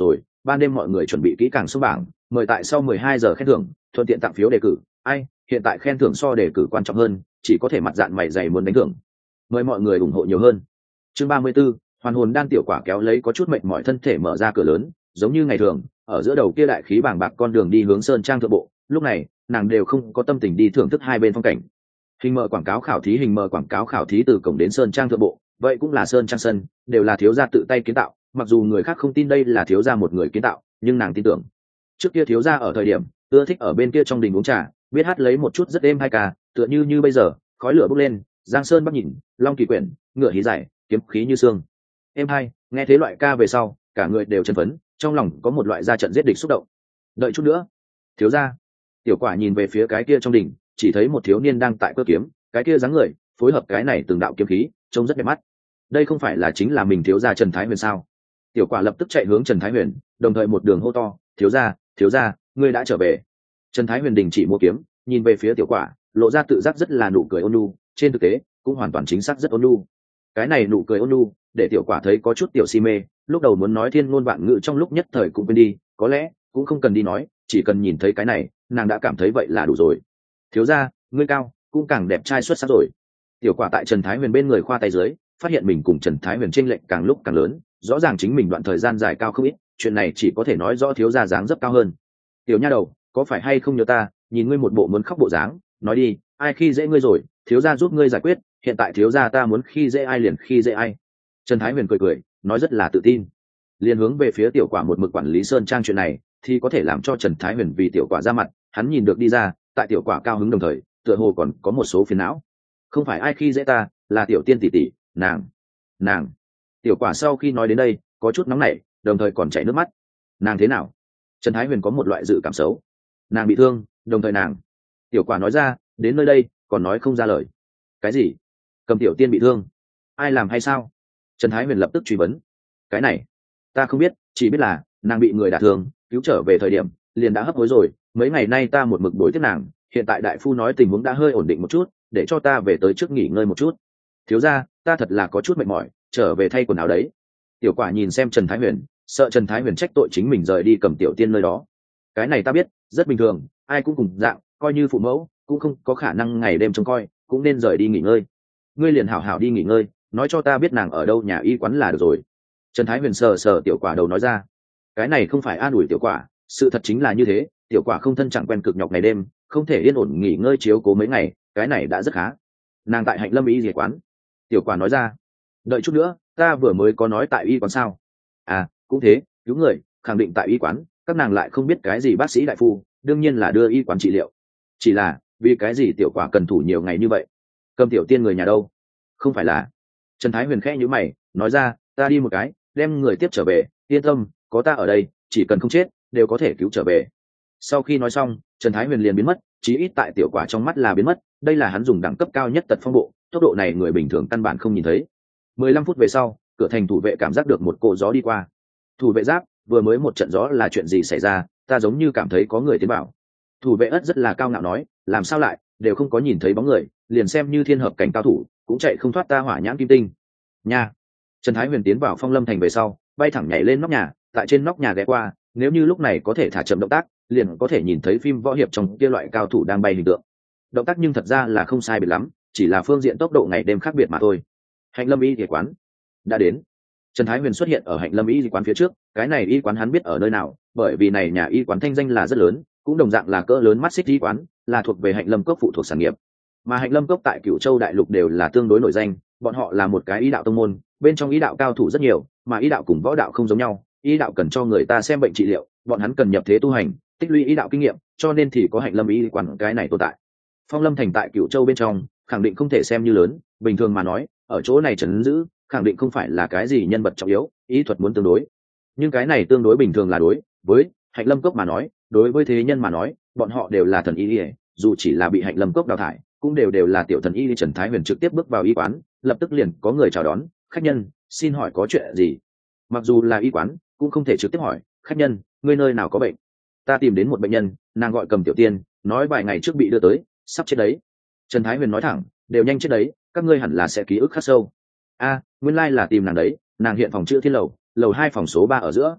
ban đêm mọi người chuẩn bị kỹ càng xuống bảng, mời tại sau mười hai giờ khen thưởng, thuận tiện tặng phiếu đề cử. Ai, hiện tại khen thưởng so đề cử quan trọng hơn, chỉ có thể mặt dạng mày dày muốn đánh thưởng. Mời mọi người ủng hộ nhiều hơn. Chương ba mươi 34, hoàn hồn đan. Tiểu Quả kéo lấy có chút mệt mỏi thân thể mở ra cửa lớn, giống như ngày thường, ở giữa đầu kia đại khí bàng bạc con đường đi hướng sơn trang thượng bộ. Lúc này, nàng đều không có tâm tình đi thưởng thức hai bên phong cảnh. Hình mở quảng cáo khảo thí, hình mở quảng cáo khảo thí từ cổng đến sơn trang thượng bộ, vậy cũng là sơn trang sân, đều là thiếu gia tự tay kiến tạo. Mặc dù người khác không tin đây là thiếu gia một người kiến tạo, nhưng nàng tin tưởng. Trước kia thiếu gia ở thời điểm ưa thích ở bên kia trong đình uống trà, biết hát lấy một chút rất êm hai ca, tựa như như bây giờ, khói lửa bốc lên, giang sơn bắc nhìn, long kỳ quyển, ngựa hí giải, kiếm khí như xương. Êm hai, nghe thế loại ca về sau, cả người đều chân phấn, trong lòng có một loại ra trận giết địch xúc động. Đợi chút nữa, thiếu gia. Tiểu Quả nhìn về phía cái kia trong đình, chỉ thấy một thiếu niên đang tại cơ kiếm, cái kia dáng người phối hợp cái này từng đạo kiếm khí, trông rất đẹp mắt. Đây không phải là chính là mình thiếu gia Trần Thái Huyền sao? Tiểu Quả lập tức chạy hướng Trần Thái Huyền, đồng thời một đường hô to, thiếu gia, thiếu gia, ngươi đã trở về. Trần Thái Huyền đình chỉ mua kiếm, nhìn về phía Tiểu Quả, lộ ra tự giác rất là nụ cười ôn nhu, trên thực tế cũng hoàn toàn chính xác rất ôn nhu. Cái này nụ cười ôn nhu để Tiểu Quả thấy có chút tiểu si mê, lúc đầu muốn nói thiên ngôn vạn ngữ trong lúc nhất thời cũng quên đi, có lẽ cũng không cần đi nói, chỉ cần nhìn thấy cái này, nàng đã cảm thấy vậy là đủ rồi. Thiếu gia, ngươi cao, cũng càng đẹp trai xuất sắc rồi. Tiểu Quả tại Trần Thái Huyền bên người khoa tay dưới, phát hiện mình cùng Trần Thái Huyền chênh lệch càng lúc càng lớn, rõ ràng chính mình đoạn thời gian dài cao không ít, chuyện này chỉ có thể nói rõ thiếu gia dáng dấp cao hơn. Tiểu nha đầu, có phải hay không nhớ ta, nhìn ngươi một bộ muốn khóc bộ dáng, nói đi, ai khi dễ ngươi rồi, thiếu gia giúp ngươi giải quyết, hiện tại thiếu gia ta muốn khi dễ ai liền khi dễ ai. Trần Thái Huyền cười cười, nói rất là tự tin. Liên hướng về phía Tiểu Quả một mực quản lý sơn trang chuyện này, thì có thể làm cho Trần Thái Huyền vì Tiểu Quả ra mặt, hắn nhìn được đi ra, tại Tiểu Quả cao hứng đồng thời, tựa hồ còn có một số phiền não. Không phải ai khi dễ ta, là tiểu tiên tỷ tỷ, nàng, nàng. Tiểu Quả sau khi nói đến đây, có chút nóng nảy, đồng thời còn chảy nước mắt. Nàng thế nào? Trần Thái Huyền có một loại dự cảm xấu. Nàng bị thương, đồng thời nàng. Tiểu Quả nói ra, đến nơi đây còn nói không ra lời. Cái gì? Cầm tiểu tiên bị thương? Ai làm hay sao? Trần Thái Huyền lập tức truy vấn. Cái này ta không biết, chỉ biết là nàng bị người đả thương, cứu trở về thời điểm liền đã hấp hối rồi. Mấy ngày nay ta một mực đối tiếp nàng, hiện tại đại phu nói tình huống đã hơi ổn định một chút, để cho ta về tới trước nghỉ ngơi một chút. Thiếu gia, ta thật là có chút mệt mỏi, trở về thay quần áo đấy. Tiểu Quả nhìn xem Trần Thái Huyền, sợ Trần Thái Huyền trách tội chính mình rời đi cầm tiểu tiên nơi đó. Cái này ta biết, rất bình thường, ai cũng cùng dạng, coi như phụ mẫu cũng không có khả năng ngày đêm trông coi, cũng nên rời đi nghỉ ngơi. Ngươi liền hảo hảo đi nghỉ ngơi, nói cho ta biết nàng ở đâu, nhà y quán là được rồi. Trần Thái Huyền sờ sờ Tiểu Quả đầu nói ra. Cái này không phải an ủi Tiểu Quả, sự thật chính là như thế, Tiểu Quả không thân chẳng quen cực nhọc ngày đêm, không thể yên ổn nghỉ ngơi chiếu cố mấy ngày, cái này đã rất khá. Nàng tại Hạnh Lâm y y quán. Tiểu Quả nói ra. Đợi chút nữa, ta vừa mới có nói tại y quán sao? À, cũng thế, cứu người khẳng định tại y quán, các nàng lại không biết cái gì bác sĩ đại phu, đương nhiên là đưa y quán trị liệu. Chỉ là vì cái gì Tiểu Quả cần thủ nhiều ngày như vậy? Cầm tiểu tiên người nhà đâu? Không phải là? Trần Thái Huyền khẽ nhíu mày, nói ra, ta đi một cái, đem người tiếp trở về, yên tâm, có ta ở đây, chỉ cần không chết đều có thể cứu trở về. Sau khi nói xong, Trần Thái Huyền liền biến mất, chí ít tại Tiểu Quả trong mắt là biến mất, đây là hắn dùng đẳng cấp cao nhất tật phong bộ, tốc độ này người bình thường căn bản không nhìn thấy. Mười lăm phút về sau, cửa thành thủ vệ cảm giác được một cỗ gió đi qua. Thủ vệ giáp, vừa mới một trận gió là chuyện gì xảy ra, ta giống như cảm thấy có người tiến vào. Thủ vệ ất rất là cao ngạo nói, làm sao lại, đều không có nhìn thấy bóng người, liền xem như thiên hợp cảnh cao thủ cũng chạy không thoát ta hỏa nhãn kim tinh nha. Trần Thái Huyền tiến vào Phong Lâm thành về sau, bay thẳng nhảy lên nóc nhà, tại trên nóc nhà ghé qua, nếu như lúc này có thể thả chậm động tác, liền có thể nhìn thấy phim võ hiệp trong kia loại cao thủ đang bay hình tượng. Động tác nhưng thật ra là không sai biệt lắm, chỉ là phương diện tốc độ ngày đêm khác biệt mà thôi. Hạnh Lâm y y quán đã đến. Trần Thái Huyền xuất hiện ở Hạnh Lâm y y quán phía trước, cái này y quán hắn biết ở nơi nào, bởi vì này nhà y quán thanh danh là rất lớn, cũng đồng dạng là cỡ lớn mắt xích y quán, là thuộc về Hạnh Lâm cốc phụ thuộc sản nghiệp. Mà Hạnh Lâm cốc tại Cửu Châu đại lục đều là tương đối nổi danh, bọn họ là một cái y đạo tông môn, bên trong y đạo cao thủ rất nhiều, mà y đạo cùng võ đạo không giống nhau, y đạo cần cho người ta xem bệnh trị liệu, bọn hắn cần nhập thế tu hành, tích lũy y đạo kinh nghiệm, cho nên thì có Hạnh Lâm y y quán cái này tồn tại. Phong Lâm thành tại Cửu Châu bên trong, khẳng định không thể xem như lớn, bình thường mà nói, ở chỗ này trấn giữ, khẳng định không phải là cái gì nhân vật trọng yếu, y thuật muốn tương đối. Nhưng cái này tương đối bình thường là đối với Hạnh Lâm cốc mà nói, đối với thế nhân mà nói, bọn họ đều là thần y, dù chỉ là bị Hạnh Lâm cốc đào thải, cũng đều đều là tiểu thần y. Trần Thái Huyền trực tiếp bước vào y quán, lập tức liền có người chào đón, khách nhân, xin hỏi có chuyện gì? Mặc dù là y quán, cũng không thể trực tiếp hỏi, khách nhân, ngươi nơi nào có bệnh? Ta tìm đến một bệnh nhân, nàng gọi Cầm Tiểu Tiên, nói vài ngày trước bị đưa tới, sắp chết đấy. Trần Thái Huyền nói thẳng, đều nhanh chết đấy, các ngươi hẳn là sẽ ký ức khắc sâu. A, nguyên lai là tìm nàng đấy, nàng hiện phòng chữa thiên lầu, lầu hai phòng số ba ở giữa.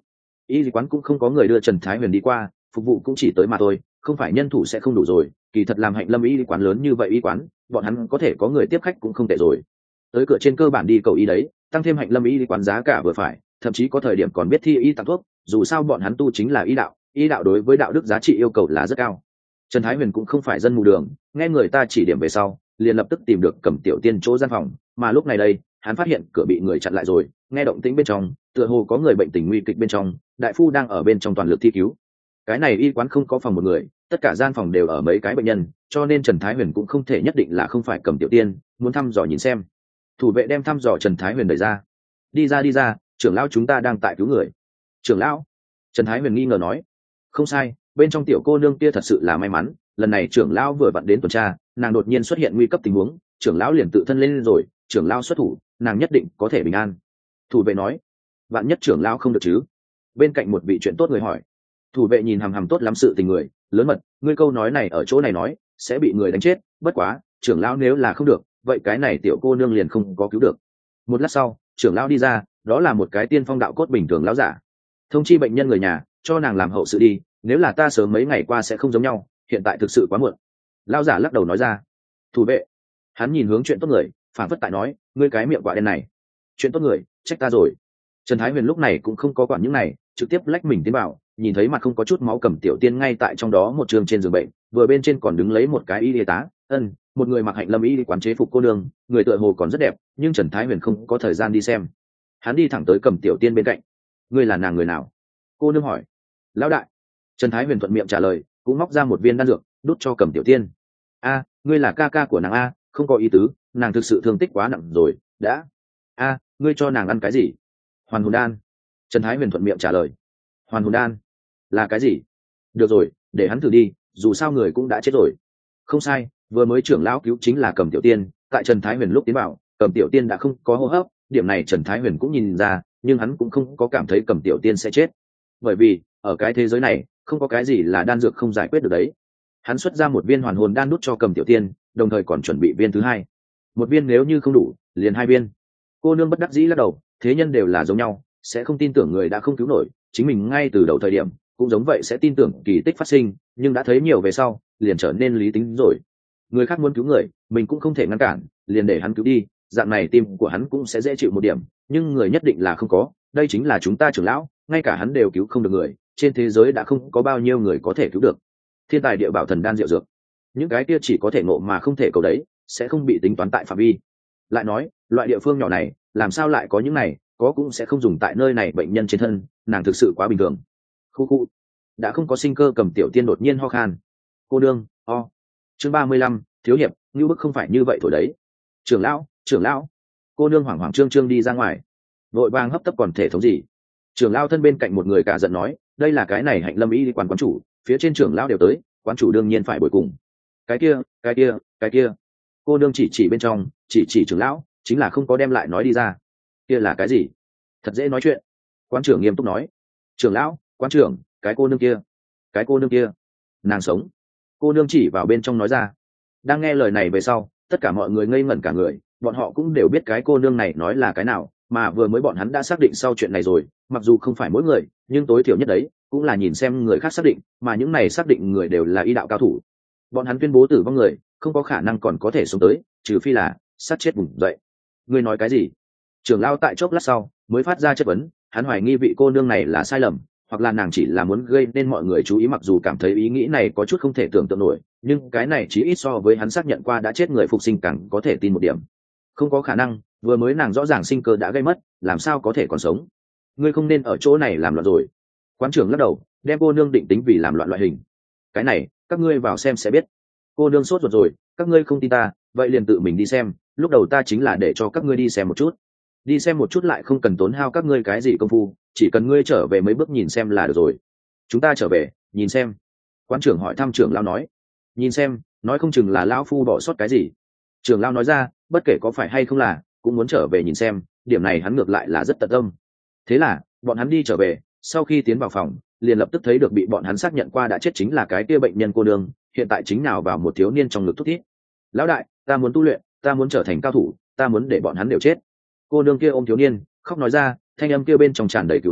y quán cũng không có người đưa Trần Thái Huyền đi qua, phục vụ cũng chỉ tới mà thôi, không phải nhân thủ sẽ không đủ rồi. Kỳ thật làm Hạnh Lâm y quán lớn như vậy y quán, bọn hắn có thể có người tiếp khách cũng không tệ rồi. Tới cửa trên cơ bản đi cầu y đấy, tăng thêm Hạnh Lâm y quán giá cả vừa phải, thậm chí có thời điểm còn biết thi y tặng thuốc, dù sao bọn hắn tu chính là y đạo, y đạo đối với đạo đức giá trị yêu cầu là rất cao. Trần Thái Huyền cũng không phải dân mù đường, nghe người ta chỉ điểm về sau, liền lập tức tìm được Cầm Tiểu Tiên chỗ gian phòng, mà lúc này đây, hắn phát hiện cửa bị người chặn lại rồi, nghe động tĩnh bên trong, tựa hồ có người bệnh tình nguy kịch bên trong, đại phu đang ở bên trong toàn lực thi cứu. Cái này y quán không có phòng một người, tất cả gian phòng đều ở mấy cái bệnh nhân, cho nên Trần Thái Huyền cũng không thể nhất định là không phải Cầm Tiểu Tiên, muốn thăm dò nhìn xem. Thủ vệ đem thăm dò Trần Thái Huyền đẩy ra. Đi ra đi ra, trưởng lão chúng ta đang tại cứu người. Trưởng lão? Trần Thái Huyền nghi ngờ nói. Không sai, bên trong tiểu cô nương kia thật sự là may mắn, lần này trưởng lão vừa vặn đến tuần tra, nàng đột nhiên xuất hiện nguy cấp tình huống, trưởng lão liền tự thân lên rồi, trưởng lão xuất thủ, nàng nhất định có thể bình an. Thủ vệ nói. Vạn nhất trưởng lão không được chứ? Bên cạnh một vị chuyện tốt người hỏi. Thủ vệ nhìn hằm hằm tốt lắm sự tình người, lớn mật, ngươi câu nói này ở chỗ này nói sẽ bị người đánh chết, bất quá trưởng lão nếu là không được, vậy cái này tiểu cô nương liền không có cứu được. Một lát sau, trưởng lão đi ra, đó là một cái tiên phong đạo cốt bình thường lão giả. Thông chi bệnh nhân người nhà, cho nàng làm hậu sự đi, nếu là ta sớm mấy ngày qua sẽ không giống nhau, hiện tại thực sự quá muộn. Lão giả lắc đầu nói ra. Thủ vệ, hắn nhìn hướng chuyện tốt người, phản phất tại nói, ngươi cái miệng quạ đen này, chuyện tốt người, trách ta rồi. Trần Thái Huyền lúc này cũng không có quản những này, trực tiếp lách mình tiến vào, nhìn thấy mặt không có chút máu Cầm Tiểu Tiên ngay tại trong đó một trường trên giường bệnh, vừa bên trên còn đứng lấy một cái y tá, ân, một người mặc Hạnh Lâm y quán chế phục cô nương, người tựa hồ còn rất đẹp, nhưng Trần Thái Huyền không có thời gian đi xem. Hắn đi thẳng tới Cầm Tiểu Tiên bên cạnh. Ngươi là nàng người nào? Cô nương hỏi. Lão đại. Trần Thái Huyền thuận miệng trả lời, cũng móc ra một viên đan dược, đút cho Cầm Tiểu Tiên. A, ngươi là ca ca của nàng a, không có ý tứ, nàng thực sự thương tích quá nặng rồi, đã. A, ngươi cho nàng ăn cái gì? Hoàn hồn đan. Trần Thái Huyền thuận miệng trả lời. Hoàn hồn đan là cái gì? Được rồi, để hắn thử đi, dù sao người cũng đã chết rồi. Không sai, vừa mới trưởng lão cứu chính là Cầm Tiểu Tiên, tại Trần Thái Huyền lúc tiến vào, Cầm Tiểu Tiên đã không có hô hấp, điểm này Trần Thái Huyền cũng nhìn ra, nhưng hắn cũng không có cảm thấy Cầm Tiểu Tiên sẽ chết, bởi vì ở cái thế giới này không có cái gì là đan dược không giải quyết được đấy. Hắn xuất ra một viên hoàn hồn đan đút cho Cầm Tiểu Tiên, đồng thời còn chuẩn bị viên thứ hai. Một viên nếu như không đủ, liền hai viên. Cô nương bất đắc dĩ lắc đầu, thế nhân đều là giống nhau, sẽ không tin tưởng người đã không cứu nổi, chính mình ngay từ đầu thời điểm cũng giống vậy sẽ tin tưởng kỳ tích phát sinh, nhưng đã thấy nhiều về sau liền trở nên lý tính rồi. Người khác muốn cứu người, mình cũng không thể ngăn cản, liền để hắn cứu đi, dạng này tim của hắn cũng sẽ dễ chịu một điểm, nhưng người nhất định là không có, đây chính là chúng ta trưởng lão, ngay cả hắn đều cứu không được người, trên thế giới đã không có bao nhiêu người có thể cứu được. Thiên tài địa bảo thần đan diệu dược, những cái kia chỉ có thể ngộ mà không thể cầu đấy, sẽ không bị tính toán tại phạm vi. Lại nói, loại địa phương nhỏ này làm sao lại có những này, có cũng sẽ không dùng tại nơi này bệnh nhân trên thân, nàng thực sự quá bình thường. Khu khu, đã không có sinh cơ. Cầm Tiểu Tiên đột nhiên ho khan. Cô đương, ho. Chương ba mươi lăm, thiếu hiệp, như bức không phải như vậy thổi đấy. Trưởng lão, trưởng lão. Cô nương hoảng hoảng trương trương đi ra ngoài, vội vàng hấp tấp còn thể thống gì. Trưởng lão thân bên cạnh một người cả giận nói, đây là cái này Hạnh Lâm y quán quán chủ, phía trên trưởng lão đều tới, quán chủ đương nhiên phải bồi cùng. Cái kia, cái kia, cái kia. Cô nương chỉ chỉ bên trong, chỉ chỉ trưởng lão, chính là không có đem lại nói đi ra. Kia là cái gì? Thật dễ nói chuyện. Quán trưởng nghiêm túc nói. Trưởng lão, quán trưởng, cái cô nương kia, cái cô nương kia, nàng sống. Cô nương chỉ vào bên trong nói ra. Đang nghe lời này về sau, tất cả mọi người ngây ngẩn cả người, bọn họ cũng đều biết cái cô nương này nói là cái nào, mà vừa mới bọn hắn đã xác định sau chuyện này rồi, mặc dù không phải mỗi người, nhưng tối thiểu nhất đấy cũng là nhìn xem người khác xác định, mà những này xác định người đều là y đạo cao thủ. Bọn hắn tuyên bố tử vong người không có khả năng còn có thể sống tới, trừ phi là sát chết vùng dậy. Ngươi nói cái gì? Trưởng lão tại chốc lát sau mới phát ra chất vấn, hắn hoài nghi vị cô nương này là sai lầm, hoặc là nàng chỉ là muốn gây nên mọi người chú ý, mặc dù cảm thấy ý nghĩ này có chút không thể tưởng tượng nổi, nhưng cái này chỉ ít so với hắn xác nhận qua đã chết người phục sinh càng có thể tin một điểm. Không có khả năng, vừa mới nàng rõ ràng sinh cơ đã gây mất, làm sao có thể còn sống? Ngươi không nên ở chỗ này làm loạn rồi. Quán trưởng lắc đầu, đem cô nương định tính vì làm loạn loại hình. Cái này các ngươi vào xem sẽ biết. Cô nương sốt ruột rồi, các ngươi không tin ta, vậy liền tự mình đi xem, lúc đầu ta chính là để cho các ngươi đi xem một chút. Đi xem một chút lại không cần tốn hao các ngươi cái gì công phu, chỉ cần ngươi trở về mấy bước nhìn xem là được rồi. Chúng ta trở về nhìn xem. Quán trưởng hỏi thăm trưởng lão nói. Nhìn xem, nói không chừng là lão phu bỏ sót cái gì. Trưởng lão nói ra, bất kể có phải hay không là cũng muốn trở về nhìn xem, điểm này hắn ngược lại là rất tận tâm. Thế là bọn hắn đi trở về, sau khi tiến vào phòng liền lập tức thấy được bị bọn hắn xác nhận qua đã chết chính là cái kia bệnh nhân cô nương, hiện tại chính nào vào một thiếu niên trong ngực thút thít. Lão đại, ta muốn tu luyện, ta muốn trở thành cao thủ, ta muốn để bọn hắn đều chết. Cô nương kia ôm thiếu niên khóc nói ra, thanh âm kia bên trong tràn đầy cừu hận,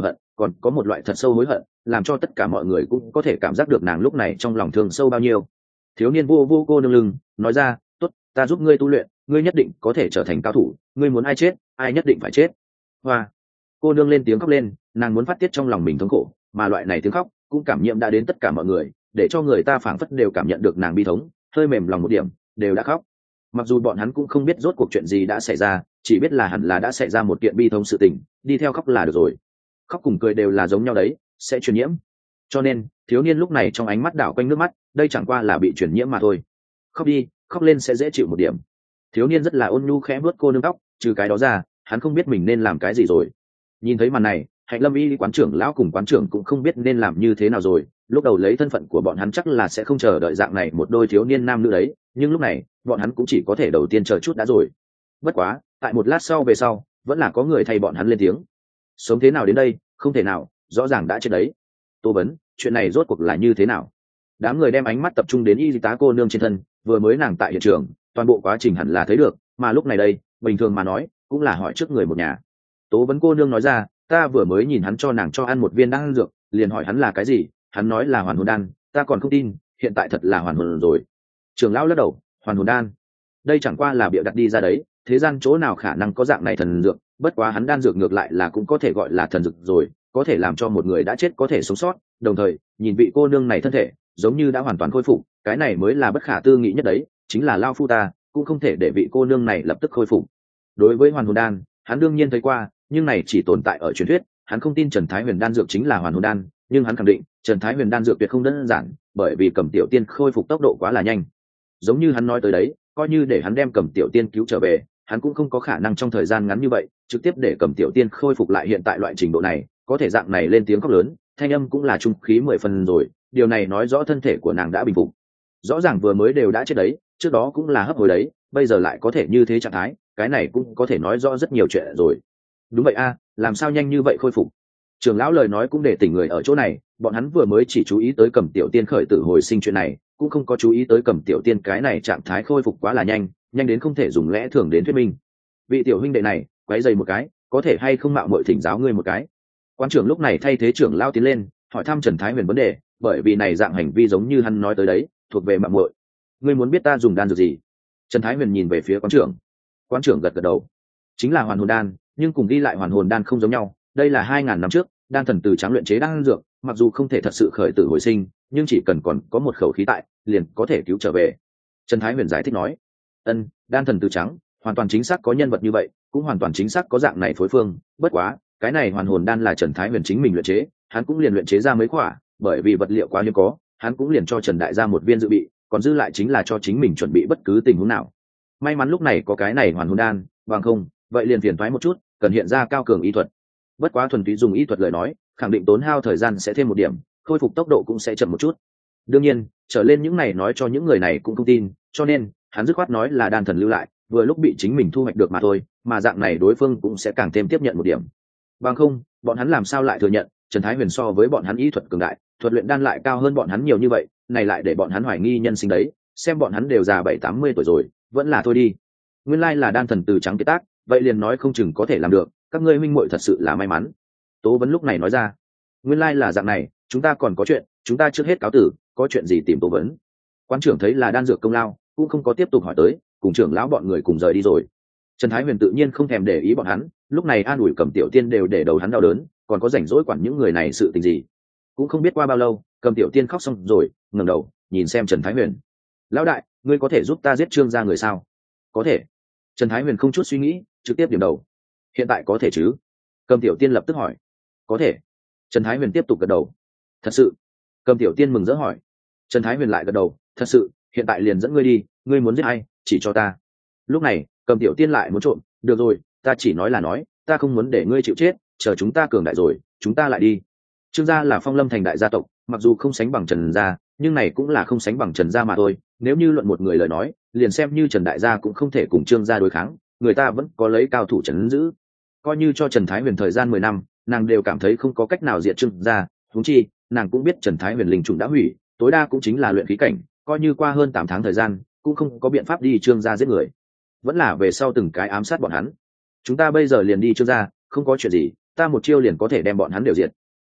còn có một loại thật sâu hối hận, làm cho tất cả mọi người cũng có thể cảm giác được nàng lúc này trong lòng thương sâu bao nhiêu. Thiếu niên vô vô cô nương lưng, nói ra, tốt, ta giúp ngươi tu luyện, ngươi nhất định có thể trở thành cao thủ, ngươi muốn ai chết, ai nhất định phải chết. Hoa. Cô nương lên tiếng khóc lên, nàng muốn phát tiết trong lòng mình thống khổ, mà loại này tiếng khóc cũng cảm nhiễm đã đến tất cả mọi người, để cho người ta phảng phất đều cảm nhận được nàng bi thống, hơi mềm lòng một điểm, đều đã khóc. Mặc dù bọn hắn cũng không biết rốt cuộc chuyện gì đã xảy ra, chỉ biết là hẳn là đã xảy ra một kiện bi thống sự tình, đi theo khóc là được rồi. Khóc cùng cười đều là giống nhau đấy, sẽ truyền nhiễm. Cho nên thiếu niên lúc này trong ánh mắt đảo quanh nước mắt, đây chẳng qua là bị truyền nhiễm mà thôi. Khóc đi, khóc lên sẽ dễ chịu một điểm. Thiếu niên rất là ôn nhu khẽ vuốt cô nương tóc, trừ cái đó ra hắn không biết mình nên làm cái gì rồi. Nhìn thấy màn này, Hạnh Lâm Y quán trưởng lão cùng quán trưởng cũng không biết nên làm như thế nào rồi. Lúc đầu lấy thân phận của bọn hắn chắc là sẽ không chờ đợi dạng này một đôi thiếu niên nam nữ đấy, nhưng lúc này bọn hắn cũng chỉ có thể đầu tiên chờ chút đã rồi. Bất quá tại một lát sau về sau vẫn là có người thay bọn hắn lên tiếng. Sống thế nào đến đây? Không thể nào, rõ ràng đã chết đấy. Tô Vấn, chuyện này rốt cuộc là như thế nào? Đám người đem ánh mắt tập trung đến y tá cô nương trên thân, vừa mới nàng tại hiện trường toàn bộ quá trình hẳn là thấy được, mà lúc này đây bình thường mà nói cũng là hỏi trước người một nhà. Tố Vấn cô nương nói ra, ta vừa mới nhìn hắn cho nàng cho ăn một viên đan dược, liền hỏi hắn là cái gì, hắn nói là hoàn hồn đan, ta còn không tin, hiện tại thật là hoàn hồn rồi. Trưởng lão lắc đầu, hoàn hồn đan, đây chẳng qua là bịa đặt đi ra đấy, thế gian chỗ nào khả năng có dạng này thần dược, bất quá hắn đan dược ngược lại là cũng có thể gọi là thần dược rồi, có thể làm cho một người đã chết có thể sống sót, đồng thời nhìn vị cô nương này thân thể giống như đã hoàn toàn khôi phục, cái này mới là bất khả tư nghị nhất đấy, chính là lao phu ta cũng không thể để vị cô nương này lập tức khôi phục. Đối với hoàn hồn đan hắn đương nhiên thấy qua, nhưng này chỉ tồn tại ở truyền thuyết, hắn không tin Trần Thái Huyền đan dược chính là hoàn hồn đan, nhưng hắn khẳng định Trần Thái Huyền đan dược tuyệt không đơn giản, bởi vì Cẩm Tiểu Tiên khôi phục tốc độ quá là nhanh. Giống như hắn nói tới đấy, coi như để hắn đem Cẩm Tiểu Tiên cứu trở về, hắn cũng không có khả năng trong thời gian ngắn như vậy trực tiếp để Cẩm Tiểu Tiên khôi phục lại hiện tại loại trình độ này, có thể dạng này lên tiếng khóc lớn, thanh âm cũng là trung khí mười phần rồi, điều này nói rõ thân thể của nàng đã bình phục. Rõ ràng vừa mới đều đã chết đấy, trước đó cũng là hấp hối đấy, bây giờ lại có thể như thế trạng thái, cái này cũng có thể nói rõ rất nhiều chuyện rồi. Đúng vậy a, làm sao nhanh như vậy khôi phục? Trưởng lão lời nói cũng để tỉnh người ở chỗ này, bọn hắn vừa mới chỉ chú ý tới Cẩm Tiểu Tiên khởi tử hồi sinh chuyện này, cũng không có chú ý tới Cẩm Tiểu Tiên cái này trạng thái khôi phục quá là nhanh, nhanh đến không thể dùng lẽ thường đến thuyết minh. Vị tiểu huynh đệ này, quấy giày một cái, có thể hay không mạo muội thỉnh giáo ngươi một cái? Quan trưởng lúc này thay thế trưởng lão tiến lên, hỏi thăm Trần Thái Huyền vấn đề, bởi vì này dạng hành vi giống như hắn nói tới đấy, thuộc về mạo muội. Ngươi muốn biết ta dùng đan dược gì? Trần Thái Huyền nhìn về phía quán trưởng. Quán trưởng gật gật đầu. Chính là hoàn hồn đan, nhưng cùng ghi lại hoàn hồn đan không giống nhau, đây là hai ngàn năm trước đan thần từ trắng luyện chế đan dược, mặc dù không thể thật sự khởi tử hồi sinh, nhưng chỉ cần còn có một khẩu khí tại, liền có thể cứu trở về. Trần Thái Huyền giải thích nói, ân, đan thần từ trắng hoàn toàn chính xác có nhân vật như vậy, cũng hoàn toàn chính xác có dạng này phối phương, bất quá cái này hoàn hồn đan là Trần Thái Huyền chính mình luyện chế, hắn cũng liền luyện chế ra mấy quả, bởi vì vật liệu quá hiếm có, hắn cũng liền cho Trần đại gia một viên dự bị, còn dư lại chính là cho chính mình chuẩn bị bất cứ tình huống nào. May mắn lúc này có cái này hoàn hồn đan, bằng không vậy liền phiền thoái một chút, cần hiện ra cao cường y thuật. Bất quá thuần túy dùng y thuật lời nói, khẳng định tốn hao thời gian sẽ thêm một điểm, khôi phục tốc độ cũng sẽ chậm một chút. Đương nhiên trở lên những này nói cho những người này cũng không tin, cho nên hắn dứt khoát nói là đan thần lưu lại, vừa lúc bị chính mình thu hoạch được mà thôi, mà dạng này đối phương cũng sẽ càng thêm tiếp nhận một điểm. Bằng không bọn hắn làm sao lại thừa nhận Trần Thái Huyền so với bọn hắn y thuật cường đại, thuật luyện đan lại cao hơn bọn hắn nhiều như vậy, này lại để bọn hắn hoài nghi nhân sinh đấy, xem bọn hắn đều già bảy tám mươi tuổi rồi, vẫn là thôi đi. Nguyên lai là đan thần từ trắng kiệt tác, vậy liền nói không chừng có thể làm được, các ngươi huynh muội thật sự là may mắn. Tố Vấn lúc này nói ra, nguyên lai là dạng này, chúng ta còn có chuyện, chúng ta trước hết cáo tử, có chuyện gì tìm Tố Vấn. Quan trưởng thấy là đan dược công lao, cũng không có tiếp tục hỏi tới, cùng trưởng lão bọn người cùng rời đi rồi. Trần Thái Huyền tự nhiên không thèm để ý bọn hắn, lúc này an ủi Cẩm Tiểu Tiên đều để đầu hắn đau đớn, còn có rảnh rỗi quản những người này sự tình gì. Cũng không biết qua bao lâu, Cẩm Tiểu Tiên khóc xong rồi, ngẩng đầu nhìn xem Trần Thái Huyền, lão đại, ngươi có thể giúp ta giết Trương gia người sao? Có thể. Trần Thái Huyền không chút suy nghĩ, trực tiếp điểm đầu. Hiện tại có thể chứ? Cẩm Tiểu Tiên lập tức hỏi. Có thể. Trần Thái Huyền tiếp tục gật đầu. Thật sự? Cẩm Tiểu Tiên mừng rỡ hỏi. Trần Thái Huyền lại gật đầu. Thật sự, hiện tại liền dẫn ngươi đi, ngươi muốn giết ai, chỉ cho ta. Lúc này Cẩm Tiểu Tiên lại muốn trộm. Được rồi, ta chỉ nói là nói, ta không muốn để ngươi chịu chết, chờ chúng ta cường đại rồi, chúng ta lại đi. Trương gia là Phong Lâm thành đại gia tộc, mặc dù không sánh bằng Trần gia, nhưng này cũng là không sánh bằng Trần gia mà thôi. Nếu như luận một người lời nói, liền xem như Trần đại gia cũng không thể cùng Trương gia đối kháng, người ta vẫn có lấy cao thủ trấn giữ. Coi như cho Trần Thái Huyền thời gian mười năm, nàng đều cảm thấy không có cách nào diệt Trương gia, huống chi nàng cũng biết Trần Thái Huyền linh trùng đã hủy, tối đa cũng chính là luyện khí cảnh, coi như qua hơn tám tháng thời gian, cũng không có biện pháp đi Trương gia giết người, vẫn là về sau từng cái ám sát bọn hắn. Chúng ta bây giờ liền đi Trương gia, không có chuyện gì, ta một chiêu liền có thể đem bọn hắn đều diệt.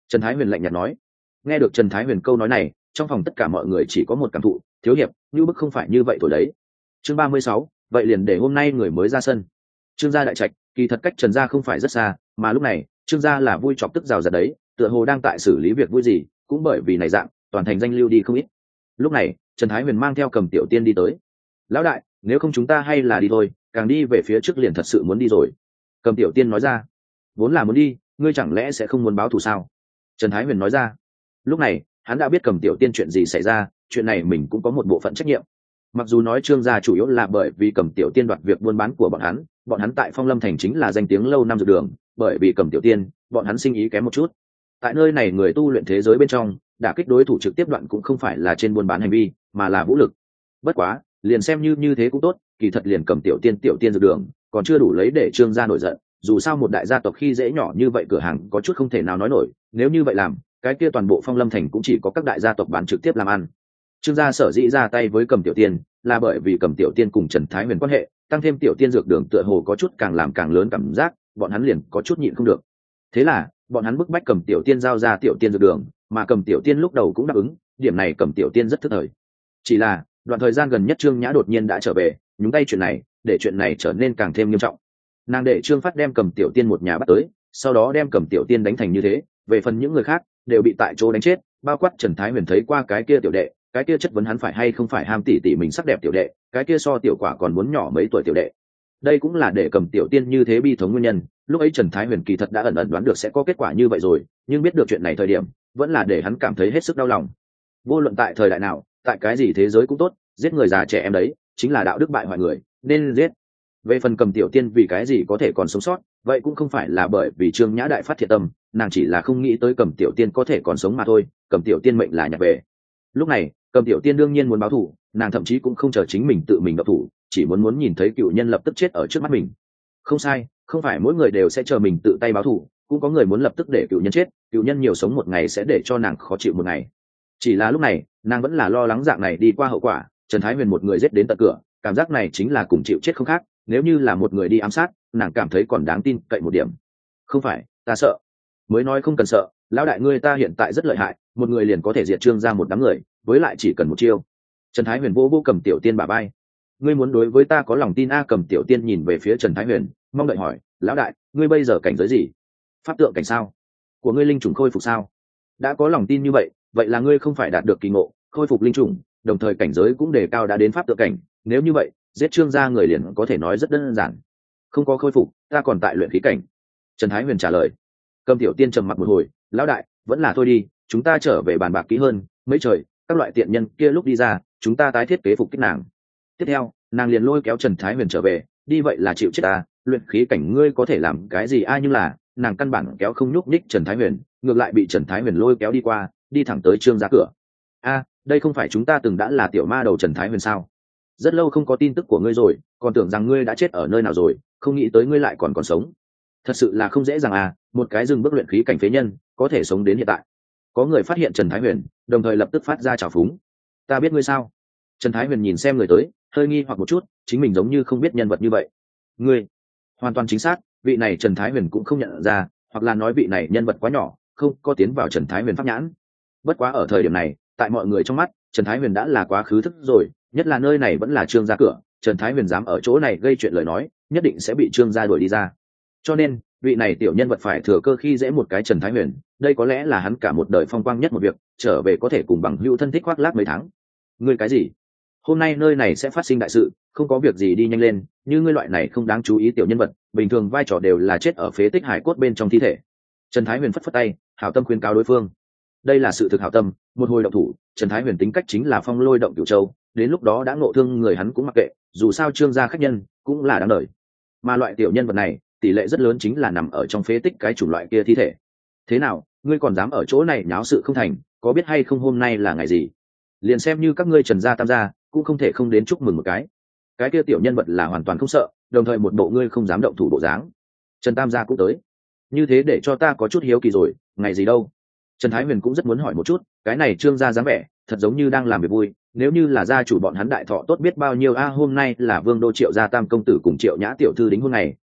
Trần Thái Huyền lạnh nhạt nói. Nghe được Trần Thái Huyền câu nói này, trong phòng tất cả mọi người chỉ có một cảm thụ, thiếu hiệp, như bức không phải như vậy rồi đấy. Chương ba mươi sáu, vậy liền để hôm nay người mới ra sân. Trương gia đại trạch, kỳ thật cách Trần gia không phải rất xa, mà lúc này, Trương gia là vui chọc tức rào rạt đấy, tựa hồ đang tại xử lý việc vui gì, cũng bởi vì này dạng, toàn thành danh lưu đi không ít. Lúc này, Trần Thái Huyền mang theo Cầm Tiểu Tiên đi tới. Lão đại, nếu không chúng ta hay là đi thôi, càng đi về phía trước liền thật sự muốn đi rồi. Cầm Tiểu Tiên nói ra. Vốn là muốn đi, ngươi chẳng lẽ sẽ không muốn báo thù sao? Trần Thái Huyền nói ra. Lúc này, hắn đã biết Cầm Tiểu Tiên chuyện gì xảy ra, chuyện này mình cũng có một bộ phận trách nhiệm. Mặc dù nói Trương gia chủ yếu là bởi vì Cầm Tiểu Tiên đoạt việc buôn bán của bọn hắn, bọn hắn tại Phong Lâm thành chính là danh tiếng lâu năm dược đường, bởi vì Cầm Tiểu Tiên, bọn hắn sinh ý kém một chút. Tại nơi này người tu luyện thế giới bên trong, đả kích đối thủ trực tiếp đoạn cũng không phải là trên buôn bán hành vi, mà là vũ lực. Bất quá, liền xem như như thế cũng tốt, kỳ thật liền Cầm Tiểu Tiên tiểu tiên dược đường, còn chưa đủ lấy để Trương gia nổi giận, dù sao một đại gia tộc khi dễ nhỏ như vậy cửa hàng có chút không thể nào nói nổi, nếu như vậy làm, cái kia toàn bộ Phong Lâm thành cũng chỉ có các đại gia tộc bán trực tiếp làm ăn. Trương gia sở dĩ ra tay với Cầm Tiểu Tiên, là bởi vì Cầm Tiểu Tiên cùng Trần Thái Huyền quan hệ, tăng thêm Tiểu Tiên dược đường tựa hồ có chút càng làm càng lớn cảm giác, bọn hắn liền có chút nhịn không được. Thế là, bọn hắn bức bách Cầm Tiểu Tiên giao ra Tiểu Tiên dược đường, mà Cầm Tiểu Tiên lúc đầu cũng đáp ứng, điểm này Cầm Tiểu Tiên rất thức thời. Chỉ là, đoạn thời gian gần nhất Trương Nhã đột nhiên đã trở về, nhúng tay chuyện này, để chuyện này trở nên càng thêm nghiêm trọng. Nàng để Trương Phát đem Cầm Tiểu Tiên một nhà bắt tới, sau đó đem Cầm Tiểu Tiên đánh thành như thế, về phần những người khác, đều bị tại chỗ đánh chết, bao quát Trần Thái Huyền thấy qua cái kia tiểu đệ, cái kia chất vấn hắn phải hay không phải ham tỉ tỉ mình sắc đẹp tiểu đệ, cái kia so tiểu quả còn muốn nhỏ mấy tuổi tiểu đệ. Đây cũng là để Cầm Tiểu Tiên như thế bi thống nguyên nhân. Lúc ấy Trần Thái Huyền kỳ thật đã ẩn ẩn đoán được sẽ có kết quả như vậy rồi, nhưng biết được chuyện này thời điểm, vẫn là để hắn cảm thấy hết sức đau lòng. Vô luận tại thời đại nào, tại cái gì thế giới cũng tốt, giết người già trẻ em đấy, chính là đạo đức bại hoại người, nên giết. Về phần Cầm Tiểu Tiên vì cái gì có thể còn sống sót, vậy cũng không phải là bởi vì Trương Nhã đại phát thiện tâm, nàng chỉ là không nghĩ tới Cầm Tiểu Tiên có thể còn sống mà thôi. Cầm Tiểu Tiên mệnh là nhặt về. Lúc này, Cầm Tiểu Tiên đương nhiên muốn báo thù, nàng thậm chí cũng không chờ chính mình tự mình độc thủ, chỉ muốn muốn nhìn thấy cựu nhân lập tức chết ở trước mắt mình. Không sai, không phải mỗi người đều sẽ chờ mình tự tay báo thù, cũng có người muốn lập tức để cựu nhân chết, cựu nhân nhiều sống một ngày sẽ để cho nàng khó chịu một ngày. Chỉ là lúc này, nàng vẫn là lo lắng dạng này đi qua hậu quả, Trần Thái Huyền một người giết đến tận cửa, cảm giác này chính là cùng chịu chết không khác, nếu như là một người đi ám sát, nàng cảm thấy còn đáng tin cậy một điểm. Không phải, ta sợ. Mới nói không cần sợ, lão đại ngươi ta hiện tại rất lợi hại, một người liền có thể diệt Trương ra một đám người, với lại chỉ cần một chiêu. Trần Thái Huyền vô vô Cầm Tiểu Tiên bả vai. Ngươi muốn đối với ta có lòng tin a? Cầm Tiểu Tiên nhìn về phía Trần Thái Huyền, mong đợi hỏi, lão đại, ngươi bây giờ cảnh giới gì? Pháp tượng cảnh sao? Của ngươi linh trùng khôi phục sao? Đã có lòng tin như vậy, vậy là ngươi không phải đạt được kỳ ngộ, khôi phục linh trùng, đồng thời cảnh giới cũng đề cao đã đến pháp tượng cảnh, nếu như vậy, giết Trương gia người liền có thể nói rất đơn giản. Không có khôi phục, ta còn tại luyện khí cảnh. Trần Thái Huyền trả lời. Cầm Tiểu Tiên trầm mặc một hồi, lão đại, vẫn là thôi đi, chúng ta trở về bàn bạc kỹ hơn, mấy trời, các loại tiện nhân kia lúc đi ra, chúng ta tái thiết kế phục kích nàng. Tiếp theo, nàng liền lôi kéo Trần Thái Huyền trở về, đi vậy là chịu chết ta, luyện khí cảnh ngươi có thể làm cái gì a? Nhưng là, nàng căn bản kéo không nhúc nhích Trần Thái Huyền, ngược lại bị Trần Thái Huyền lôi kéo đi qua, đi thẳng tới Trương gia cửa. A, đây không phải chúng ta từng đã là tiểu ma đầu Trần Thái Huyền sao? Rất lâu không có tin tức của ngươi rồi, còn tưởng rằng ngươi đã chết ở nơi nào rồi, không nghĩ tới ngươi lại còn còn sống. Thật sự là không dễ dàng à, một cái dừng bước luyện khí cảnh phế nhân, có thể sống đến hiện tại. Có người phát hiện Trần Thái Huyền, đồng thời lập tức phát ra trào phúng. Ta biết ngươi sao? Trần Thái Huyền nhìn xem người tới, hơi nghi hoặc một chút, chính mình giống như không biết nhân vật như vậy. Ngươi, hoàn toàn chính xác, vị này Trần Thái Huyền cũng không nhận ra, hoặc là nói vị này nhân vật quá nhỏ, không có tiến vào Trần Thái Huyền pháp nhãn. Bất quá ở thời điểm này, tại mọi người trong mắt, Trần Thái Huyền đã là quá khứ thức rồi, nhất là nơi này vẫn là Trương gia cửa, Trần Thái Huyền dám ở chỗ này gây chuyện lời nói, nhất định sẽ bị Trương gia đuổi đi ra. Cho nên, vị này tiểu nhân vật phải thừa cơ khi dễ một cái Trần Thái Huyền, đây có lẽ là hắn cả một đời phong quang nhất một việc, trở về có thể cùng bằng hữu thân thích khoác lác mấy tháng. Ngươi cái gì? Hôm nay nơi này sẽ phát sinh đại sự, không có việc gì đi nhanh lên, như ngươi loại này không đáng chú ý tiểu nhân vật, bình thường vai trò đều là chết ở phế tích hải cốt bên trong thi thể. Trần Thái Huyền phất phất tay, hảo tâm khuyên cáo đối phương. Đây là sự thực hảo tâm, một hồi động thủ, Trần Thái Huyền tính cách chính là phong lôi động cửu châu, đến lúc đó đã ngộ thương người hắn cũng mặc kệ, dù sao Trương gia khách nhân cũng là đáng đời. Mà loại tiểu nhân vật này, tỷ lệ rất lớn chính là nằm ở trong phế tích cái chủng loại kia thi thể. Thế nào, ngươi còn dám ở chỗ này nháo sự không thành, có biết hay không hôm nay là ngày gì? Liền xem như các ngươi Trần gia Tam gia, cũng không thể không đến chúc mừng một cái. Cái kia tiểu nhân vật là hoàn toàn không sợ, đồng thời một bộ ngươi không dám động thủ bộ dáng. Trần Tam gia cũng tới. Như thế để cho ta có chút hiếu kỳ rồi, ngày gì đâu? Trần Thái Huyền cũng rất muốn hỏi một chút, cái này Trương gia dáng vẻ, thật giống như đang làm việc vui, nếu như là gia chủ bọn hắn đại thọ tốt biết bao nhiêu a. À, hôm nay là Vương đô Triệu gia Tam công tử cùng Triệu Nhã tiểu thư đính hôn ngày,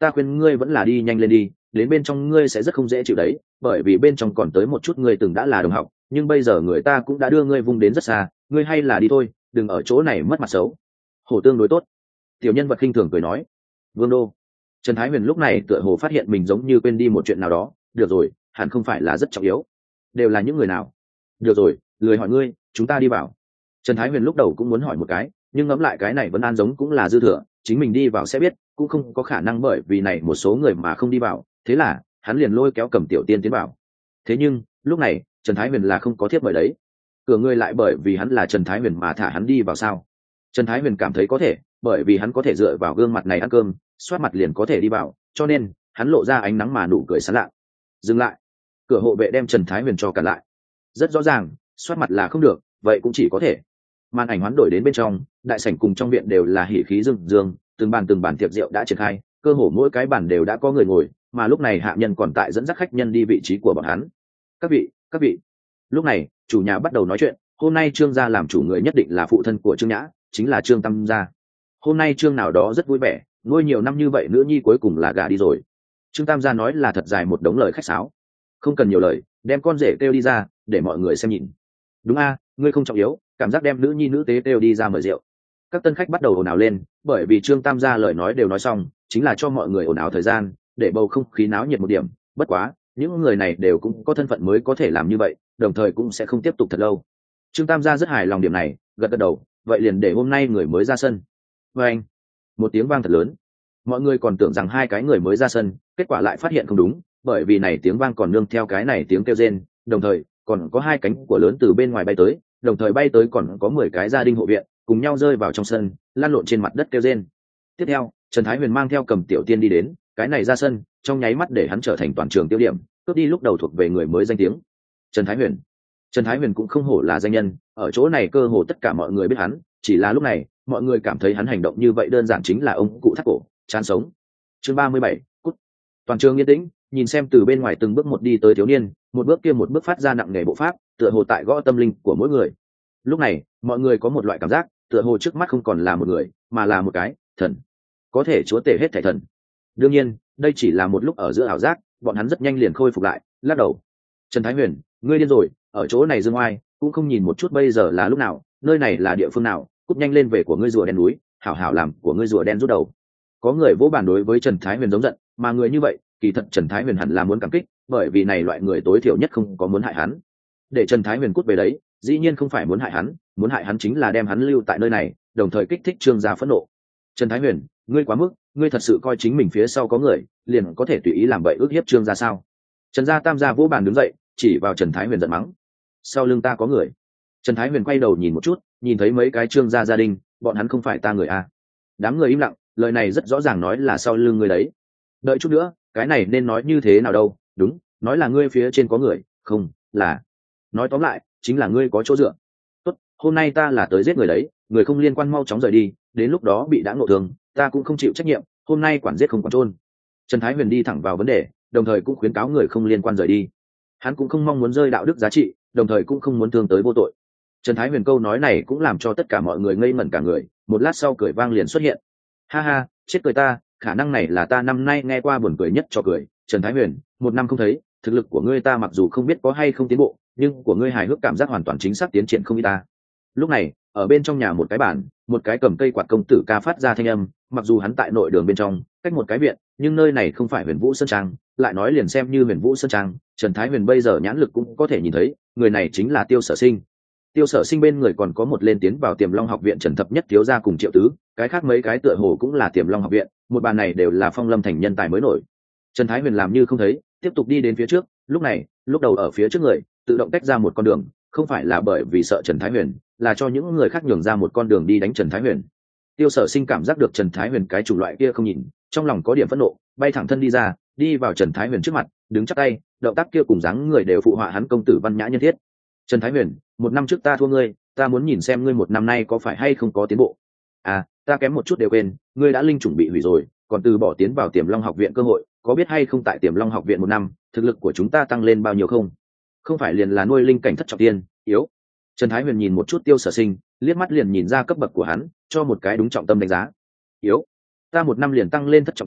ta khuyên ngươi vẫn là đi nhanh lên đi, đến bên trong ngươi sẽ rất không dễ chịu đấy, bởi vì bên trong còn tới một chút ngươi từng đã là đồng học, nhưng bây giờ người ta cũng đã đưa ngươi vung đến rất xa, ngươi hay là đi thôi, đừng ở chỗ này mất mặt xấu. Hổ tương đối tốt. Tiểu nhân vật khinh thường cười nói. Vương đô. Trần Thái Huyền lúc này tựa hồ phát hiện mình giống như quên đi một chuyện nào đó. Được rồi, hẳn không phải là rất trọng yếu. Đều là những người nào? Được rồi, lười hỏi ngươi, chúng ta đi vào. Trần Thái Huyền lúc đầu cũng muốn hỏi một cái, nhưng ngẫm lại cái này vẫn an giống cũng là dư thừa, chính mình đi vào sẽ biết, cũng không có khả năng bởi vì này một số người mà không đi vào, thế là hắn liền lôi kéo Cầm Tiểu Tiên tiến vào. Thế nhưng lúc này Trần Thái Huyền là không có thiếp mời đấy, cửa ngươi lại bởi vì hắn là Trần Thái Huyền mà thả hắn đi vào sao? Trần Thái Huyền cảm thấy có thể, bởi vì hắn có thể dựa vào gương mặt này ăn cơm, xoát mặt liền có thể đi vào, cho nên hắn lộ ra ánh nắng mà nụ cười sán lạ. Dừng lại. Cửa hộ vệ đem Trần Thái Huyền cho cản lại. Rất rõ ràng, xoát mặt là không được, vậy cũng chỉ có thể. Màn ảnh hoán đổi đến bên trong, đại sảnh cùng trong viện đều là hỉ khí dương dương, từng bàn từng bàn tiệc rượu đã triển khai, cơ hồ mỗi cái bàn đều đã có người ngồi, mà lúc này hạ nhân còn tại dẫn dắt khách nhân đi vị trí của bọn hắn. Các vị, các vị. Lúc này, chủ nhà bắt đầu nói chuyện, hôm nay Trương gia làm chủ người nhất định là phụ thân của Trương Nhã, chính là Trương Tam gia. Hôm nay Trương nào đó rất vui vẻ, nuôi nhiều năm như vậy nữ nhi cuối cùng là gả đi rồi. Trương Tam gia nói là thật dài một đống lời khách sáo. Không cần nhiều lời, đem con rể kêu đi ra, để mọi người xem nhìn. Đúng a, ngươi không trọng yếu, cảm giác đem nữ nhi nữ tế kêu đi ra mời rượu. Các tân khách bắt đầu ồn ào lên, bởi vì Trương Tam gia lời nói đều nói xong, chính là cho mọi người ồn ào thời gian, để bầu không khí náo nhiệt một điểm. Bất quá, những người này đều cũng có thân phận mới có thể làm như vậy, đồng thời cũng sẽ không tiếp tục thật lâu. Trương Tam gia rất hài lòng điểm này, gật gật đầu, vậy liền để hôm nay người mới ra sân. Và anh, một tiếng vang thật lớn, mọi người còn tưởng rằng hai cái người mới ra sân, kết quả lại phát hiện không đúng, bởi vì này tiếng vang còn nương theo cái này tiếng kêu rên, đồng thời còn có hai cánh của lớn từ bên ngoài bay tới, đồng thời bay tới còn có mười cái gia đình hộ viện cùng nhau rơi vào trong sân, lăn lộn trên mặt đất kêu rên. Tiếp theo, Trần Thái Huyền mang theo Cầm Tiểu Tiên đi đến, cái này ra sân, trong nháy mắt để hắn trở thành toàn trường tiêu điểm, cướp đi lúc đầu thuộc về người mới danh tiếng. Trần Thái Huyền. Trần Thái Huyền cũng không hổ là danh nhân, ở chỗ này cơ hồ tất cả mọi người biết hắn, chỉ là lúc này, mọi người cảm thấy hắn hành động như vậy đơn giản chính là ông cụ thắt cổ, chán sống. Chương ba mươi bảy, cút. Toàn trường yên tĩnh, nhìn xem từ bên ngoài từng bước một đi tới thiếu niên, một bước kia một bước phát ra nặng nề bộ pháp, tựa hồ tại gõ tâm linh của mỗi người. Lúc này, mọi người có một loại cảm giác, tựa hồ trước mắt không còn là một người, mà là một cái thần, có thể chúa tể hết thảy thần. Đương nhiên, đây chỉ là một lúc ở giữa ảo giác, bọn hắn rất nhanh liền khôi phục lại, lắc đầu. Trần Thái Huyền, ngươi điên rồi, ở chỗ này dương oai, cũng không nhìn một chút bây giờ là lúc nào, nơi này là địa phương nào, cút nhanh lên về của ngươi rùa đen núi, hảo hảo làm của ngươi rùa đen rút đầu. Có người vỗ bàn đối với Trần Thái Huyền giống giận, mà người như vậy, kỳ thật Trần Thái Huyền hẳn là muốn cảm kích, bởi vì này loại người tối thiểu nhất không có muốn hại hắn. Để Trần Thái Huyền cút về đấy, dĩ nhiên không phải muốn hại hắn, muốn hại hắn chính là đem hắn lưu tại nơi này, đồng thời kích thích Trương gia phẫn nộ. Trần Thái Huyền, ngươi quá mức, ngươi thật sự coi chính mình phía sau có người, liền có thể tùy ý làm vậy ước hiếp Trương gia sao? Trần gia Tam gia vỗ bàn đứng dậy, chỉ vào Trần Thái Huyền giận mắng. Sau lưng ta có người. Trần Thái Huyền quay đầu nhìn một chút, nhìn thấy mấy cái Trương gia gia đình, bọn hắn không phải ta người à? Đám người im lặng, lời này rất rõ ràng nói là sau lưng người đấy. Đợi chút nữa, cái này nên nói như thế nào đâu? Đúng, nói là ngươi phía trên có người, không, là nói tóm lại chính là ngươi có chỗ dựa. Tốt, hôm nay ta là tới giết người đấy, người không liên quan mau chóng rời đi, đến lúc đó bị đã ngộ thương, ta cũng không chịu trách nhiệm, hôm nay quản giết không quản trôn. Trần Thái Huyền đi thẳng vào vấn đề, đồng thời cũng khuyến cáo người không liên quan rời đi. Hắn cũng không mong muốn rơi đạo đức giá trị, đồng thời cũng không muốn thương tới vô tội. Trần Thái Huyền câu nói này cũng làm cho tất cả mọi người ngây ngẩn cả người, một lát sau cười vang liền xuất hiện. Ha ha, chết cười ta, khả năng này là ta năm nay nghe qua buồn cười nhất cho cười. Trần Thái Huyền, một năm không thấy, thực lực của ngươi ta mặc dù không biết có hay không tiến bộ, nhưng của ngươi hài hước cảm giác hoàn toàn chính xác tiến triển không ít ta. Lúc này, ở bên trong nhà một cái bàn, một cái cầm cây quạt công tử ca phát ra thanh âm, mặc dù hắn tại nội đường bên trong, cách một cái viện, nhưng nơi này không phải Huyền Vũ Sơn Trang, lại nói liền xem như Huyền Vũ Sơn Trang, Trần Thái Huyền bây giờ nhãn lực cũng có thể nhìn thấy, người này chính là Tiêu Sở Sinh. Tiêu Sở Sinh bên người còn có một lên tiến vào Tiềm Long học viện Trần Thập Nhất thiếu gia cùng Triệu Tứ, cái khác mấy cái tựa hồ cũng là Tiềm Long học viện, một bàn này đều là Phong Lâm thành nhân tài mới nổi. Trần Thái Huyền làm như không thấy, tiếp tục đi đến phía trước, lúc này, lúc đầu ở phía trước người, tự động tách ra một con đường, không phải là bởi vì sợ Trần Thái Huyền, là cho những người khác nhường ra một con đường đi đánh Trần Thái Huyền. Tiêu Sở Sinh cảm giác được Trần Thái Huyền cái chủng loại kia không nhìn, trong lòng có điểm phẫn nộ, bay thẳng thân đi ra, đi vào Trần Thái Huyền trước mặt, đứng chắp tay, động tác kia cùng dáng người đều phụ họa hắn công tử văn nhã nhân thiết. Trần Thái Huyền, một năm trước ta thua ngươi, ta muốn nhìn xem ngươi một năm nay có phải hay không có tiến bộ. À, ta kém một chút đều quên, ngươi đã linh chủng bị hủy rồi, còn từ bỏ tiến vào Tiềm Long học viện cơ hội, có biết hay không tại Tiềm Long học viện một năm, thực lực của chúng ta tăng lên bao nhiêu không? Không phải liền là nuôi linh cảnh thất trọng tiên, yếu. Trần Thái Huyền nhìn một chút Tiêu Sở Sinh, liếc mắt liền nhìn ra cấp bậc của hắn, cho một cái đúng trọng tâm đánh giá. Yếu? Ta một năm liền tăng lên thất trọng tiên,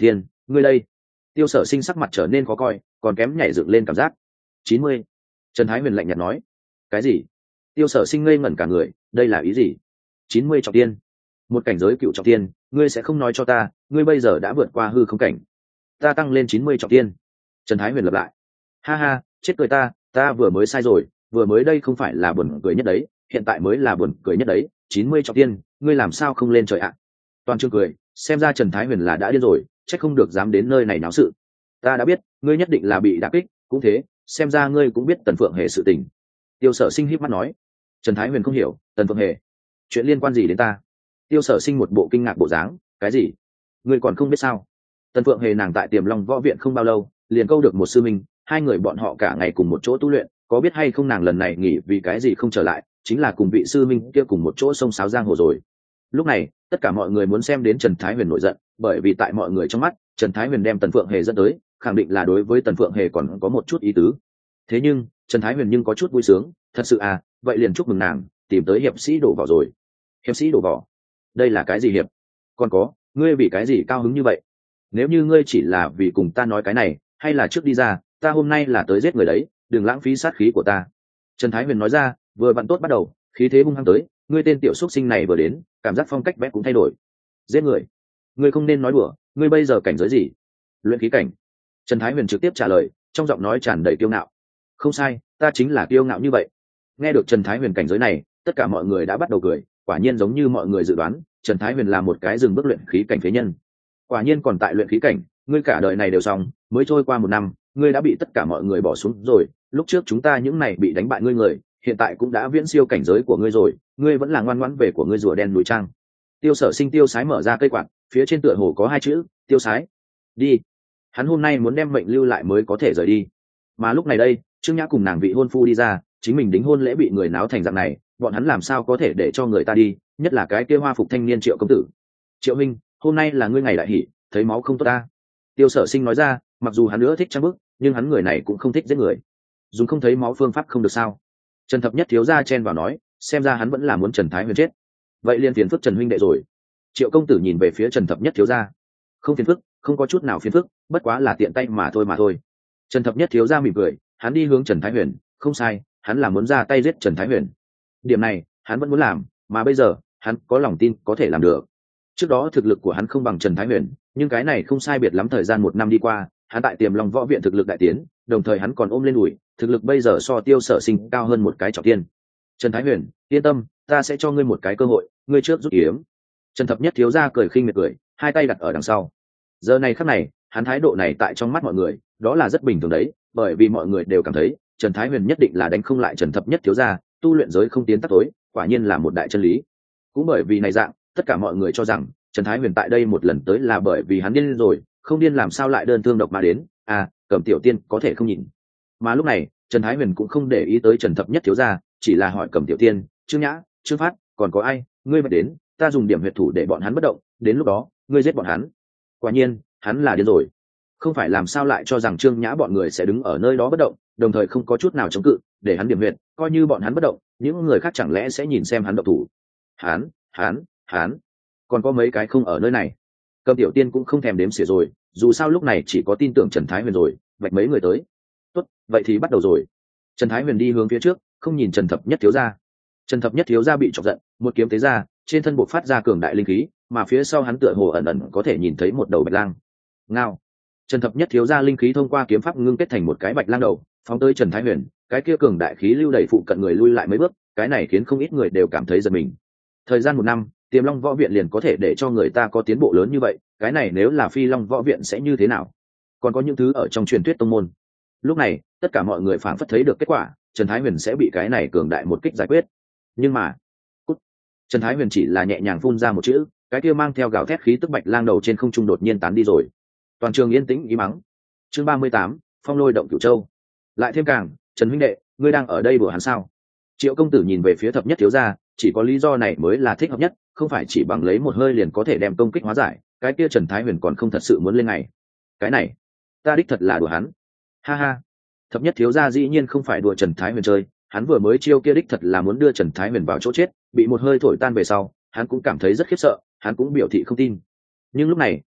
ngươi đây. Tiêu Sở Sinh sắc mặt trở nên khó coi, còn kém nhảy dựng lên cảm giác. Chín mươi. Trần Thái Huyền lạnh nhạt nói. Cái gì? Tiêu Sở Sinh ngây ngẩn cả người, đây là ý gì? Chín mươi trọng tiên. Một cảnh giới cựu trọng tiên, ngươi sẽ không nói cho ta, ngươi bây giờ đã vượt qua hư không cảnh. Ta tăng lên chín mươi trọng tiên. Trần Thái Huyền lặp lại. Ha ha, chết cười ta, ta vừa mới sai rồi, vừa mới đây không phải là buồn cười nhất đấy, hiện tại mới là buồn cười nhất đấy. Chín mươi trọng tiên, ngươi làm sao không lên trời ạ? Toàn trường cười, xem ra Trần Thái Huyền là đã điên rồi, chắc không được dám đến nơi này náo sự. Ta đã biết, ngươi nhất định là bị đả kích, cũng thế, xem ra ngươi cũng biết Tần Phượng Hề sự tình. Tiêu Sở Sinh híp mắt nói. Trần Thái Huyền không hiểu, Tần Phượng Hề, chuyện liên quan gì đến ta? Tiêu Sở Sinh một bộ kinh ngạc bộ dáng, cái gì? Ngươi còn không biết sao? Tần Phượng Hề nàng tại Tiềm Long Võ Viện không bao lâu, liền câu được một sư minh, hai người bọn họ cả ngày cùng một chỗ tu luyện, có biết hay không nàng lần này nghỉ vì cái gì không trở lại, chính là cùng vị sư minh kia cùng một chỗ sông sáo giang hồ rồi. Lúc này, tất cả mọi người muốn xem đến Trần Thái Huyền nổi giận, bởi vì tại mọi người trong mắt, Trần Thái Huyền đem Tần Phượng Hề dẫn tới, khẳng định là đối với Tần Phượng Hề còn có một chút ý tứ. Thế nhưng, Trần Thái Huyền nhưng có chút vui sướng, thật sự à, vậy liền chúc mừng nàng, tìm tới hiệp sĩ đổ vỏ rồi. Hiệp sĩ đổ vỏ? Đây là cái gì hiệp? Còn có, ngươi vì cái gì cao hứng như vậy? Nếu như ngươi chỉ là vì cùng ta nói cái này, hay là trước đi ra, ta hôm nay là tới giết người đấy, đừng lãng phí sát khí của ta. Trần Thái Huyền nói ra, vừa vặn tốt bắt đầu, khí thế hung hăng tới, ngươi tên tiểu xuất sinh này vừa đến, cảm giác phong cách vẽ cũng thay đổi. Giết người? Ngươi không nên nói đùa, ngươi bây giờ cảnh giới gì? Luyện khí cảnh. Trần Thái Huyền trực tiếp trả lời, trong giọng nói tràn đầy kiêu ngạo. Không sai, ta chính là kiêu ngạo như vậy. Nghe được Trần Thái Huyền cảnh giới này, tất cả mọi người đã bắt đầu cười, quả nhiên giống như mọi người dự đoán, Trần Thái Huyền là một cái dừng bước luyện khí cảnh phế nhân. Quả nhiên còn tại luyện khí cảnh, ngươi cả đời này đều xong, mới trôi qua một năm, ngươi đã bị tất cả mọi người bỏ xuống rồi, lúc trước chúng ta những này bị đánh bại ngươi người, hiện tại cũng đã viễn siêu cảnh giới của ngươi rồi, ngươi vẫn là ngoan ngoãn về của ngươi rùa đen núi trang. Tiêu Sở Sinh tiêu sái mở ra cây quạt, phía trên tựa hồ có hai chữ, tiêu sái. Đi. Hắn hôm nay muốn đem mệnh lưu lại mới có thể rời đi. Mà lúc này đây, Trương Nhã cùng nàng vị hôn phu đi ra, chính mình đính hôn lễ bị người náo thành dạng này, bọn hắn làm sao có thể để cho người ta đi, nhất là cái kia hoa phục thanh niên Triệu công tử. Triệu Minh, hôm nay là ngươi ngày đại hỷ, thấy máu không tốt ta. Tiêu Sở Sinh nói ra, mặc dù hắn nữa thích trang bức, nhưng hắn người này cũng không thích giết người. Dùng không thấy máu phương pháp không được sao? Trần Thập Nhất thiếu gia chen vào nói, xem ra hắn vẫn là muốn Trần Thái Huyền chết. Vậy liền phiền phức Trần huynh đệ rồi. Triệu công tử nhìn về phía Trần Thập Nhất thiếu gia. Không phiền phức, không có chút nào phiền phức, bất quá là tiện tay mà thôi mà thôi. Trần Thập Nhất thiếu gia mỉm cười, hắn đi hướng Trần Thái Huyền, không sai, hắn là muốn ra tay giết Trần Thái Huyền. Điểm này, hắn vẫn muốn làm, mà bây giờ, hắn có lòng tin có thể làm được. Trước đó thực lực của hắn không bằng Trần Thái Huyền, nhưng cái này không sai biệt lắm, thời gian một năm đi qua, hắn tại Tiềm Long Võ Viện thực lực đại tiến, đồng thời hắn còn ôm lên đùi, thực lực bây giờ so Tiêu Sở Sinh cao hơn một cái trọng tiên. Trần Thái Huyền, yên tâm, ta sẽ cho ngươi một cái cơ hội, ngươi trước rút kiếm. Trần Thập Nhất thiếu gia cười khinh miệt cười, hai tay đặt ở đằng sau. Giờ này khắc này, hắn thái độ này tại trong mắt mọi người, đó là rất bình thường đấy, bởi vì mọi người đều cảm thấy Trần Thái Huyền nhất định là đánh không lại Trần Thập Nhất thiếu gia, tu luyện giới không tiến tắt tối, quả nhiên là một đại chân lý. Cũng bởi vì này dạng, tất cả mọi người cho rằng Trần Thái Huyền tại đây một lần tới là bởi vì hắn điên rồi, không điên làm sao lại đơn thương độc mà đến, à, Cẩm Tiểu Tiên có thể không nhìn. Mà lúc này, Trần Thái Huyền cũng không để ý tới Trần Thập Nhất thiếu gia, chỉ là hỏi Cẩm Tiểu Tiên, Trương Nhã, Trương Phát, còn có ai, ngươi mà đến, ta dùng điểm huyệt thủ để bọn hắn bất động, đến lúc đó, ngươi giết bọn hắn. Quả nhiên, hắn là điên rồi. Không phải làm sao lại cho rằng Trương Nhã bọn người sẽ đứng ở nơi đó bất động, đồng thời không có chút nào chống cự, để hắn điểm huyệt, coi như bọn hắn bất động, những người khác chẳng lẽ sẽ nhìn xem hắn động thủ. Hắn, hắn, hắn, còn có mấy cái không ở nơi này. Cẩm Tiểu Tiên cũng không thèm đếm xỉa rồi, dù sao lúc này chỉ có tin tưởng Trần Thái Huyền rồi, vạch mấy người tới. Tốt, vậy thì bắt đầu rồi. Trần Thái Huyền đi hướng phía trước, không nhìn Trần Thập Nhất thiếu gia. Trần Thập Nhất thiếu gia bị chọc giận, một kiếm tế ra, trên thân buộc phát ra cường đại linh khí, mà phía sau hắn tựa hồ ẩn ẩn có thể nhìn thấy một đầu bạch lang. Ngao. Trần Thập Nhất thiếu gia linh khí thông qua kiếm pháp ngưng kết thành một cái bạch lang đầu, phóng tới Trần Thái Huyền, cái kia cường đại khí lưu đẩy phụ cận người lui lại mấy bước, cái này khiến không ít người đều cảm thấy giật mình. Thời gian một năm, Tiềm Long Võ Viện liền có thể để cho người ta có tiến bộ lớn như vậy, cái này nếu là Phi Long Võ Viện sẽ như thế nào? Còn có những thứ ở trong truyền thuyết tông môn. Lúc này, tất cả mọi người phảng phất thấy được kết quả, Trần Thái Huyền sẽ bị cái này cường đại một kích giải quyết. Nhưng mà, cút. Trần Thái Huyền chỉ là nhẹ nhàng phun ra một chữ, cái kia mang theo gào thét khí tức bạch lang đầu trên không trung đột nhiên tán đi rồi. Toàn trường yên tĩnh ý mắng. Chương ba mươi tám, Phong Lôi động Cửu Châu. Lại thêm càng, Trần huynh đệ, ngươi đang ở đây đùa hắn sao? Triệu công tử nhìn về phía Thập Nhất thiếu gia, chỉ có lý do này mới là thích hợp nhất, không phải chỉ bằng lấy một hơi liền có thể đem công kích hóa giải, cái kia Trần Thái Huyền còn không thật sự muốn lên ngày. Cái này, ta đích thật là đùa hắn. Ha ha. Thập Nhất thiếu gia dĩ nhiên không phải đùa Trần Thái Huyền chơi, hắn vừa mới chiêu kia đích thật là muốn đưa Trần Thái Huyền vào chỗ chết, bị một hơi thổi tan về sau, hắn cũng cảm thấy rất khiếp sợ, hắn cũng biểu thị không tin. Nhưng lúc này,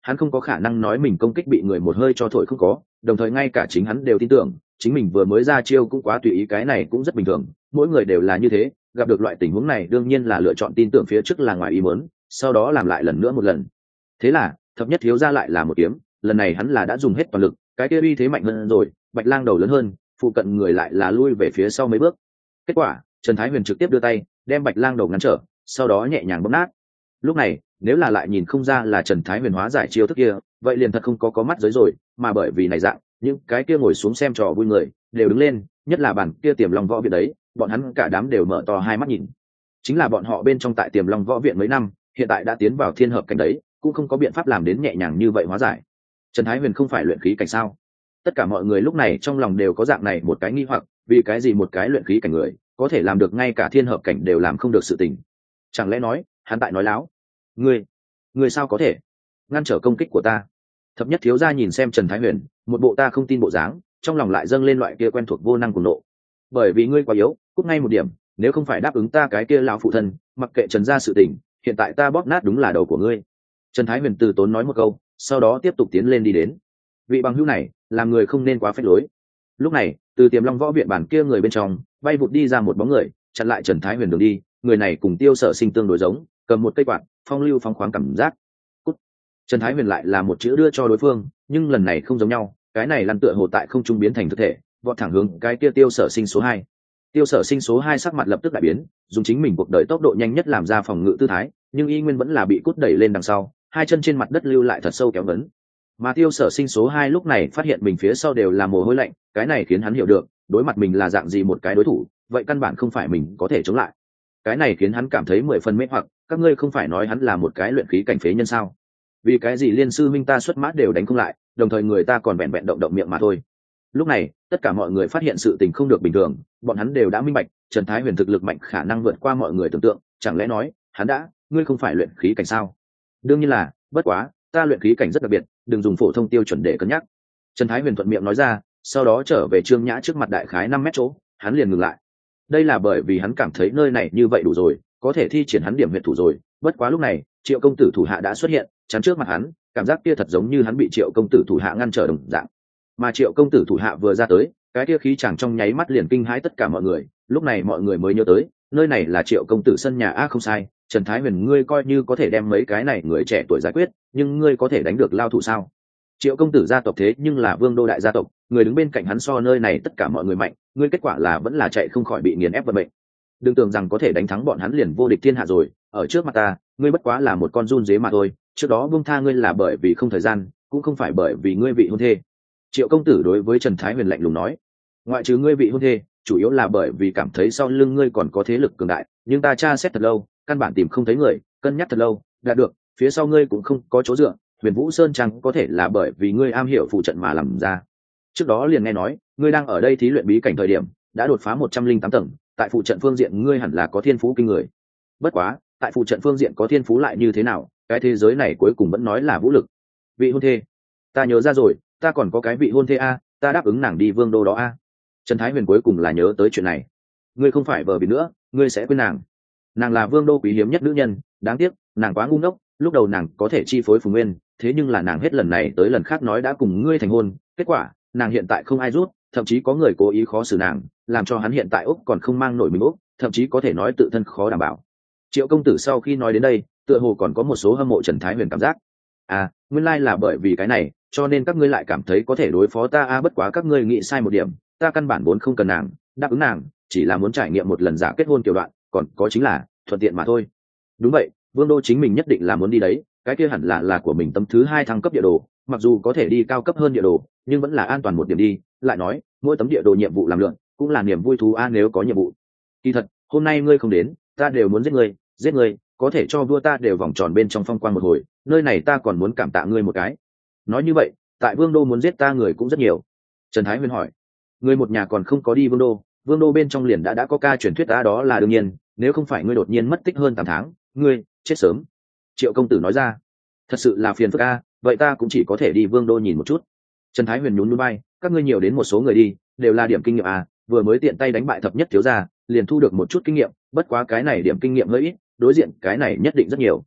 hắn không có khả năng nói mình công kích bị người một hơi cho thổi không có, đồng thời ngay cả chính hắn đều tin tưởng chính mình vừa mới ra chiêu cũng quá tùy ý, cái này cũng rất bình thường, mỗi người đều là như thế, gặp được loại tình huống này đương nhiên là lựa chọn tin tưởng phía trước là ngoài ý muốn, sau đó làm lại lần nữa một lần. Thế là thập nhất thiếu ra lại là một kiếm, lần này hắn là đã dùng hết toàn lực, cái kia uy thế mạnh hơn rồi, Bạch Lang đầu lớn hơn, phụ cận người lại là lui về phía sau mấy bước. Kết quả Trần Thái Huyền trực tiếp đưa tay đem Bạch Lang đầu ngăn trở, sau đó nhẹ nhàng bóp nát. Lúc này nếu là lại nhìn không ra là Trần Thái Huyền hóa giải chiêu thức kia, vậy liền thật không có có mắt giới rồi, mà bởi vì này dạng, những cái kia ngồi xuống xem trò vui người đều đứng lên, nhất là bản kia Tiềm Long Võ Viện đấy, bọn hắn cả đám đều mở to hai mắt nhìn. Chính là bọn họ bên trong tại Tiềm Long Võ Viện mấy năm, hiện tại đã tiến vào thiên hợp cảnh đấy, cũng không có biện pháp làm đến nhẹ nhàng như vậy hóa giải. Trần Thái Huyền không phải luyện khí cảnh sao? Tất cả mọi người lúc này trong lòng đều có dạng này một cái nghi hoặc, vì cái gì một cái luyện khí cảnh người có thể làm được ngay cả thiên hợp cảnh đều làm không được sự tình? Chẳng lẽ nói hắn tại nói láo? Ngươi, ngươi sao có thể ngăn trở công kích của ta? Thập nhất thiếu gia nhìn xem Trần Thái Huyền, một bộ ta không tin bộ dáng, trong lòng lại dâng lên loại kia quen thuộc vô năng cùng nộ. Bởi vì ngươi quá yếu, cút ngay một điểm, nếu không phải đáp ứng ta cái kia lão phụ thân, mặc kệ Trần gia sự tình, hiện tại ta bóp nát đúng là đầu của ngươi. Trần Thái Huyền từ tốn nói một câu, sau đó tiếp tục tiến lên đi đến. Vị bằng hữu này làm người không nên quá phách lối. Lúc này từ Tiềm Long Võ Viện bản kia người bên trong bay vụt đi ra một bóng người, chặn lại Trần Thái Huyền đường đi. Người này cùng Tiêu Sở Sinh tương đối giống, cầm một cây quạt, phong lưu phóng khoáng cảm giác. Cút. Trần Thái Huyền lại là một chữ đưa cho đối phương, nhưng lần này không giống nhau, cái này lăn tựa hồ tại không trung biến thành thực thể, vọt thẳng hướng cái kia Tiêu Sở Sinh số hai. Tiêu Sở Sinh số hai sắc mặt lập tức đại biến, dùng chính mình cuộc đời tốc độ nhanh nhất làm ra phòng ngự tư thái, nhưng y nguyên vẫn là bị cút đẩy lên đằng sau, hai chân trên mặt đất lưu lại thật sâu kéo vấn. Mà Tiêu Sở Sinh số hai lúc này phát hiện mình phía sau đều là mồ hôi lạnh, cái này khiến hắn hiểu được, đối mặt mình là dạng gì một cái đối thủ, vậy căn bản không phải mình có thể chống lại. Cái này khiến hắn cảm thấy mười phần mê hoặc, các ngươi không phải nói hắn là một cái luyện khí cảnh phế nhân sao? Vì cái gì liên sư minh ta xuất mã đều đánh không lại, đồng thời người ta còn vẹn vẹn động động miệng mà thôi. Lúc này tất cả mọi người phát hiện sự tình không được bình thường, bọn hắn đều đã minh bạch Trần Thái Huyền thực lực mạnh khả năng vượt qua mọi người tưởng tượng, chẳng lẽ nói hắn đã ngươi không phải luyện khí cảnh sao? Đương nhiên là, bất quá ta luyện khí cảnh rất đặc biệt, đừng dùng phổ thông tiêu chuẩn để cân nhắc. Trần Thái Huyền thuận miệng nói ra, sau đó trở về Trương Nhã trước mặt đại khái năm mét chỗ, hắn liền ngừng lại. Đây là bởi vì hắn cảm thấy nơi này như vậy đủ rồi, có thể thi triển hắn điểm huyệt thủ rồi. Bất quá lúc này Triệu công tử thủ hạ đã xuất hiện, chắn trước mặt hắn, cảm giác kia thật giống như hắn bị Triệu công tử thủ hạ ngăn trở đồng dạng. Mà Triệu công tử thủ hạ vừa ra tới, cái kia khí chẳng trong nháy mắt liền kinh hãi tất cả mọi người. Lúc này mọi người mới nhớ tới, nơi này là Triệu công tử sân nhà a, không sai. Trần Thái Huyền, ngươi coi như có thể đem mấy cái này người trẻ tuổi giải quyết, nhưng ngươi có thể đánh được lao thủ sao? Triệu công tử gia tộc thế nhưng là Vương đô đại gia tộc, người đứng bên cạnh hắn so nơi này tất cả mọi người mạnh, ngươi kết quả là vẫn là chạy không khỏi bị nghiền ép vận mệnh. Đừng tưởng rằng có thể đánh thắng bọn hắn liền vô địch thiên hạ rồi, ở trước mặt ta, ngươi bất quá là một con giun dế mà thôi. Trước đó buông tha ngươi là bởi vì không thời gian, cũng không phải bởi vì ngươi vị hôn thê. Triệu công tử đối với Trần Thái Huyền lạnh lùng nói, ngoại trừ ngươi vị hôn thê, chủ yếu là bởi vì cảm thấy sau lưng ngươi còn có thế lực cường đại, nhưng ta tra xét thật lâu, căn bản tìm không thấy người, cân nhắc thật lâu, đạt được, phía sau ngươi cũng không có chỗ dựa, Huyền Vũ Sơn Trang có thể là bởi vì ngươi am hiểu phụ trận mà làm ra. Trước đó liền nghe nói, ngươi đang ở đây thí luyện bí cảnh thời điểm, đã đột phá một trăm linh tám tầng, tại phụ trận phương diện ngươi hẳn là có thiên phú kinh người. Bất quá, tại phụ trận phương diện có thiên phú lại như thế nào, cái thế giới này cuối cùng vẫn nói là vũ lực. Vị hôn thê, ta nhớ ra rồi, ta còn có cái vị hôn thê a, ta đáp ứng nàng đi Vương đô đó a. Trần Thái Huyền cuối cùng là nhớ tới chuyện này. Ngươi không phải vờ bị nữa, ngươi sẽ quên nàng. Nàng là Vương đô quý hiếm nhất nữ nhân, đáng tiếc nàng quá ngu ngốc, lúc đầu nàng có thể chi phối Phùng Nguyên, thế nhưng là nàng hết lần này tới lần khác nói đã cùng ngươi thành hôn, kết quả nàng hiện tại không ai rút, thậm chí có người cố ý khó xử nàng, làm cho hắn hiện tại Úc còn không mang nổi mình Úc, thậm chí có thể nói tự thân khó đảm bảo. Triệu công tử sau khi nói đến đây, tựa hồ còn có một số hâm mộ Trần Thái Huyền cảm giác. À, nguyên lai là bởi vì cái này, cho nên các ngươi lại cảm thấy có thể đối phó ta a, à, bất quá các ngươi nghĩ sai một điểm, ta căn bản vốn không cần nàng, đáp ứng nàng, chỉ là muốn trải nghiệm một lần giả kết hôn kiểu đoạn, còn có chính là thuận tiện mà thôi. Đúng vậy, Vương đô chính mình nhất định là muốn đi đấy, cái kia hẳn là là của mình tấm thứ hai thăng cấp địa đồ, mặc dù có thể đi cao cấp hơn địa đồ, nhưng vẫn là an toàn một điểm đi. Lại nói, mỗi tấm địa đồ nhiệm vụ làm lượn, cũng là niềm vui thú a, nếu có nhiệm vụ. Kỳ thật, hôm nay ngươi không đến, ta đều muốn giết ngươi, giết ngươi, có thể cho vua ta đều vòng tròn bên trong phong quang một hồi, nơi này ta còn muốn cảm tạ ngươi một cái. Nói như vậy, tại Vương đô muốn giết ta người cũng rất nhiều. Trần Thái Huyền hỏi, ngươi một nhà còn không có đi Vương đô, Vương đô bên trong liền đã đã có ca truyền thuyết ta, đó là đương nhiên, nếu không phải ngươi đột nhiên mất tích hơn tám tháng, ngươi chết sớm. Triệu công tử nói ra, thật sự là phiền phức a, vậy ta cũng chỉ có thể đi Vương đô nhìn một chút. Trần Thái Huyền nhún nhún vai, các ngươi nhiều đến một số người đi, đều là điểm kinh nghiệm à, vừa mới tiện tay đánh bại thập nhất thiếu gia, liền thu được một chút kinh nghiệm, bất quá cái này điểm kinh nghiệm hơi ít, đối diện cái này nhất định rất nhiều.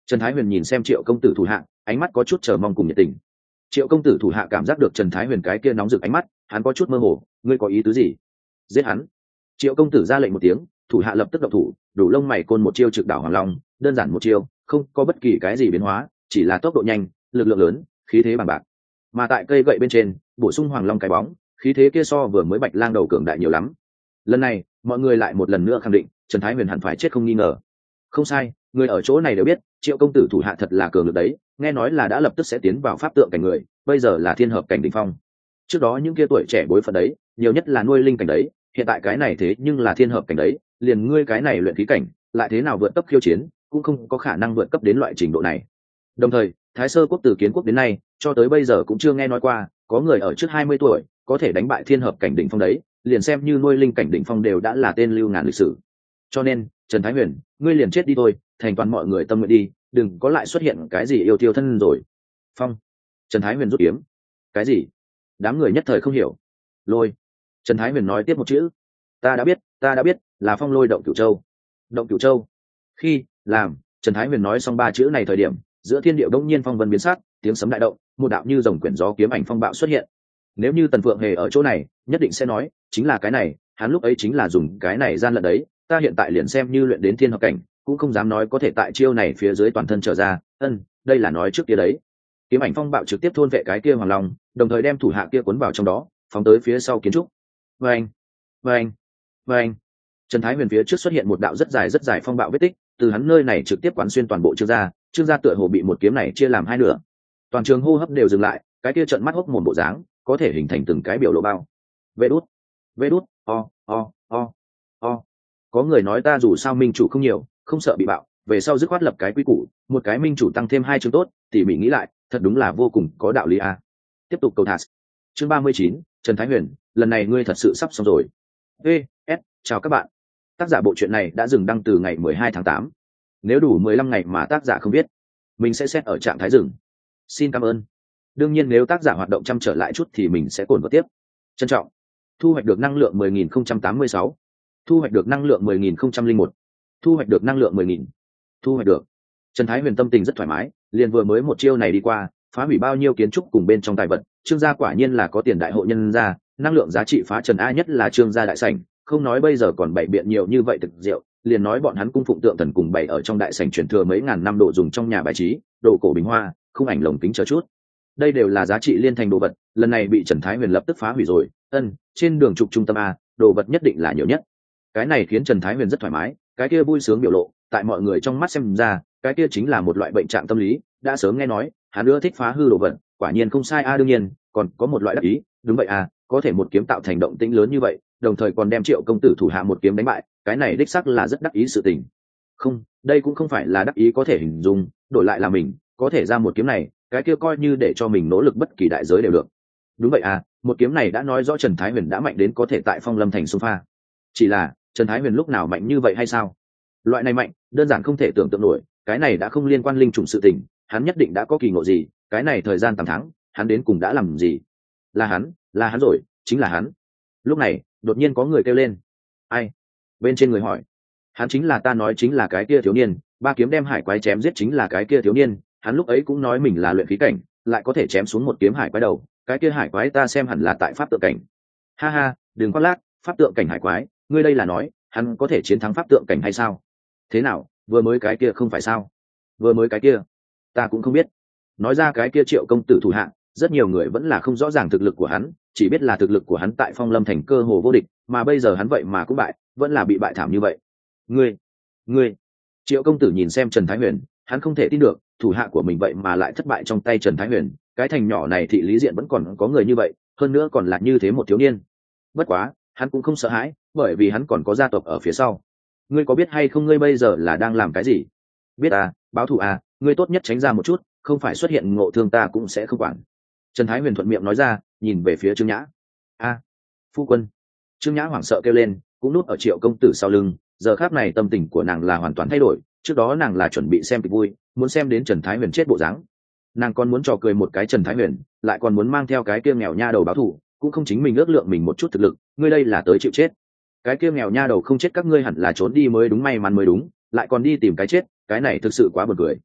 Trần Thái Huyền nhìn xem Triệu công tử thủ hạ, ánh mắt có chút chờ mong cùng nhiệt tình. Triệu công tử thủ hạ cảm giác được Trần Thái Huyền cái kia nóng rực ánh mắt, hắn có chút mơ hồ, ngươi có ý tứ gì? Giết hắn. Triệu công tử ra lệnh một tiếng, thủ hạ lập tức động thủ, đủ lông mày côn một chiêu trực đảo Hoàng Long, đơn giản một chiêu, không có bất kỳ cái gì biến hóa, chỉ là tốc độ nhanh, lực lượng lớn, khí thế bằng bạc. Mà tại cây gậy bên trên, bổ sung Hoàng Long cái bóng, khí thế kia so vừa mới Bạch Lang đầu cường đại nhiều lắm. Lần này, mọi người lại một lần nữa khẳng định, Trần Thái Huyền hẳn phải chết không nghi ngờ. Không sai, người ở chỗ này đều biết, Triệu công tử thủ hạ thật là cường lực đấy, nghe nói là đã lập tức sẽ tiến vào pháp tượng cảnh người, bây giờ là thiên hợp cảnh đỉnh phong. Trước đó những kia tuổi trẻ bối phận đấy, nhiều nhất là nuôi linh cảnh đấy, hiện tại cái này thế nhưng là thiên hợp cảnh đấy, liền ngươi cái này luyện khí cảnh, lại thế nào vượt cấp khiêu chiến, cũng không có khả năng vượt cấp đến loại trình độ này. Đồng thời, Thái Sơ quốc từ kiến quốc đến nay, cho tới bây giờ cũng chưa nghe nói qua, có người ở trước hai mươi tuổi có thể đánh bại thiên hợp cảnh đỉnh phong đấy, liền xem như nuôi linh cảnh đỉnh phong đều đã là tên lưu ngàn lịch sử. Cho nên, Trần Thái Huyền, ngươi liền chết đi thôi, thành toàn mọi người tâm nguyện đi, đừng có lại xuất hiện cái gì yêu tiêu thân rồi. Phong. Trần Thái Huyền rút kiếm. Cái gì? Đám người nhất thời không hiểu. Lôi. Trần Thái Huyền nói tiếp một chữ. Ta đã biết, ta đã biết, là phong lôi động Cửu Châu. Động Cửu Châu. Khi, làm, Trần Thái Huyền nói xong ba chữ này thời điểm, giữa thiên địa đông nhiên phong vân biến sắc, tiếng sấm đại động, một đạo như rồng quyển gió kiếm ảnh phong bạo xuất hiện. Nếu như Tần Phượng Hề ở chỗ này, nhất định sẽ nói, chính là cái này, hắn lúc ấy chính là dùng cái này gian lận đấy, ta hiện tại liền xem như luyện đến thiên hợp cảnh, cũng không dám nói có thể tại chiêu này phía dưới toàn thân trở ra, ân, đây là nói trước kia đấy. Kiếm ảnh phong bạo trực tiếp thôn vệ cái kia Hoàng Long, đồng thời đem thủ hạ kia cuốn vào trong đó, phóng tới phía sau kiến trúc. Vâng, vâng, vâng. Trần Thái Huyền phía trước xuất hiện một đạo rất dài rất dài phong bạo vết tích, từ hắn nơi này trực tiếp quán xuyên toàn bộ Trương gia, Trương gia tựa hồ bị một kiếm này chia làm hai nửa. Toàn trường hô hấp đều dừng lại, cái kia trợn mắt hốc mồm bộ dáng, có thể hình thành từng cái biểu lộ bao. Vê đút, vê đút, o, o, o, o. Có người nói ta dù sao minh chủ không nhiều, không sợ bị bạo, về sau dứt khoát lập cái quy củ, một cái minh chủ tăng thêm hai chương tốt, tỉ mỉ nghĩ lại, thật đúng là vô cùng có đạo lý a. Tiếp tục cầu thả. Chương ba mươi chín, Trần Thái Huyền, lần này ngươi thật sự sắp xong rồi. Ê, S, chào các bạn. Tác giả bộ truyện này đã dừng đăng từ ngày mười hai tháng tám. Nếu đủ mười lăm ngày mà tác giả không biết, mình sẽ set ở trạng thái dừng. Xin cảm ơn. Đương nhiên nếu tác giả hoạt động chăm trở lại chút thì mình sẽ cồn vào tiếp. Trân trọng. Thu hoạch được năng lượng mười nghìn không trăm tám mươi sáu. Thu hoạch được năng lượng mười nghìn không trăm lẻ một. Thu hoạch được năng lượng mười nghìn. Thu hoạch được. Trần Thái Huyền tâm tình rất thoải mái, liền vừa mới một chiêu này đi qua, phá hủy bao nhiêu kiến trúc cùng bên trong tài vật, Trương gia quả nhiên là có tiền đại hộ nhân gia, năng lượng giá trị phá trần a, nhất là Trương gia đại sảnh, không nói bây giờ còn bày biện nhiều như vậy thực rượu, liền nói bọn hắn cung phụng tượng thần cùng bày ở trong đại sảnh truyền thừa mấy ngàn năm đồ dùng trong nhà bài trí, đồ cổ bình hoa, khung ảnh lồng kính chờ chút. Đây đều là giá trị liên thành đồ vật, lần này bị Trần Thái Huyền lập tức phá hủy rồi, ân, trên đường trục trung tâm a, đồ vật nhất định là nhiều nhất. Cái này khiến Trần Thái Huyền rất thoải mái, cái kia vui sướng biểu lộ, tại mọi người trong mắt xem ra, cái kia chính là một loại bệnh trạng tâm lý, đã sớm nghe nói, hắn ưa thích phá hư đồ vật, quả nhiên không sai a, đương nhiên, còn có một loại đắc ý, đúng vậy a, có thể một kiếm tạo thành động tĩnh lớn như vậy, đồng thời còn đem Triệu công tử thủ hạ một kiếm đánh bại, cái này đích xác là rất đắc ý sự tình. Không, đây cũng không phải là đắc ý có thể hình dung, đổi lại là mình, có thể ra một kiếm này, cái kia coi như để cho mình nỗ lực bất kỳ đại giới đều được. Đúng vậy à, một kiếm này đã nói rõ Trần Thái Huyền đã mạnh đến có thể tại Phong Lâm thành xung pha. Chỉ là, Trần Thái Huyền lúc nào mạnh như vậy hay sao? Loại này mạnh, đơn giản không thể tưởng tượng nổi, cái này đã không liên quan linh trùng sự tình, hắn nhất định đã có kỳ ngộ gì, cái này thời gian tám tháng, hắn đến cùng đã làm gì? Là hắn, là hắn rồi, chính là hắn. Lúc này, đột nhiên có người kêu lên. Ai? Bên trên người hỏi. Hắn chính là ta nói chính là cái kia thiếu niên, ba kiếm đem hải quái chém giết chính là cái kia thiếu niên, hắn lúc ấy cũng nói mình là luyện khí cảnh, lại có thể chém xuống một kiếm hải quái đầu, cái kia hải quái ta xem hẳn là tại pháp tượng cảnh. Ha ha, đừng khoác lác, pháp tượng cảnh hải quái, ngươi đây là nói, hắn có thể chiến thắng pháp tượng cảnh hay sao? Thế nào, vừa mới cái kia không phải sao? Vừa mới cái kia, ta cũng không biết. Nói ra cái kia Triệu công tử thủ hạ, rất nhiều người vẫn là không rõ ràng thực lực của hắn, chỉ biết là thực lực của hắn tại Phong Lâm thành cơ hồ vô địch, mà bây giờ hắn vậy mà cũng bại, vẫn là bị bại thảm như vậy. Ngươi, ngươi, Triệu công tử nhìn xem Trần Thái Huyền, hắn không thể tin được, thủ hạ của mình vậy mà lại thất bại trong tay Trần Thái Huyền, cái thành nhỏ này thị lý diện vẫn còn có người như vậy, hơn nữa còn là như thế một thiếu niên. Bất quá, hắn cũng không sợ hãi, bởi vì hắn còn có gia tộc ở phía sau. Ngươi có biết hay không ngươi bây giờ là đang làm cái gì? Biết à, báo thù à, ngươi tốt nhất tránh ra một chút, không phải xuất hiện ngộ thương ta cũng sẽ không quản. Trần Thái Huyền thuận miệng nói ra, nhìn về phía Trương Nhã. A, phu quân. Trương Nhã hoảng sợ kêu lên, cũng núp ở Triệu công tử sau lưng, giờ khắc này tâm tình của nàng là hoàn toàn thay đổi, trước đó nàng là chuẩn bị xem kịch vui, muốn xem đến Trần Thái Huyền chết bộ dáng. Nàng còn muốn trò cười một cái Trần Thái Huyền, lại còn muốn mang theo cái kia nghèo nha đầu báo thù, cũng không chính mình ước lượng mình một chút thực lực, ngươi đây là tới chịu chết. Cái kia nghèo nha đầu không chết các ngươi hẳn là trốn đi mới đúng, may mắn mới đúng, lại còn đi tìm cái chết, cái này thực sự quá buồn cười.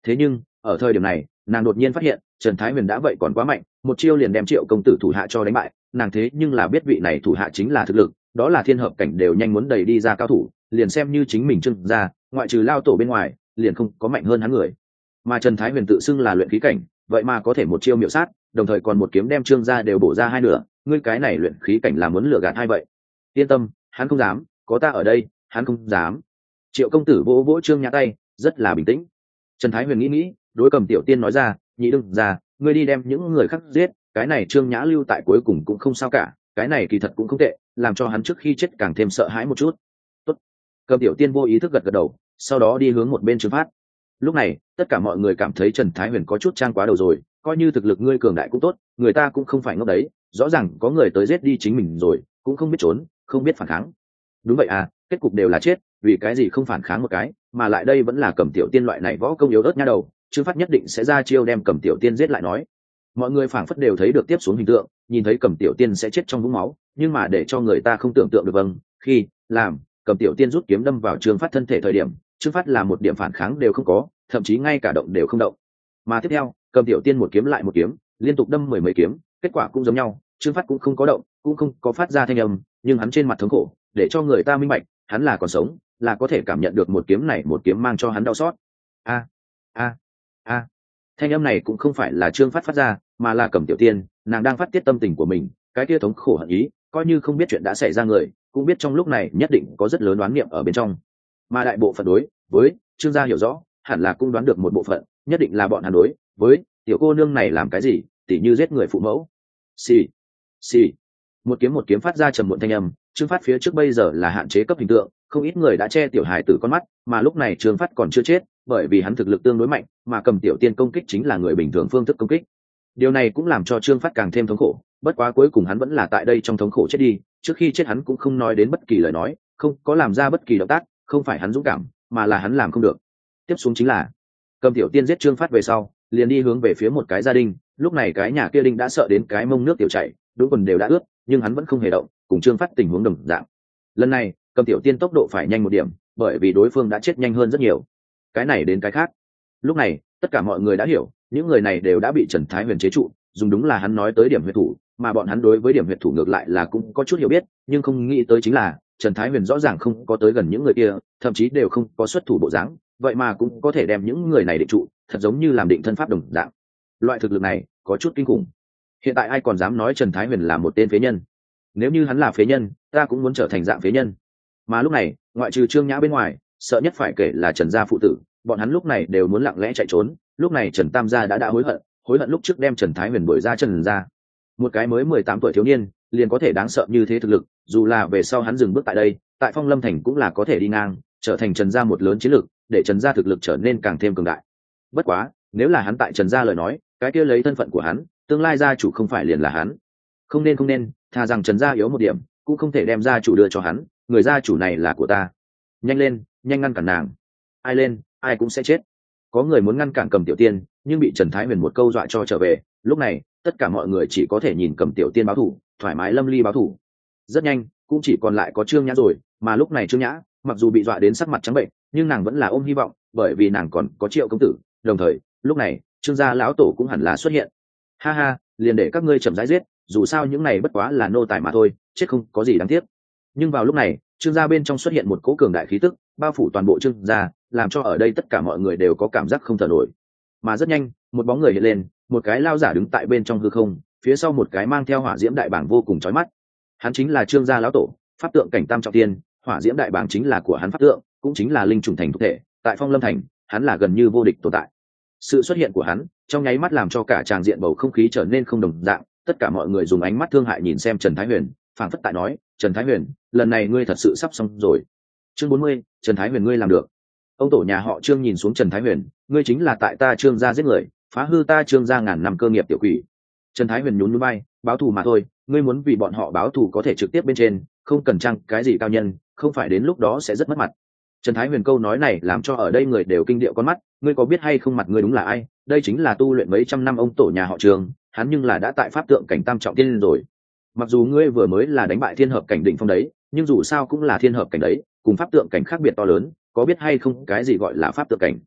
Thế nhưng ở thời điểm này nàng đột nhiên phát hiện Trần Thái Huyền đã vậy còn quá mạnh, một chiêu liền đem Triệu công tử thủ hạ cho đánh bại. Nàng thế nhưng là biết vị này thủ hạ chính là thực lực, đó là thiên hợp cảnh đều nhanh muốn đầy đi ra cao thủ, liền xem như chính mình Trương gia, ngoại trừ lao tổ bên ngoài, liền không có mạnh hơn hắn người. Mà Trần Thái Huyền tự xưng là luyện khí cảnh, vậy mà có thể một chiêu miểu sát, đồng thời còn một kiếm đem Trương gia đều bổ ra hai nửa, ngươi cái này luyện khí cảnh là muốn lừa gạt hay vậy? Yên tâm, hắn không dám, có ta ở đây, hắn không dám. Triệu công tử vỗ vỗ Trương Nhã tay, rất là bình tĩnh. Trần Thái Huyền nghĩ nghĩ, đối Cầm Tiểu Tiên nói ra, nhị đương ra, ngươi đi đem những người khác giết, cái này Trương Nhã lưu tại cuối cùng cũng không sao cả, cái này kỳ thật cũng không tệ, làm cho hắn trước khi chết càng thêm sợ hãi một chút. Tốt. Cầm Tiểu Tiên vô ý thức gật gật đầu, sau đó đi hướng một bên Trương Phát. Lúc này tất cả mọi người cảm thấy Trần Thái Huyền có chút trang quá đầu rồi, coi như thực lực ngươi cường đại cũng tốt, người ta cũng không phải ngốc đấy, rõ ràng có người tới giết đi chính mình rồi cũng không biết trốn, không biết phản kháng. Đúng vậy à, kết cục đều là chết, vì cái gì không phản kháng một cái, mà lại đây vẫn là Cầm Tiểu Tiên loại này võ công yếu ớt nha đầu. Trương Phát nhất định sẽ ra chiêu đem Cầm Tiểu Tiên giết lại nói. Mọi người phảng phất đều thấy được tiếp xuống hình tượng, nhìn thấy Cầm Tiểu Tiên sẽ chết trong vũng máu, nhưng mà để cho người ta không tưởng tượng được. Vâng, khi làm Cầm Tiểu Tiên rút kiếm đâm vào Trương Phát thân thể thời điểm, Trương Phát là một điểm phản kháng đều không có, thậm chí ngay cả động đều không động. Mà tiếp theo Cầm Tiểu Tiên một kiếm lại một kiếm, liên tục đâm mười mấy kiếm, kết quả cũng giống nhau, Trương Phát cũng không có động, cũng không có phát ra thanh âm, nhưng hắn trên mặt thống khổ để cho người ta minh bạch hắn là còn sống, là có thể cảm nhận được một kiếm này một kiếm mang cho hắn đau xót. A a a thanh âm này cũng không phải là Trương Phát phát ra, mà là Cầm Tiểu Tiên, nàng đang phát tiết tâm tình của mình, cái kia thống khổ hận ý, coi như không biết chuyện đã xảy ra người cũng biết trong lúc này nhất định có rất lớn đoán niệm ở bên trong. Mà đại bộ phận đối với Trương gia hiểu rõ, hẳn là cũng đoán được một bộ phận, nhất định là bọn hắn đối với tiểu cô nương này làm cái gì, tỉ như giết người phụ mẫu. Xì xì, một kiếm một kiếm phát ra trầm muộn thanh âm. Trương Phát phía trước bây giờ là hạn chế cấp hình tượng, không ít người đã che tiểu hài tử con mắt, mà lúc này Trương Phát còn chưa chết, bởi vì hắn thực lực tương đối mạnh, mà Cầm Tiểu Tiên công kích chính là người bình thường phương thức công kích. Điều này cũng làm cho Trương Phát càng thêm thống khổ, bất quá cuối cùng hắn vẫn là tại đây trong thống khổ chết đi. Trước khi chết hắn cũng không nói đến bất kỳ lời nói, không có làm ra bất kỳ động tác, không phải hắn dũng cảm, mà là hắn làm không được. Tiếp xuống chính là Cầm Tiểu Tiên giết Trương Phát về sau, liền đi hướng về phía một cái gia đình. Lúc này cái nhà kia đinh đã sợ đến cái mông nước tiểu chảy, đúng quần đều đã ướt, nhưng hắn vẫn không hề động, cùng Trương Phát tình huống đồng dạng. Lần này Cầm Tiểu Tiên tốc độ phải nhanh một điểm, bởi vì đối phương đã chết nhanh hơn rất nhiều. Cái này đến cái khác. Lúc này tất cả mọi người đã hiểu, những người này đều đã bị Trần Thái Huyền chế trụ, dùng đúng là hắn nói tới điểm huyệt thủ, mà bọn hắn đối với điểm huyệt thủ ngược lại là cũng có chút hiểu biết, nhưng không nghĩ tới chính là Trần Thái Huyền rõ ràng không có tới gần những người kia, thậm chí đều không có xuất thủ bộ dáng, vậy mà cũng có thể đem những người này định trụ, thật giống như làm định thân pháp đồng dạng. Loại thực lực này có chút kinh khủng. Hiện tại ai còn dám nói Trần Thái Huyền là một tên phế nhân? Nếu như hắn là phế nhân, ta cũng muốn trở thành dạng phế nhân. Mà lúc này ngoại trừ Trương Nhã bên ngoài, sợ nhất phải kể là Trần gia phụ tử, bọn hắn lúc này đều muốn lặng lẽ chạy trốn. Lúc này Trần Tam gia đã đã hối hận, hối hận lúc trước đem Trần Thái Huyền đuổi ra Trần gia. Một cái mới mười tám tuổi thiếu niên liền có thể đáng sợ như thế thực lực, dù là về sau hắn dừng bước tại đây, tại Phong Lâm thành cũng là có thể đi ngang, trở thành Trần gia một lớn chiến lược, để Trần gia thực lực trở nên càng thêm cường đại. Bất quá nếu là hắn tại Trần gia lời nói, cái kia lấy thân phận của hắn, tương lai gia chủ không phải liền là hắn. Không nên không nên, thà rằng Trần gia yếu một điểm, cũng không thể đem gia chủ đưa cho hắn, người gia chủ này là của ta. Nhanh lên, nhanh ngăn cản nàng. Ai lên, ai cũng sẽ chết. Có người muốn ngăn cản Cầm Tiểu Tiên, nhưng bị Trần Thái Huyền một câu dọa cho trở về. Lúc này tất cả mọi người chỉ có thể nhìn Cầm Tiểu Tiên báo thủ, thoải mái lâm ly báo thủ. Rất nhanh cũng chỉ còn lại có Trương Nhã rồi, mà lúc này Trương Nhã mặc dù bị dọa đến sắc mặt trắng bệnh, nhưng nàng vẫn là ôm hy vọng, bởi vì nàng còn có Triệu công tử. Đồng thời lúc này Trương gia lão tổ cũng hẳn là xuất hiện. Ha ha, liền để các ngươi chậm rãi giết, dù sao những này bất quá là nô tài mà thôi, chết không có gì đáng tiếc. Nhưng vào lúc này Trương gia bên trong xuất hiện một cỗ cường đại khí tức, bao phủ toàn bộ Trương gia, làm cho ở đây tất cả mọi người đều có cảm giác không thở nổi. Mà rất nhanh một bóng người hiện lên, một cái lao giả đứng tại bên trong hư không, phía sau một cái mang theo hỏa diễm đại bảng vô cùng chói mắt. Hắn chính là Trương gia lão tổ, pháp tượng cảnh tam trọng tiên, hỏa diễm đại bảng chính là của hắn pháp tượng, cũng chính là linh trùng thành thuộc thể, tại Phong Lâm thành hắn là gần như vô địch tồn tại. Sự xuất hiện của hắn trong nháy mắt làm cho cả tràng diện bầu không khí trở nên không đồng dạng, tất cả mọi người dùng ánh mắt thương hại nhìn xem Trần Thái Huyền, phảng phất tại nói, Trần Thái Huyền, lần này ngươi thật sự sắp xong rồi. Chương bốn mươi, Trần Thái Huyền ngươi làm được. Ông tổ nhà họ Trương nhìn xuống Trần Thái Huyền, ngươi chính là tại ta Trương gia giết người, phá hư ta Trương gia ngàn năm cơ nghiệp tiểu quỷ. Trần Thái Huyền nhún nhún vai, báo thù mà thôi, ngươi muốn vì bọn họ báo thù có thể trực tiếp bên trên, không cần chăng cái gì cao nhân, không phải đến lúc đó sẽ rất mất mặt. Trần Thái Huyền câu nói này làm cho ở đây người đều kinh điệu con mắt, ngươi có biết hay không mặt ngươi đúng là ai? Đây chính là tu luyện mấy trăm năm ông tổ nhà họ Trương, hắn nhưng là đã tại pháp tượng cảnh tam trọng tiên rồi. Mặc dù ngươi vừa mới là đánh bại thiên hợp cảnh đỉnh phong đấy, nhưng dù sao cũng là thiên hợp cảnh đấy, cùng pháp tượng cảnh khác biệt to lớn, có biết hay không cái gì gọi là pháp tượng cảnh?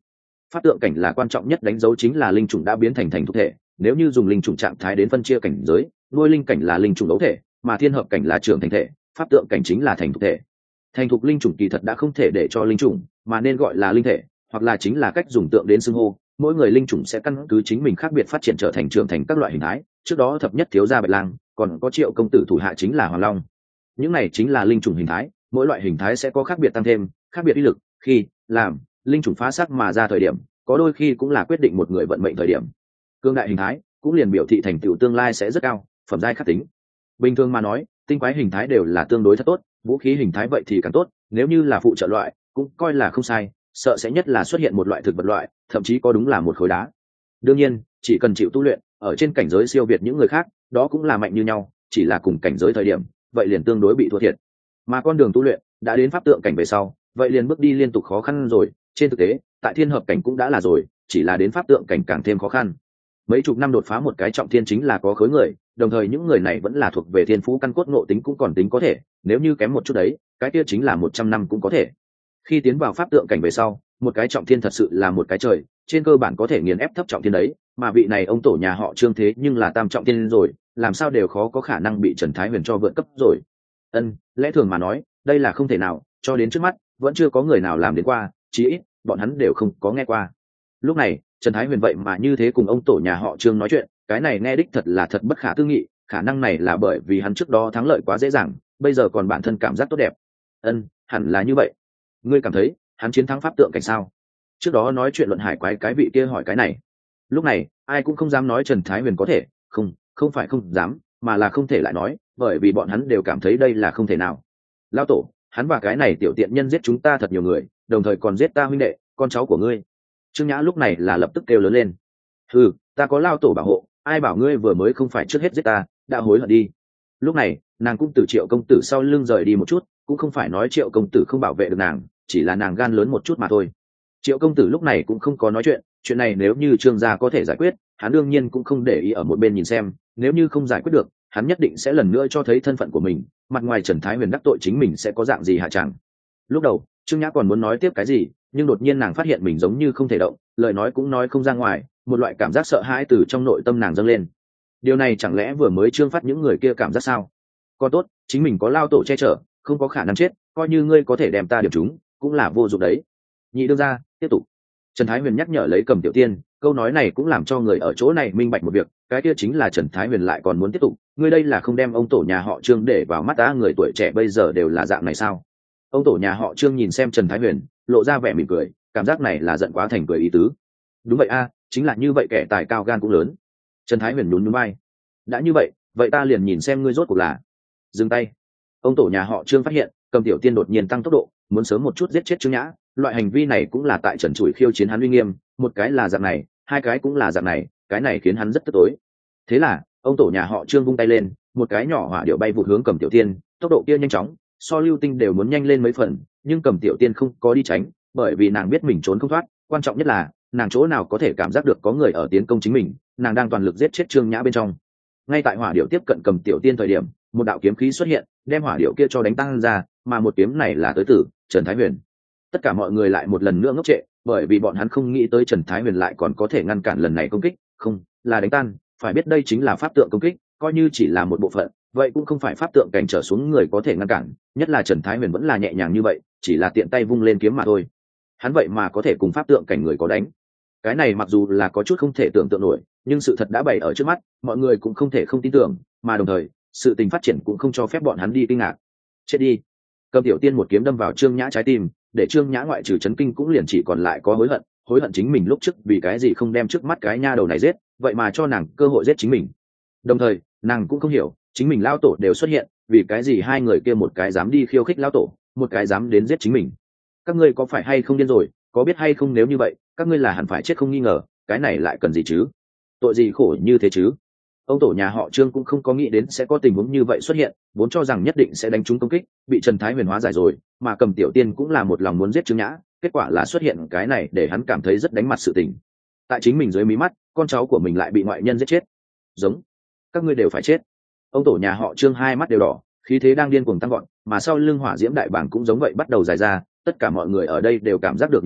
Pháp tượng cảnh là quan trọng nhất đánh dấu chính là linh chủng đã biến thành thành thục thể, nếu như dùng linh chủng trạng thái đến phân chia cảnh giới, nuôi linh cảnh là linh chủng đấu thể, mà thiên hợp cảnh là trưởng thành thể, pháp tượng cảnh chính là thành thục thể. Thành thục linh chủng kỳ thật đã không thể để cho linh chủng, mà nên gọi là linh thể, hoặc là chính là cách dùng tượng đến xưng hô. Mỗi người linh chủng sẽ căn cứ chính mình khác biệt phát triển trở thành trưởng thành các loại hình thái. Trước đó thập nhất thiếu gia Bạch Lang, còn có Triệu công tử thủ hạ chính là Hoàng Long. Những này chính là linh chủng hình thái, mỗi loại hình thái sẽ có khác biệt tăng thêm, khác biệt uy lực. Khi làm linh chủng phá xác mà ra thời điểm, có đôi khi cũng là quyết định một người vận mệnh thời điểm. Cương đại hình thái cũng liền biểu thị thành tựu tương lai sẽ rất cao, phẩm giai khắc tính. Bình thường mà nói, tinh quái hình thái đều là tương đối thật tốt, vũ khí hình thái vậy thì càng tốt, nếu như là phụ trợ loại cũng coi là không sai, sợ sẽ nhất là xuất hiện một loại thực vật loại, thậm chí có đúng là một khối đá. Đương nhiên, chỉ cần chịu tu luyện, ở trên cảnh giới siêu việt những người khác, đó cũng là mạnh như nhau, chỉ là cùng cảnh giới thời điểm, vậy liền tương đối bị thua thiệt. Mà con đường tu luyện đã đến pháp tượng cảnh về sau, vậy liền bước đi liên tục khó khăn rồi, trên thực tế, tại thiên hợp cảnh cũng đã là rồi, chỉ là đến pháp tượng cảnh càng thêm khó khăn. Mấy chục năm đột phá một cái trọng thiên chính là có khối người, đồng thời những người này vẫn là thuộc về thiên phú căn cốt ngộ tính cũng còn tính có thể, nếu như kém một chút đấy, cái kia chính là một trăm năm cũng có thể. Khi tiến vào pháp tượng cảnh về sau, một cái trọng thiên thật sự là một cái trời, trên cơ bản có thể nghiền ép thấp trọng thiên đấy, mà vị này ông tổ nhà họ Trương thế nhưng là tam trọng thiên rồi, làm sao đều khó có khả năng bị Trần Thái Huyền cho vượt cấp rồi. Ân, lẽ thường mà nói, đây là không thể nào, cho đến trước mắt, vẫn chưa có người nào làm đến qua, chí ít, bọn hắn đều không có nghe qua. Lúc này, Trần Thái Huyền vậy mà như thế cùng ông tổ nhà họ Trương nói chuyện, cái này nghe đích thật là thật bất khả tư nghị, khả năng này là bởi vì hắn trước đó thắng lợi quá dễ dàng, bây giờ còn bản thân cảm giác tốt đẹp. Ân, hẳn là như vậy. Ngươi cảm thấy, hắn chiến thắng pháp tượng cảnh sao? Trước đó nói chuyện luận hải quái cái vị kia hỏi cái này. Lúc này, ai cũng không dám nói Trần Thái Huyền có thể, không, không phải không dám, mà là không thể lại nói, bởi vì bọn hắn đều cảm thấy đây là không thể nào. Lão tổ, hắn và cái này tiểu tiện nhân giết chúng ta thật nhiều người, đồng thời còn giết ta huynh đệ, con cháu của ngươi. Trương Nhã lúc này là lập tức kêu lớn lên. Ừ, ta có lao tổ bảo hộ, ai bảo ngươi vừa mới không phải trước hết giết ta, đã hối hận đi. Lúc này, nàng cũng từ Triệu công tử sau lưng rời đi một chút, cũng không phải nói Triệu công tử không bảo vệ được nàng, chỉ là nàng gan lớn một chút mà thôi. Triệu công tử lúc này cũng không có nói chuyện, chuyện này nếu như Trương gia có thể giải quyết, hắn đương nhiên cũng không để ý ở một bên nhìn xem, nếu như không giải quyết được, hắn nhất định sẽ lần nữa cho thấy thân phận của mình, mặt ngoài Trần Thái Huyền đắc tội chính mình sẽ có dạng gì hạ chẳng. Lúc đầu, Trương Nhã còn muốn nói tiếp cái gì, nhưng đột nhiên nàng phát hiện mình giống như không thể động, lời nói cũng nói không ra ngoài, một loại cảm giác sợ hãi từ trong nội tâm nàng dâng lên. Điều này chẳng lẽ vừa mới Trương phát những người kia cảm giác sao? Còn tốt, chính mình có lao tổ che chở, không có khả năng chết, coi như ngươi có thể đem ta điểm chúng, cũng là vô dụng đấy. Nhị đương ra, tiếp tục. Trần Thái Huyền nhắc nhở lấy Cầm Tiểu Tiên, câu nói này cũng làm cho người ở chỗ này minh bạch một việc, cái kia chính là Trần Thái Huyền lại còn muốn tiếp tục, ngươi đây là không đem ông tổ nhà họ Trương để vào mắt ta, người tuổi trẻ bây giờ đều là dạng này sao? Ông tổ nhà họ Trương nhìn xem Trần Thái Huyền, lộ ra vẻ mỉm cười, cảm giác này là giận quá thành cười ý tứ. Đúng vậy a, chính là như vậy, kẻ tài cao gan cũng lớn. Trần Thái Huyền nhún nhún vai. Đã như vậy, vậy ta liền nhìn xem ngươi rốt cuộc là. Dừng tay. Ông tổ nhà họ Trương phát hiện, Cầm Tiểu Tiên đột nhiên tăng tốc độ, muốn sớm một chút giết chết Trương Nhã, loại hành vi này cũng là tại Trần Trụi khiêu chiến hắn uy nghiêm, một cái là dạng này, hai cái cũng là dạng này, cái này khiến hắn rất tức tối. Thế là, ông tổ nhà họ Trương vung tay lên, một cái nhỏ hỏa điệu bay vụt hướng Cầm Tiểu Tiên, tốc độ kia nhanh chóng, so lưu tinh đều muốn nhanh lên mấy phần, nhưng Cầm Tiểu Tiên không có đi tránh, bởi vì nàng biết mình trốn không thoát, quan trọng nhất là nàng chỗ nào có thể cảm giác được có người ở tiến công chính mình, nàng đang toàn lực giết chết Trương Nhã bên trong. Ngay tại hỏa điệu tiếp cận Cầm Tiểu Tiên thời điểm, một đạo kiếm khí xuất hiện, đem hỏa điệu kia cho đánh tăng ra, mà một kiếm này là tới từ Trần Thái Huyền. Tất cả mọi người lại một lần nữa ngốc trệ, bởi vì bọn hắn không nghĩ tới Trần Thái Huyền lại còn có thể ngăn cản lần này công kích, không, là đánh tan, phải biết đây chính là pháp tượng công kích, coi như chỉ là một bộ phận, vậy cũng không phải pháp tượng cảnh trở xuống người có thể ngăn cản, nhất là Trần Thái Huyền vẫn là nhẹ nhàng như vậy, chỉ là tiện tay vung lên kiếm mà thôi. Hắn vậy mà có thể cùng pháp tượng cảnh người có đánh. Cái này mặc dù là có chút không thể tưởng tượng nổi, nhưng sự thật đã bày ở trước mắt, mọi người cũng không thể không tin tưởng, mà đồng thời, sự tình phát triển cũng không cho phép bọn hắn đi kinh ngạc. Chết đi. Cầm Tiểu Tiên một kiếm đâm vào Trương Nhã trái tim, để Trương Nhã ngoại trừ chấn kinh cũng liền chỉ còn lại có hối hận, hối hận chính mình lúc trước vì cái gì không đem trước mắt cái nha đầu này giết, vậy mà cho nàng cơ hội giết chính mình. Đồng thời, nàng cũng không hiểu, chính mình lao tổ đều xuất hiện, vì cái gì hai người kia một cái dám đi khiêu khích lao tổ, một cái dám đến giết chính mình. Các ngươi có phải hay không điên rồi, có biết hay không nếu như vậy, các ngươi là hẳn phải chết không nghi ngờ, cái này lại cần gì chứ? Tội gì khổ như thế chứ? Ông tổ nhà họ Trương cũng không có nghĩ đến sẽ có tình huống như vậy xuất hiện, vốn cho rằng nhất định sẽ đánh trúng công kích, bị Trần Thái Huyền hóa giải rồi, mà Cầm Tiểu Tiên cũng là một lòng muốn giết Trương Nhã, kết quả là xuất hiện cái này để hắn cảm thấy rất đánh mặt sự tình. Tại chính mình dưới mí mắt, con cháu của mình lại bị ngoại nhân giết chết. Giống, các ngươi đều phải chết. Ông tổ nhà họ Trương hai mắt đều đỏ, khí thế đang điên cuồng tăng gọn, mà sau lưng hỏa diễm đại bảng cũng giống vậy bắt đầu dài ra, tất cả mọi người ở đây đều cảm giác được nhiệt ý,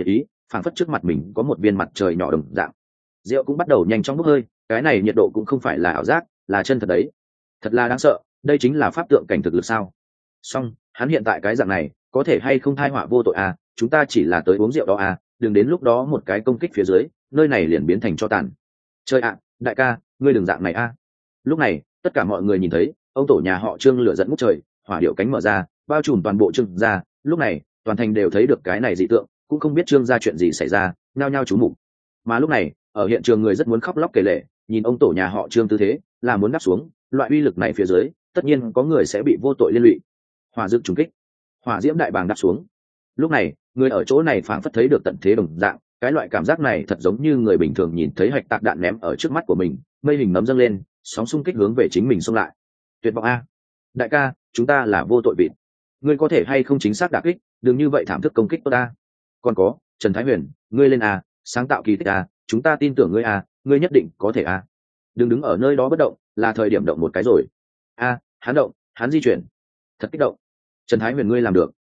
phảng phất trước mặt mình có một viên mặt trời nhỏ đồng dạng. Rượu cũng bắt đầu nhanh chóng bốc hơi, cái này nhiệt độ cũng không phải là ảo giác, là chân thật đấy. Thật là đáng sợ, đây chính là pháp tượng cảnh thực lực sao? Song hắn hiện tại cái dạng này có thể hay không thai họa vô tội à? Chúng ta chỉ là tới uống rượu đó à, đừng đến lúc đó một cái công kích phía dưới nơi này liền biến thành cho tàn. Chơi ạ, đại ca ngươi đừng dạng này a. Lúc này tất cả mọi người nhìn thấy ông tổ nhà họ Trương lửa dẫn ngút trời, hỏa điệu cánh mở ra bao trùm toàn bộ Trương gia. Lúc này toàn thành đều thấy được cái này dị tượng, cũng không biết Trương gia chuyện gì xảy ra, nhao nhao chú mục. Mà lúc này ở hiện trường người rất muốn khóc lóc kể lể, nhìn ông tổ nhà họ Trương tư thế là muốn đáp xuống, loại uy lực này phía dưới tất nhiên có người sẽ bị vô tội liên lụy. Hỏa dựng trùng kích, hỏa diễm đại bàng đáp xuống. Lúc này người ở chỗ này phảng phất thấy được tận thế đồng dạng, cái loại cảm giác này thật giống như người bình thường nhìn thấy hạch tạc đạn ném ở trước mắt của mình, mây hình nấm dâng lên, sóng xung kích hướng về chính mình xông lại. Tuyệt vọng a, đại ca chúng ta là vô tội vịt, ngươi có thể hay không chính xác đả kích, đừng như vậy thảm thức công kích tôi ta. Còn có Trần Thái Huyền, ngươi lên a, sáng tạo kỳ tích a, chúng ta tin tưởng ngươi a, ngươi nhất định có thể a. Đừng đứng ở nơi đó bất động, là thời điểm động một cái rồi. A, hắn động, hắn di chuyển, thật kích động. Trần Thái Huyền ngươi làm được.